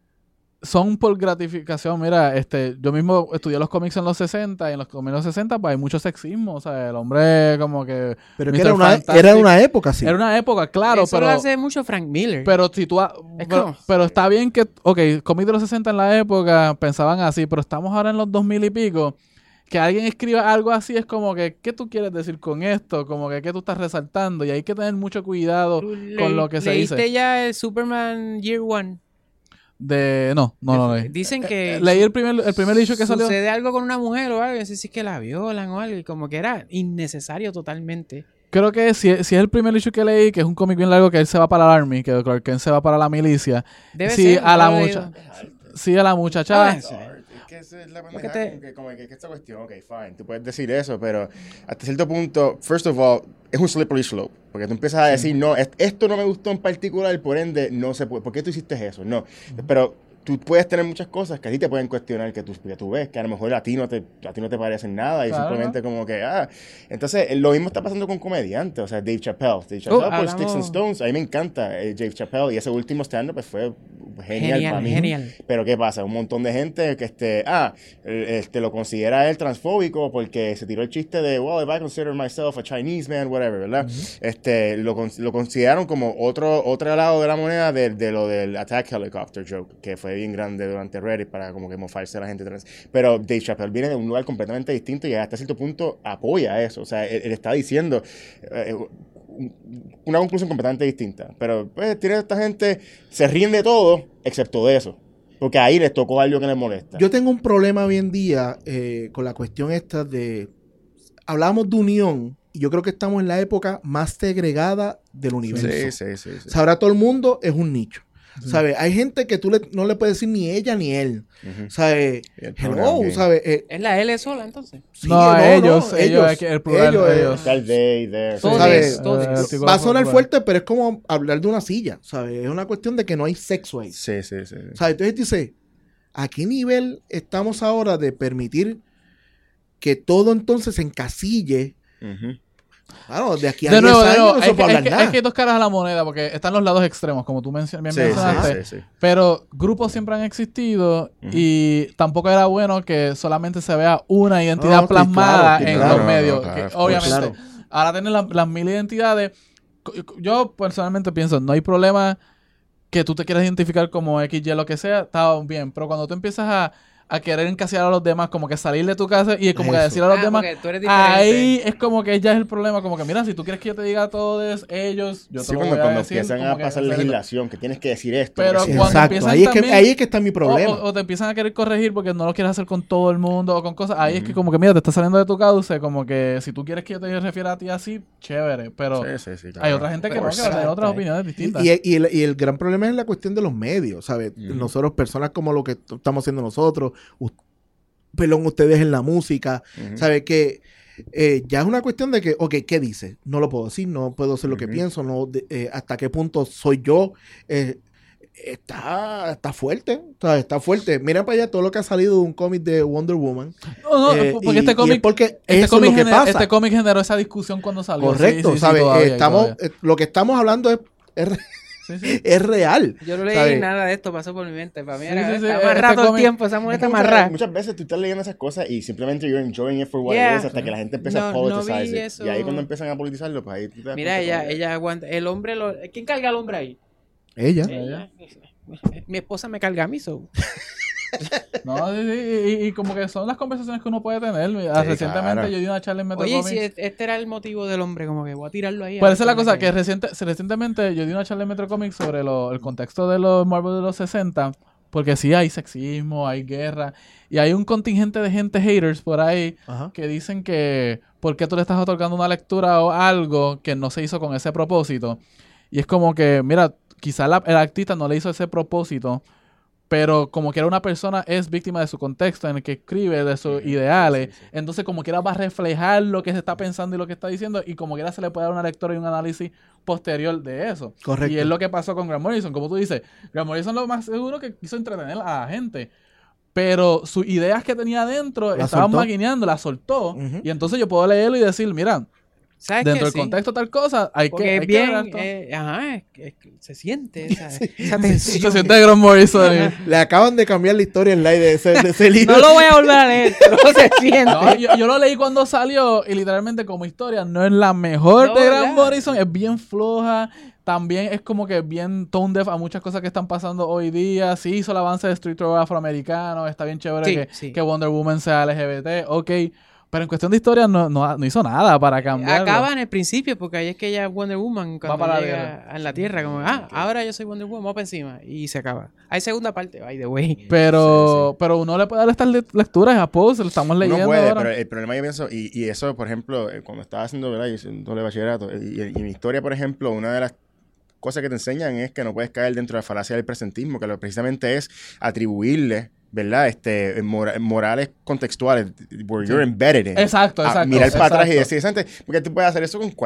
son por gratificación. Mira, este, yo mismo estudié los cómics en los sesenta y en los cómics en los sesenta pues hay mucho sexismo, o sea, el hombre como que... Pero que mister era una, Fantastic. era una época, sí. Era una época, claro, Eso pero... lo hace mucho Frank Miller. Pero si tú... ha- Es pero, como- pero está bien que... Ok, cómics de los sesenta en la época pensaban así, pero estamos ahora en los dos mil y pico. Que alguien escriba algo así es como que, ¿qué tú quieres decir con esto? Como que, ¿qué tú estás resaltando? Y hay que tener mucho cuidado ¿Tú con leí- lo que se ¿Leíste dice. ya el Superman Year One? De... No, no, no leí. Dicen que... Eh, leí el primer, el primer issue que salió. Sucede algo con una mujer o algo, no sé si es que la violan o algo, y como que era innecesario totalmente. Creo que si, si es el primer issue que leí, que es un cómic bien largo, que él se va para el Army, que Clark Kent se va para la milicia. Debe sí, ser, a la no lo he mucha, leído. sí, a la muchacha... Ah, sí. Es que esa es la Porque pendeja, te- como que, como que, que esta cuestión, ok, fine, tú puedes decir eso, pero hasta cierto punto, first of all, es un slippery slope, porque tú empiezas a decir, no, est- esto no me gustó en particular, por ende, no se puede, ¿por qué tú hiciste eso? No, pero tú puedes tener muchas cosas que a ti te pueden cuestionar, que tú, que tú ves, que a lo mejor a ti no te, a ti no te parecen nada y Claro, simplemente ¿no? como que, ah. Entonces, lo mismo está pasando con comediantes, o sea, Dave Chappelle. Dave Chappelle Oh, por hagamos- Sticks and Stones, a mí me encanta eh, Dave Chappelle y ese último stand-up pues, fue genial, Genial, para mí. genial. Pero ¿qué pasa? Un montón de gente que, este, ah, eh, este, lo considera él transfóbico porque se tiró el chiste de, well, if I consider myself a Chinese man, whatever, ¿verdad? este, lo, con- lo consideraron como otro, otro lado de la moneda de, de lo del attack helicopter joke, que fue bien grande durante Reddit para como que mofarse a la gente trans. Pero Dave Chappelle viene de un lugar completamente distinto y hasta cierto punto apoya eso. O sea, él, él está diciendo eh, una conclusión completamente distinta. Pero pues tiene esta gente, se ríen de todo, excepto de eso. Porque ahí les tocó algo que les molesta. Yo tengo un problema hoy en día eh, con la cuestión esta de... Hablamos de unión y yo creo que estamos en la época más segregada del universo. Sí, sí, sí. sí. O sea, ahora todo el mundo es un nicho. ¿Sabes? Hay gente que tú le- no le puedes decir ni ella ni él. Ujú. ¿Sabes? Y el Hello, pronoun game. ¿sabes? Eh, ¿Es la L sola, entonces? sí, No, ellos, ellos, es que el plural, ellos, eh, ellos. Está el they, there. Todos, ¿sabes? todos. Eh, artículo Va a sonar plural. fuerte, pero es como hablar de una silla, ¿sabes? Es una cuestión de que no hay sexo ahí. Sí, sí, sí. ¿Sabes? Entonces dice, ¿a qué nivel estamos ahora de permitir que todo entonces se encasille? Ujú. Claro, de aquí a De diez nuevo, de años nuevo, no es, se que, puede es, hablar que, nada. es que hay dos caras a la moneda, porque están los lados extremos, como tú mencio- bien Sí, mencionaste. sí, sí, sí. Pero grupos siempre han existido Ujú. y tampoco era bueno que solamente se vea una identidad No, sí, plasmada claro, en claro. los medios. No, no, que claro, obviamente, claro. ahora tienen la- las mil identidades. Co- Yo personalmente pienso, no hay problema que tú te quieras identificar como X, Y, lo que sea, está bien. Pero cuando tú empiezas a, a querer encasillar a los demás, como que salir de tu casa y como que Eso. decir a los Ah, demás, porque tú eres diferente. ahí es como que ya es el problema. Como que, mira, si tú quieres que yo te diga todo eso, ellos, yo te Sí, lo cuando, voy a cuando decir. empiezan como a que pasar hacer esto. legislación, que tienes que decir esto. Pero porque si- cuando Exacto, empiezan ahí es, que, también- ahí es que está mi O, problema. o- o te empiezan a querer corregir porque no lo quieres hacer con todo el mundo o con cosas. Ahí es que como que, mira, te está saliendo de tu cauce. Como que si tú quieres que yo te refiera a ti así, chévere. Pero Sí, sí, sí, claro. hay otra gente que Pero no, que va a tener exacto, otras eh. opiniones distintas. Y, y- y el, y el gran problema es la cuestión de los medios, ¿sabes? Ujú. Nosotros, personas como lo que t- estamos haciendo nosotros, u- perdón, ustedes en la música, Ujú. ¿sabes? Que eh, ya es una cuestión de que, ok, ¿qué dice? No lo puedo decir, no puedo hacer lo que Ujú. pienso, no de- eh, hasta qué punto soy yo. Eh, está, está fuerte, o sea, está fuerte. Mira para allá todo lo que ha salido de un cómic de Wonder Woman. No, no, Eh, porque y- y este es cómic, porque este eso es cómic, lo que genera- pasa. este cómic generó esa discusión cuando salió. Correcto, Sí, sí, sí, ¿sabes? todavía, Eh, estamos, todavía. eh, lo que estamos hablando es, es, re- Sí, sí. es real. Yo no leí ¿sabes? nada de esto, pasó por mi mente. Para mí Sí, era, sí, sí, está este amarrado todo el cómic- tiempo. Esa mujer Es que está muchas, amarrada. muchas veces tú estás leyendo esas cosas y simplemente you're enjoying it for what Yeah. it is hasta que la gente empieza No- a no vi politicize it. eso. Y ahí cuando empiezan a politizarlo, pues ahí tú te das Mira, cuenta ella, como que- ella aguanta. El hombre, lo, ¿quién carga al hombre ahí? Ella. Ella. Mi esposa me carga a mí, so. No, sí, sí, y, y como que son las conversaciones que uno puede tener. Mira, Sí, Recientemente claro. yo di una charla en Metro Oye, Comics. si es- este era el motivo del hombre, como que voy a tirarlo ahí. a Pues ver esa es la cómo cosa, me que cae. reciente, se- recientemente yo di una charla en Metro Comics sobre lo- el contexto de los Marvel de los sesenta, porque sí hay sexismo, hay guerra, y hay un contingente de gente haters por ahí Ajá. que dicen que ¿por qué tú le estás otorgando una lectura o algo que no se hizo con ese propósito? Y es como que, mira, quizá la- el artista no le hizo ese propósito, pero como quiera una persona es víctima de su contexto en el que escribe, de sus ideales, entonces como quiera va a reflejar lo que se está pensando y lo que está diciendo, y como quiera se le puede dar una lectura y un análisis posterior de eso. Correcto. Y es lo que pasó con Grant Morrison, como tú dices, Grant Morrison lo más seguro que quiso entretener a la gente, pero sus ideas que tenía adentro La estaban soltó. maquineando, las soltó, Ujú. y entonces yo puedo leerlo y decir, mira, ¿Sabes dentro qué? del Sí. contexto tal cosa, hay Porque que, hay es que bien, ver esto. eh, ajá, es que- es que se siente esa, esa Se tensión. siente Grant Morrison. Le acaban de cambiar la historia en live de ese, de ese libro. No lo voy a volver a leer, pero se siente. No, yo, yo lo leí cuando salió y literalmente como historia no es la mejor No, de Grant ¿verdad? Morrison, es bien floja, también es como que bien tone deaf a muchas cosas que están pasando hoy día, sí hizo el avance de Street Rock afroamericano, está bien chévere Sí, que, sí. que Wonder Woman sea L G B T, ok, pero en cuestión de historia no, no, no hizo nada para cambiarlo. Acaba en el principio, porque ahí es que ella es Wonder Woman cuando para la llega en la Tierra, como, ah, ahora yo soy Wonder Woman, vamos para encima, y se acaba. Hay segunda parte, by the way. Pero, pero uno le puede dar estas le- lecturas a Pose, lo estamos leyendo Uno puede, ahora. pero el problema yo pienso, y, y eso, por ejemplo, eh, cuando estaba haciendo, ¿verdad? Yo hice un doble bachillerato, y, y en mi historia, por ejemplo, una de las cosas que te enseñan es que no puedes caer dentro de la falacia del presentismo, que lo precisamente es atribuirle, ¿verdad? Este, mora- morales contextuales, where Sí. you're embedded in. Exacto, A exacto, mirar para atrás y exacto. decir, "Sante", porque tú puedes hacer eso con cualquier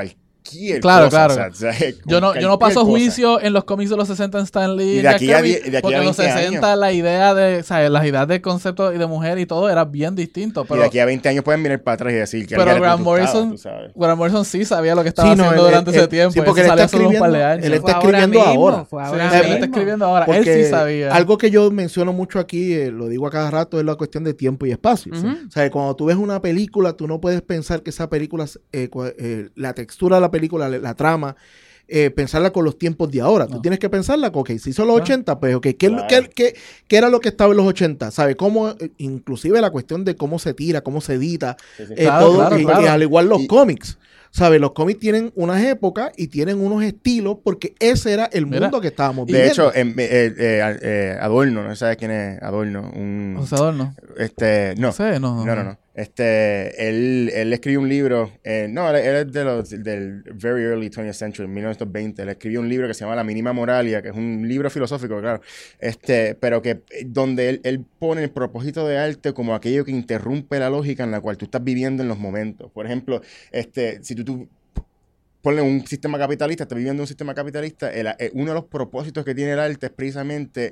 cualquier claro, cosa. Claro, o sea, o sea, yo, no, yo no paso cosa. juicio en los cómics de los sesenta en Stan Lee. Y de aquí, a, Kirby, de aquí porque a en los sesenta años. la idea de, o sea, las ideas del concepto y de mujer y todo era bien distinto. Pero, y de aquí a veinte años pueden mirar para atrás y decir que pero Grant Grant Morrison, Grant Morrison sí sabía lo que estaba sí, no, haciendo él, durante él, ese tiempo. Sí, porque él está, escribiendo, un par de años. Él está escribiendo ahora. Fue ahora sí, él está escribiendo ahora. Él sí sabía. Algo que yo menciono mucho aquí, eh, lo digo a cada rato, es la cuestión de tiempo y espacio. Uh-huh. O sea, cuando tú ves una película, tú no puedes pensar que esa película, eh, eh, la textura de la película, la, la trama, eh, pensarla con los tiempos de ahora. No. Tú tienes que pensarla, ok, si son los ah. ochenta, pues ok, ¿qué, claro. ¿qué, qué, qué era lo que estaba en los ochenta? ¿Sabes? Cómo, inclusive la cuestión de cómo se tira, cómo se edita, sí, sí. Eh, claro, todo, claro, y, claro. y al igual los y, cómics. ¿Sabes? Los cómics tienen unas épocas y tienen unos estilos porque ese era el Mira, mundo que estábamos viviendo. De hecho, eh, eh, eh, eh, Adorno, ¿no sabes quién es Adorno? Un, ¿O sea, Adorno? Este, no. No sé, no. No, no, no. Este, él, él escribió un libro, eh, no, él, él es de los, del very early twentieth century, mil novecientos veinte. Él escribió un libro que se llama La Mínima Moralia, que es un libro filosófico, claro, este, pero que donde él, él pone el propósito de arte como aquello que interrumpe la lógica en la cual tú estás viviendo en los momentos. Por ejemplo, este, si tú, tú ponle un sistema capitalista, estás viviendo un sistema capitalista, el, el, uno de los propósitos que tiene el arte es precisamente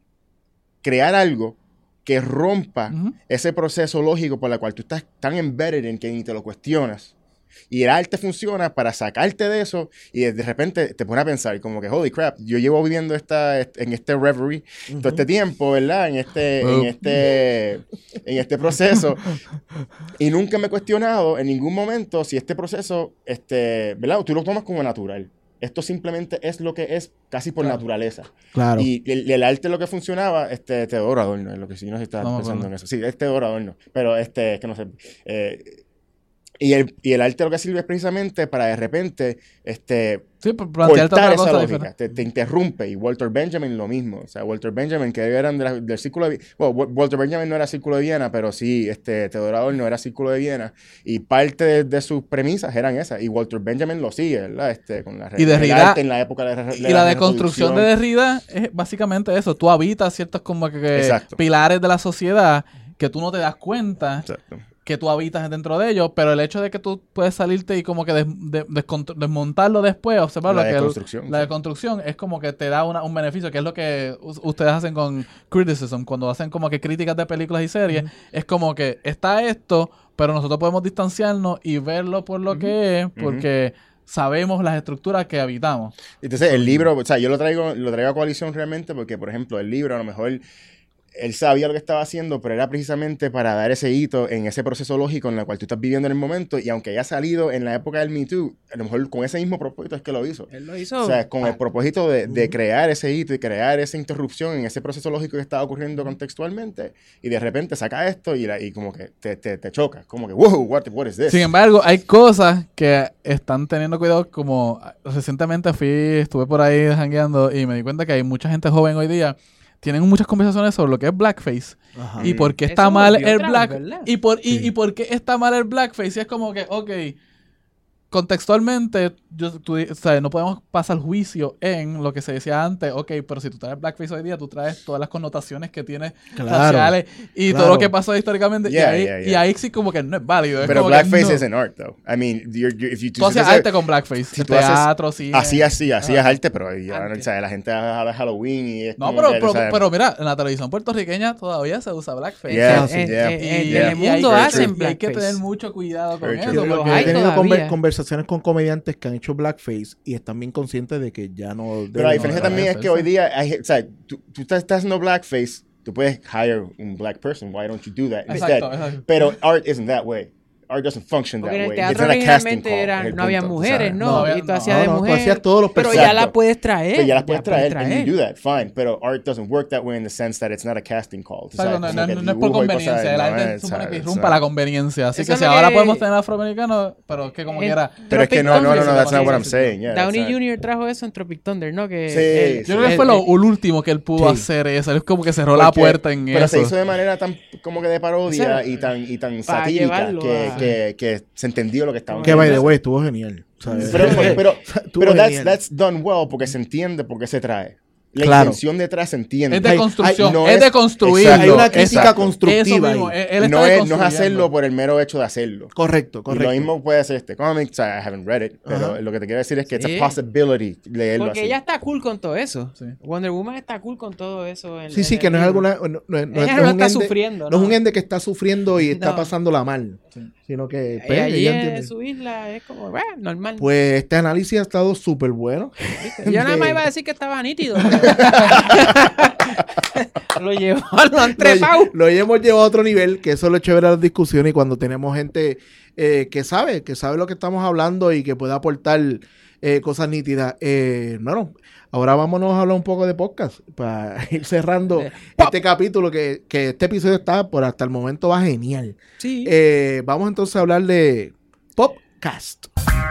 crear algo que rompa uh-huh. ese proceso lógico por el cual tú estás tan embedded en que ni te lo cuestionas. Y el arte funciona para sacarte de eso y de repente te pones a pensar como que, holy crap, yo llevo viviendo esta, en este reverie uh-huh. todo este tiempo, ¿verdad? En este, uh-huh. en este, en este proceso y nunca me he cuestionado en ningún momento si este proceso, este, ¿verdad? Tú lo tomas como natural. Esto simplemente es lo que es casi por claro. naturaleza. Claro. Y el, el arte lo que funcionaba, este, Teodoro Adorno, es lo que sí no se está no, pensando bueno. en eso. Sí, es Teodoro Adorno, pero este, es que no sé. Eh, y, el, y el arte lo que sirve es precisamente para de repente, este... Sí, cortar esa lógica, te, te interrumpe. Y Walter Benjamin lo mismo. O sea, Walter Benjamin, que eran de la, del Círculo de Viena. Bueno, Walter Benjamin no era Círculo de Viena, pero sí, este, Teodoro Adorno era Círculo de Viena. Y parte de, de sus premisas eran esas. Y Walter Benjamin lo sigue, ¿verdad? Este, con la y Derrida, arte en la época de, de Y la, la deconstrucción de Derrida es básicamente eso. Tú habitas ciertos como que, que pilares de la sociedad que tú no te das cuenta. Exacto. Que tú habitas dentro de ellos, pero el hecho de que tú puedes salirte y como que des, de, desmontarlo después, observarlo, la que deconstrucción, el, la deconstrucción es como que te da una, un beneficio, que es lo que ustedes hacen con criticism, cuando hacen como que críticas de películas y series, uh-huh. es como que está esto, pero nosotros podemos distanciarnos y verlo por lo uh-huh. que es, porque uh-huh. sabemos las estructuras que habitamos. Entonces el libro, o sea, yo lo traigo, lo traigo a Coalición realmente porque, por ejemplo, el libro a lo mejor... Él sabía lo que estaba haciendo, pero era precisamente para dar ese hito en ese proceso lógico en el cual tú estás viviendo en el momento. Y aunque haya salido en la época del Me Too, a lo mejor con ese mismo propósito es que lo hizo. Él lo hizo. O sea, con el propósito de, de crear ese hito y crear esa interrupción en ese proceso lógico que estaba ocurriendo contextualmente. Y de repente saca esto y, la, y como que te, te, te choca. Como que, wow, what, what is this? Sin embargo, hay cosas que están teniendo cuidado. Como recientemente fui, estuve por ahí jangueando y me di cuenta que hay mucha gente joven hoy día. Tienen muchas conversaciones sobre lo que es blackface. Ajá. Y por qué está Eso mal el black y por y, sí. y por qué está mal el blackface. Y es como que, ok, contextualmente, yo, tú, o sea, no podemos pasar juicio en lo que se decía antes. Ok, pero si tú traes blackface hoy día, tú traes todas las connotaciones que tiene claro, raciales y claro. todo lo que pasó históricamente. Yeah, y, ahí, yeah, yeah. y ahí sí como que no es válido. Es pero como blackface no. es an art, though. I mean, you're, you're, if you, tú haces arte con blackface. Si teatro, cine. Así, así, así es arte, pero ya, o sea, la gente habla de Halloween y es No, como pero, que, pero, o sea, pero mira, en la televisión puertorriqueña todavía se usa blackface. Yeah, en, yeah, en, yeah, en yeah. el mundo hacen blackface. Y hay que tener mucho cuidado con Very eso. true. Porque Yo he tenido todavía. conversaciones con comediantes que han hecho blackface y están bien conscientes de que ya no... Pero la diferencia también es que hoy día, hay, o sea, tú, tú estás, estás haciendo blackface, tú puedes hire un black person. Why don't you do that instead? Exacto, exacto. Pero art isn't that way. Art doesn't function Porque that en el way. teatro It's not a casting originalmente call, era, es el no había punto, mujeres, ¿sabes? ¿no? No había- y tú hacías no, de no, tú mujer. hacías todos los pero ya personajes. la puedes traer. Pero ya las puedes traer, puedes and you do that, fine. Pero art doesn't work that way in the sense that it's not a casting call. ¿Tú Exacto, sabes? no, Como no, que no, no es por dibujo y cosas, conveniencia. El no arte es, supone que ¿sabes? irrumpa la conveniencia. Así Eso que es si lo ahora que- podemos tener afroamericanos, pero es que como En- quiera. Pero es que no, no, no, no, that's not what I'm Sí, saying. Yeah, Downey that's not- junior trajo eso en Tropic Thunder, ¿no? Que Sí, él- sí. Yo creo que él- fue lo él- el último que él pudo Sí. hacer eso. Él como que cerró la Porque- puerta en pero eso. se hizo de manera tan como que de parodia O sea, y tan y tan para satírica llevarlo que, a- que, que se entendió lo que estaban Que, by the haciendo. way, estuvo genial. ¿sabes? Pero, pero, pero, Estuvo pero that's, genial. that's done well porque se entiende por qué se trae. la Claro. intención detrás se entiende. Es de Hay- construcción, hay- no es de construirlo. Hay una crítica exacto. constructiva Eso mismo, ahí. él- él está no, es, no es deconstruyendo. hacerlo por el mero hecho de hacerlo. Correcto, Y correcto. lo mismo puede hacer este cómic. O sea, I haven't read it, pero Ajá. lo que te quiero decir es que Sí. it's a possibility leerlo Porque así. ella está cool con todo eso. Sí. Wonder Woman está cool con todo eso. En, Sí, sí, en que el no es libro. alguna. No, no- no- Ella no no es un está ende- sufriendo, No es ¿no? un ende que está sufriendo y está No. pasándola mal. Sino que. Y pues, allí ella en entiende. su isla es como, bueno, normal. Pues este análisis ha estado súper bueno. Yo nada más de- iba a decir que estaba nítido. Lo llevó, lo han trepado. Lo, lo hemos llevado a otro nivel, que eso es lo chévere de las discusiones y cuando tenemos gente eh, que sabe, que sabe lo que estamos hablando y que puede aportar eh, cosas nítidas. Eh, bueno, ahora vámonos a hablar un poco de podcast para ir cerrando este capítulo, que, que este episodio está, por hasta el momento va genial. Sí. Eh, vamos entonces a hablar de podcast.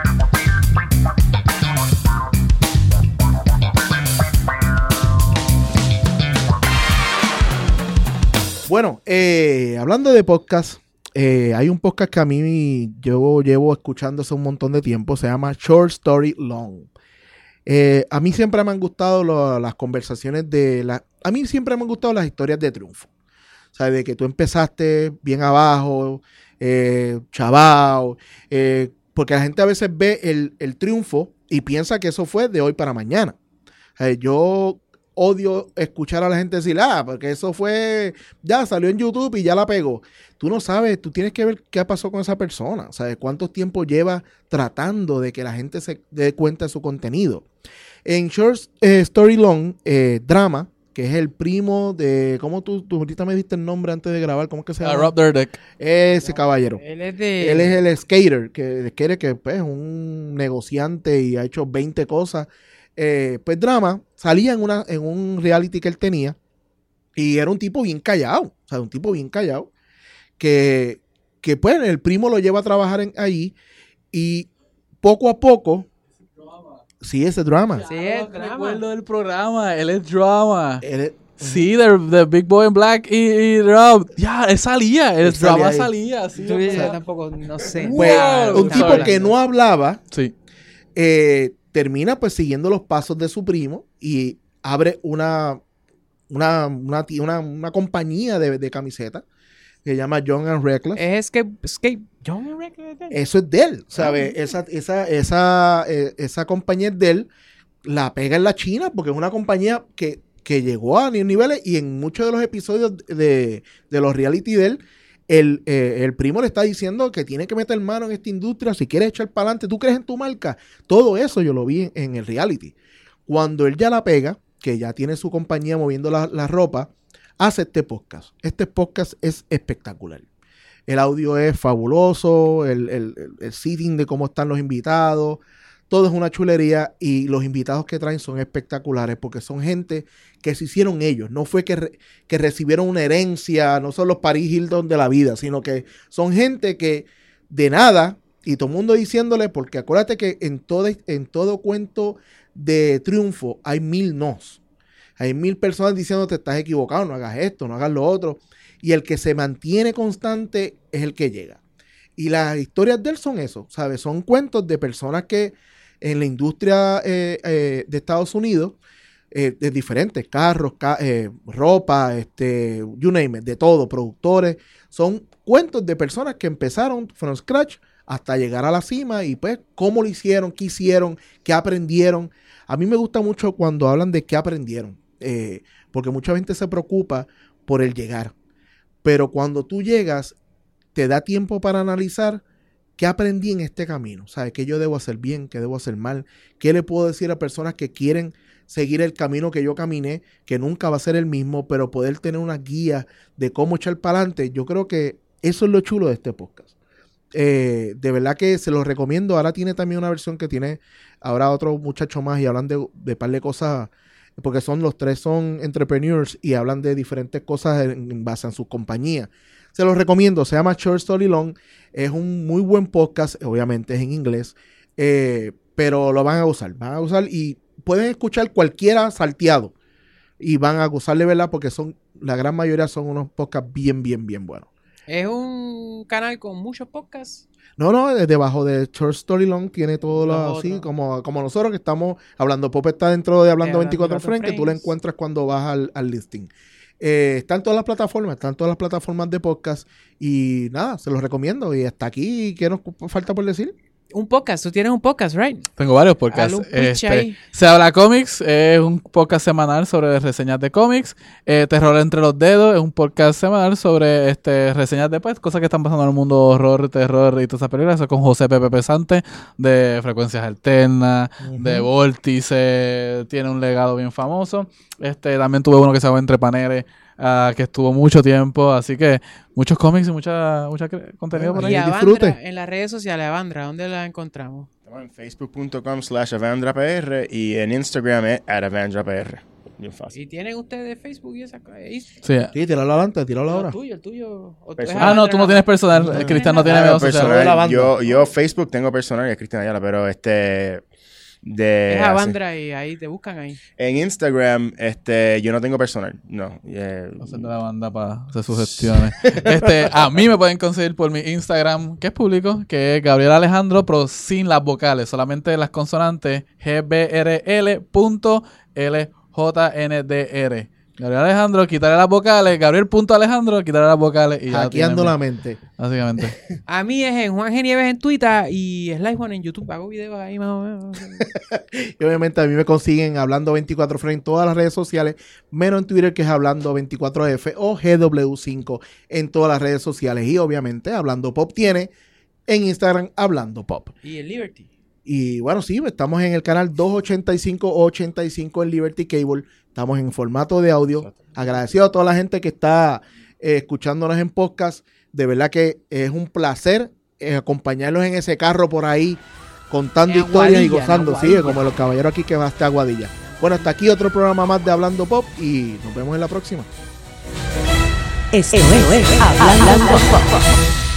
Bueno, eh, hablando de podcast, eh, hay un podcast que a mí yo llevo escuchando hace un montón de tiempo, se llama Short Story Long. Eh, a mí siempre me han gustado lo- las conversaciones de... La, a mí siempre me han gustado las historias de triunfo. O sea, de que tú empezaste bien abajo, eh, chavao, eh, porque la gente a veces ve el, el triunfo y piensa que eso fue de hoy para mañana. O sea, yo odio escuchar a la gente decir, ah, porque eso fue, ya salió en YouTube y ya la pegó. Tú no sabes, tú tienes que ver qué pasó con esa persona, o sea, cuánto tiempo lleva tratando de que la gente se dé cuenta de su contenido. En Short eh, Story Long, eh, Drama, que es el primo de, ¿cómo tú, tú ahorita me diste el nombre antes de grabar? ¿Cómo es que se Ah, llama? Rob Dyrdek. Ese caballero. Él es de... Él es el skater, que el skater que pues, es un negociante y ha hecho veinte cosas. Eh, pues Drama salía en, una, en un reality que él tenía y era un tipo bien callado, o sea, un tipo bien callado, que, que pues el primo lo lleva a trabajar en, allí y poco a poco, sí, ese Drama. Sí, es No drama. recuerdo del programa, él es Drama. Él es- Sí, the, the Big Boy in Black y, y Rob. Ya, él salía, el Él salía Drama ahí. salía. Sí, Tú o dices, sea, yo tampoco, no sé. pues, nada de lo un que tipo está que hablando. no hablaba, sí. eh, termina pues siguiendo los pasos de su primo y abre una una, una, ti- una, una compañía de, de camisetas que se llama Young and Reckless. Es Escape... Escape... John Reckless. Eso es de él, ¿sabes? Esa, esa, esa, eh, esa compañía es de él, la pega en la China porque es una compañía que, que llegó a niveles y en muchos de los episodios de, de los reality de él, el, eh, el primo le está diciendo que tiene que meter mano en esta industria, si quieres echar para adelante, ¿tú crees en tu marca? Todo eso yo lo vi en, en el reality. Cuando él ya la pega, que ya tiene su compañía moviendo la, la ropa, hace este podcast. Este podcast es espectacular. El audio es fabuloso, el, el, el, el seating de cómo están los invitados, todo es una chulería y los invitados que traen son espectaculares porque son gente que se hicieron ellos. No fue que, re, que recibieron una herencia, no son los Paris Hilton de la vida, sino que son gente que de nada, y todo el mundo diciéndole, porque acuérdate que en todo, en todo cuento de triunfo hay mil nos. Hay mil personas diciéndote estás equivocado, no hagas esto, no hagas lo otro. Y el que se mantiene constante es el que llega. Y las historias de él son eso, ¿sabes? Son cuentos de personas que en la industria eh, eh, de Estados Unidos, eh, de diferentes carros, ca eh, ropa, este, you name it, de todo, productores. Son cuentos de personas que empezaron from scratch hasta llegar a la cima y pues cómo lo hicieron, qué hicieron, qué aprendieron. A mí me gusta mucho cuando hablan de qué aprendieron, eh, porque mucha gente se preocupa por el llegar. Pero cuando tú llegas, te da tiempo para analizar qué aprendí en este camino. ¿Sabes? ¿Qué yo debo hacer bien? ¿Qué debo hacer mal? ¿Qué le puedo decir a personas que quieren seguir el camino que yo caminé, que nunca va a ser el mismo, pero poder tener una guía de cómo echar para adelante? Yo creo que eso es lo chulo de este podcast. Eh, de verdad que se los recomiendo. Ahora tiene también una versión que tiene ahora otro muchacho más y hablan de, de par de cosas, porque son los tres son entrepreneurs y hablan de diferentes cosas en, en base a sus compañías. Se los recomiendo, se llama Short Story Long, es un muy buen podcast, obviamente es en inglés, eh, pero lo van a gozar, van a gozar y pueden escuchar cualquiera salteado y van a gozar de verdad porque son, la gran mayoría son unos podcasts bien, bien, bien buenos. Es un canal con muchos podcasts. No, no, debajo de Short Story Long tiene todo lo Los así, otros. como, como nosotros que estamos hablando. Pop está dentro de Hablando De veinticuatro veinticuatro Frames, que tú la frames. encuentras cuando vas al, al listing. Eh, está en todas las plataformas, están todas las plataformas de podcast. Y nada, se los recomiendo. Y hasta aquí, ¿qué nos falta por decir? Un podcast, tú tienes un podcast, right? Tengo varios podcasts. Hazle un pitch Este, ahí. Se habla cómics, es un podcast semanal sobre reseñas de cómics. Eh, Terror entre los dedos es un podcast semanal sobre este reseñas de pues, cosas que están pasando en el mundo, horror, terror y todas esas películas. Eso con José Pepe Pesante de Frecuencias Alternas, Ujú. de Vórtice, tiene un legado bien famoso. Este también tuve uno que se llama Entre Paneles, ah, que estuvo mucho tiempo, así que muchos cómics y mucha mucha cre- contenido por Y ahí. Avandra, en las redes sociales, Avandra, ¿dónde la encontramos? Estamos en facebook.com slash avandrapr y en Instagram es at avandrapr. Bien fácil. ¿Y tienen ustedes Facebook y esa cosa? Sí. Sí, tíralo adelante, tíralo ahora. El tuyo, el tuyo. o tú- es Personal. Ah, no, Avandra tú no nada tienes más. personal. No, eh, no Cristian no tienes tiene Ah, redes personal, sociales. la banda. yo, yo Facebook tengo personal y es Cristian Ayala, pero este de Es así. Avandra y ahí te buscan ahí. En Instagram, este, yo no tengo personal, no. eh, No hacer de la banda para hacer sus gestiones. este, a mí me pueden conseguir por mi Instagram, que es público, que es Gabriel Alejandro, pero sin las vocales, solamente las consonantes G B R L punto L J N D R. Gabriel Alejandro, quitarle las vocales. Gabriel punto Alejandro, quitarle las vocales. Y ya Hackeando tienen la mi- mente. Básicamente. A mí es en Juan G. Nieves en Twitter y Slice One en YouTube. Hago videos ahí más o menos. Y obviamente a mí me consiguen Hablando veinticuatro Frames en todas las redes sociales, menos en Twitter, que es Hablando veinticuatro F o G W cinco en todas las redes sociales. Y obviamente Hablando Pop tiene en Instagram Hablando Pop. Y el Liberty. Y bueno, sí, estamos en el canal doscientos ochenta y cinco ochenta y cinco en Liberty Cable. Estamos en formato de audio. Agradecido a toda la gente que está eh, escuchándonos en podcast. De verdad que es un placer eh, acompañarlos en ese carro por ahí, contando En historias y Aguadilla, gozando. en Sí, Aguadilla. como los caballeros aquí que va hasta Aguadilla. Bueno, hasta aquí otro programa más de Hablando Pop y nos vemos en la próxima. Esto es Hablando Pop.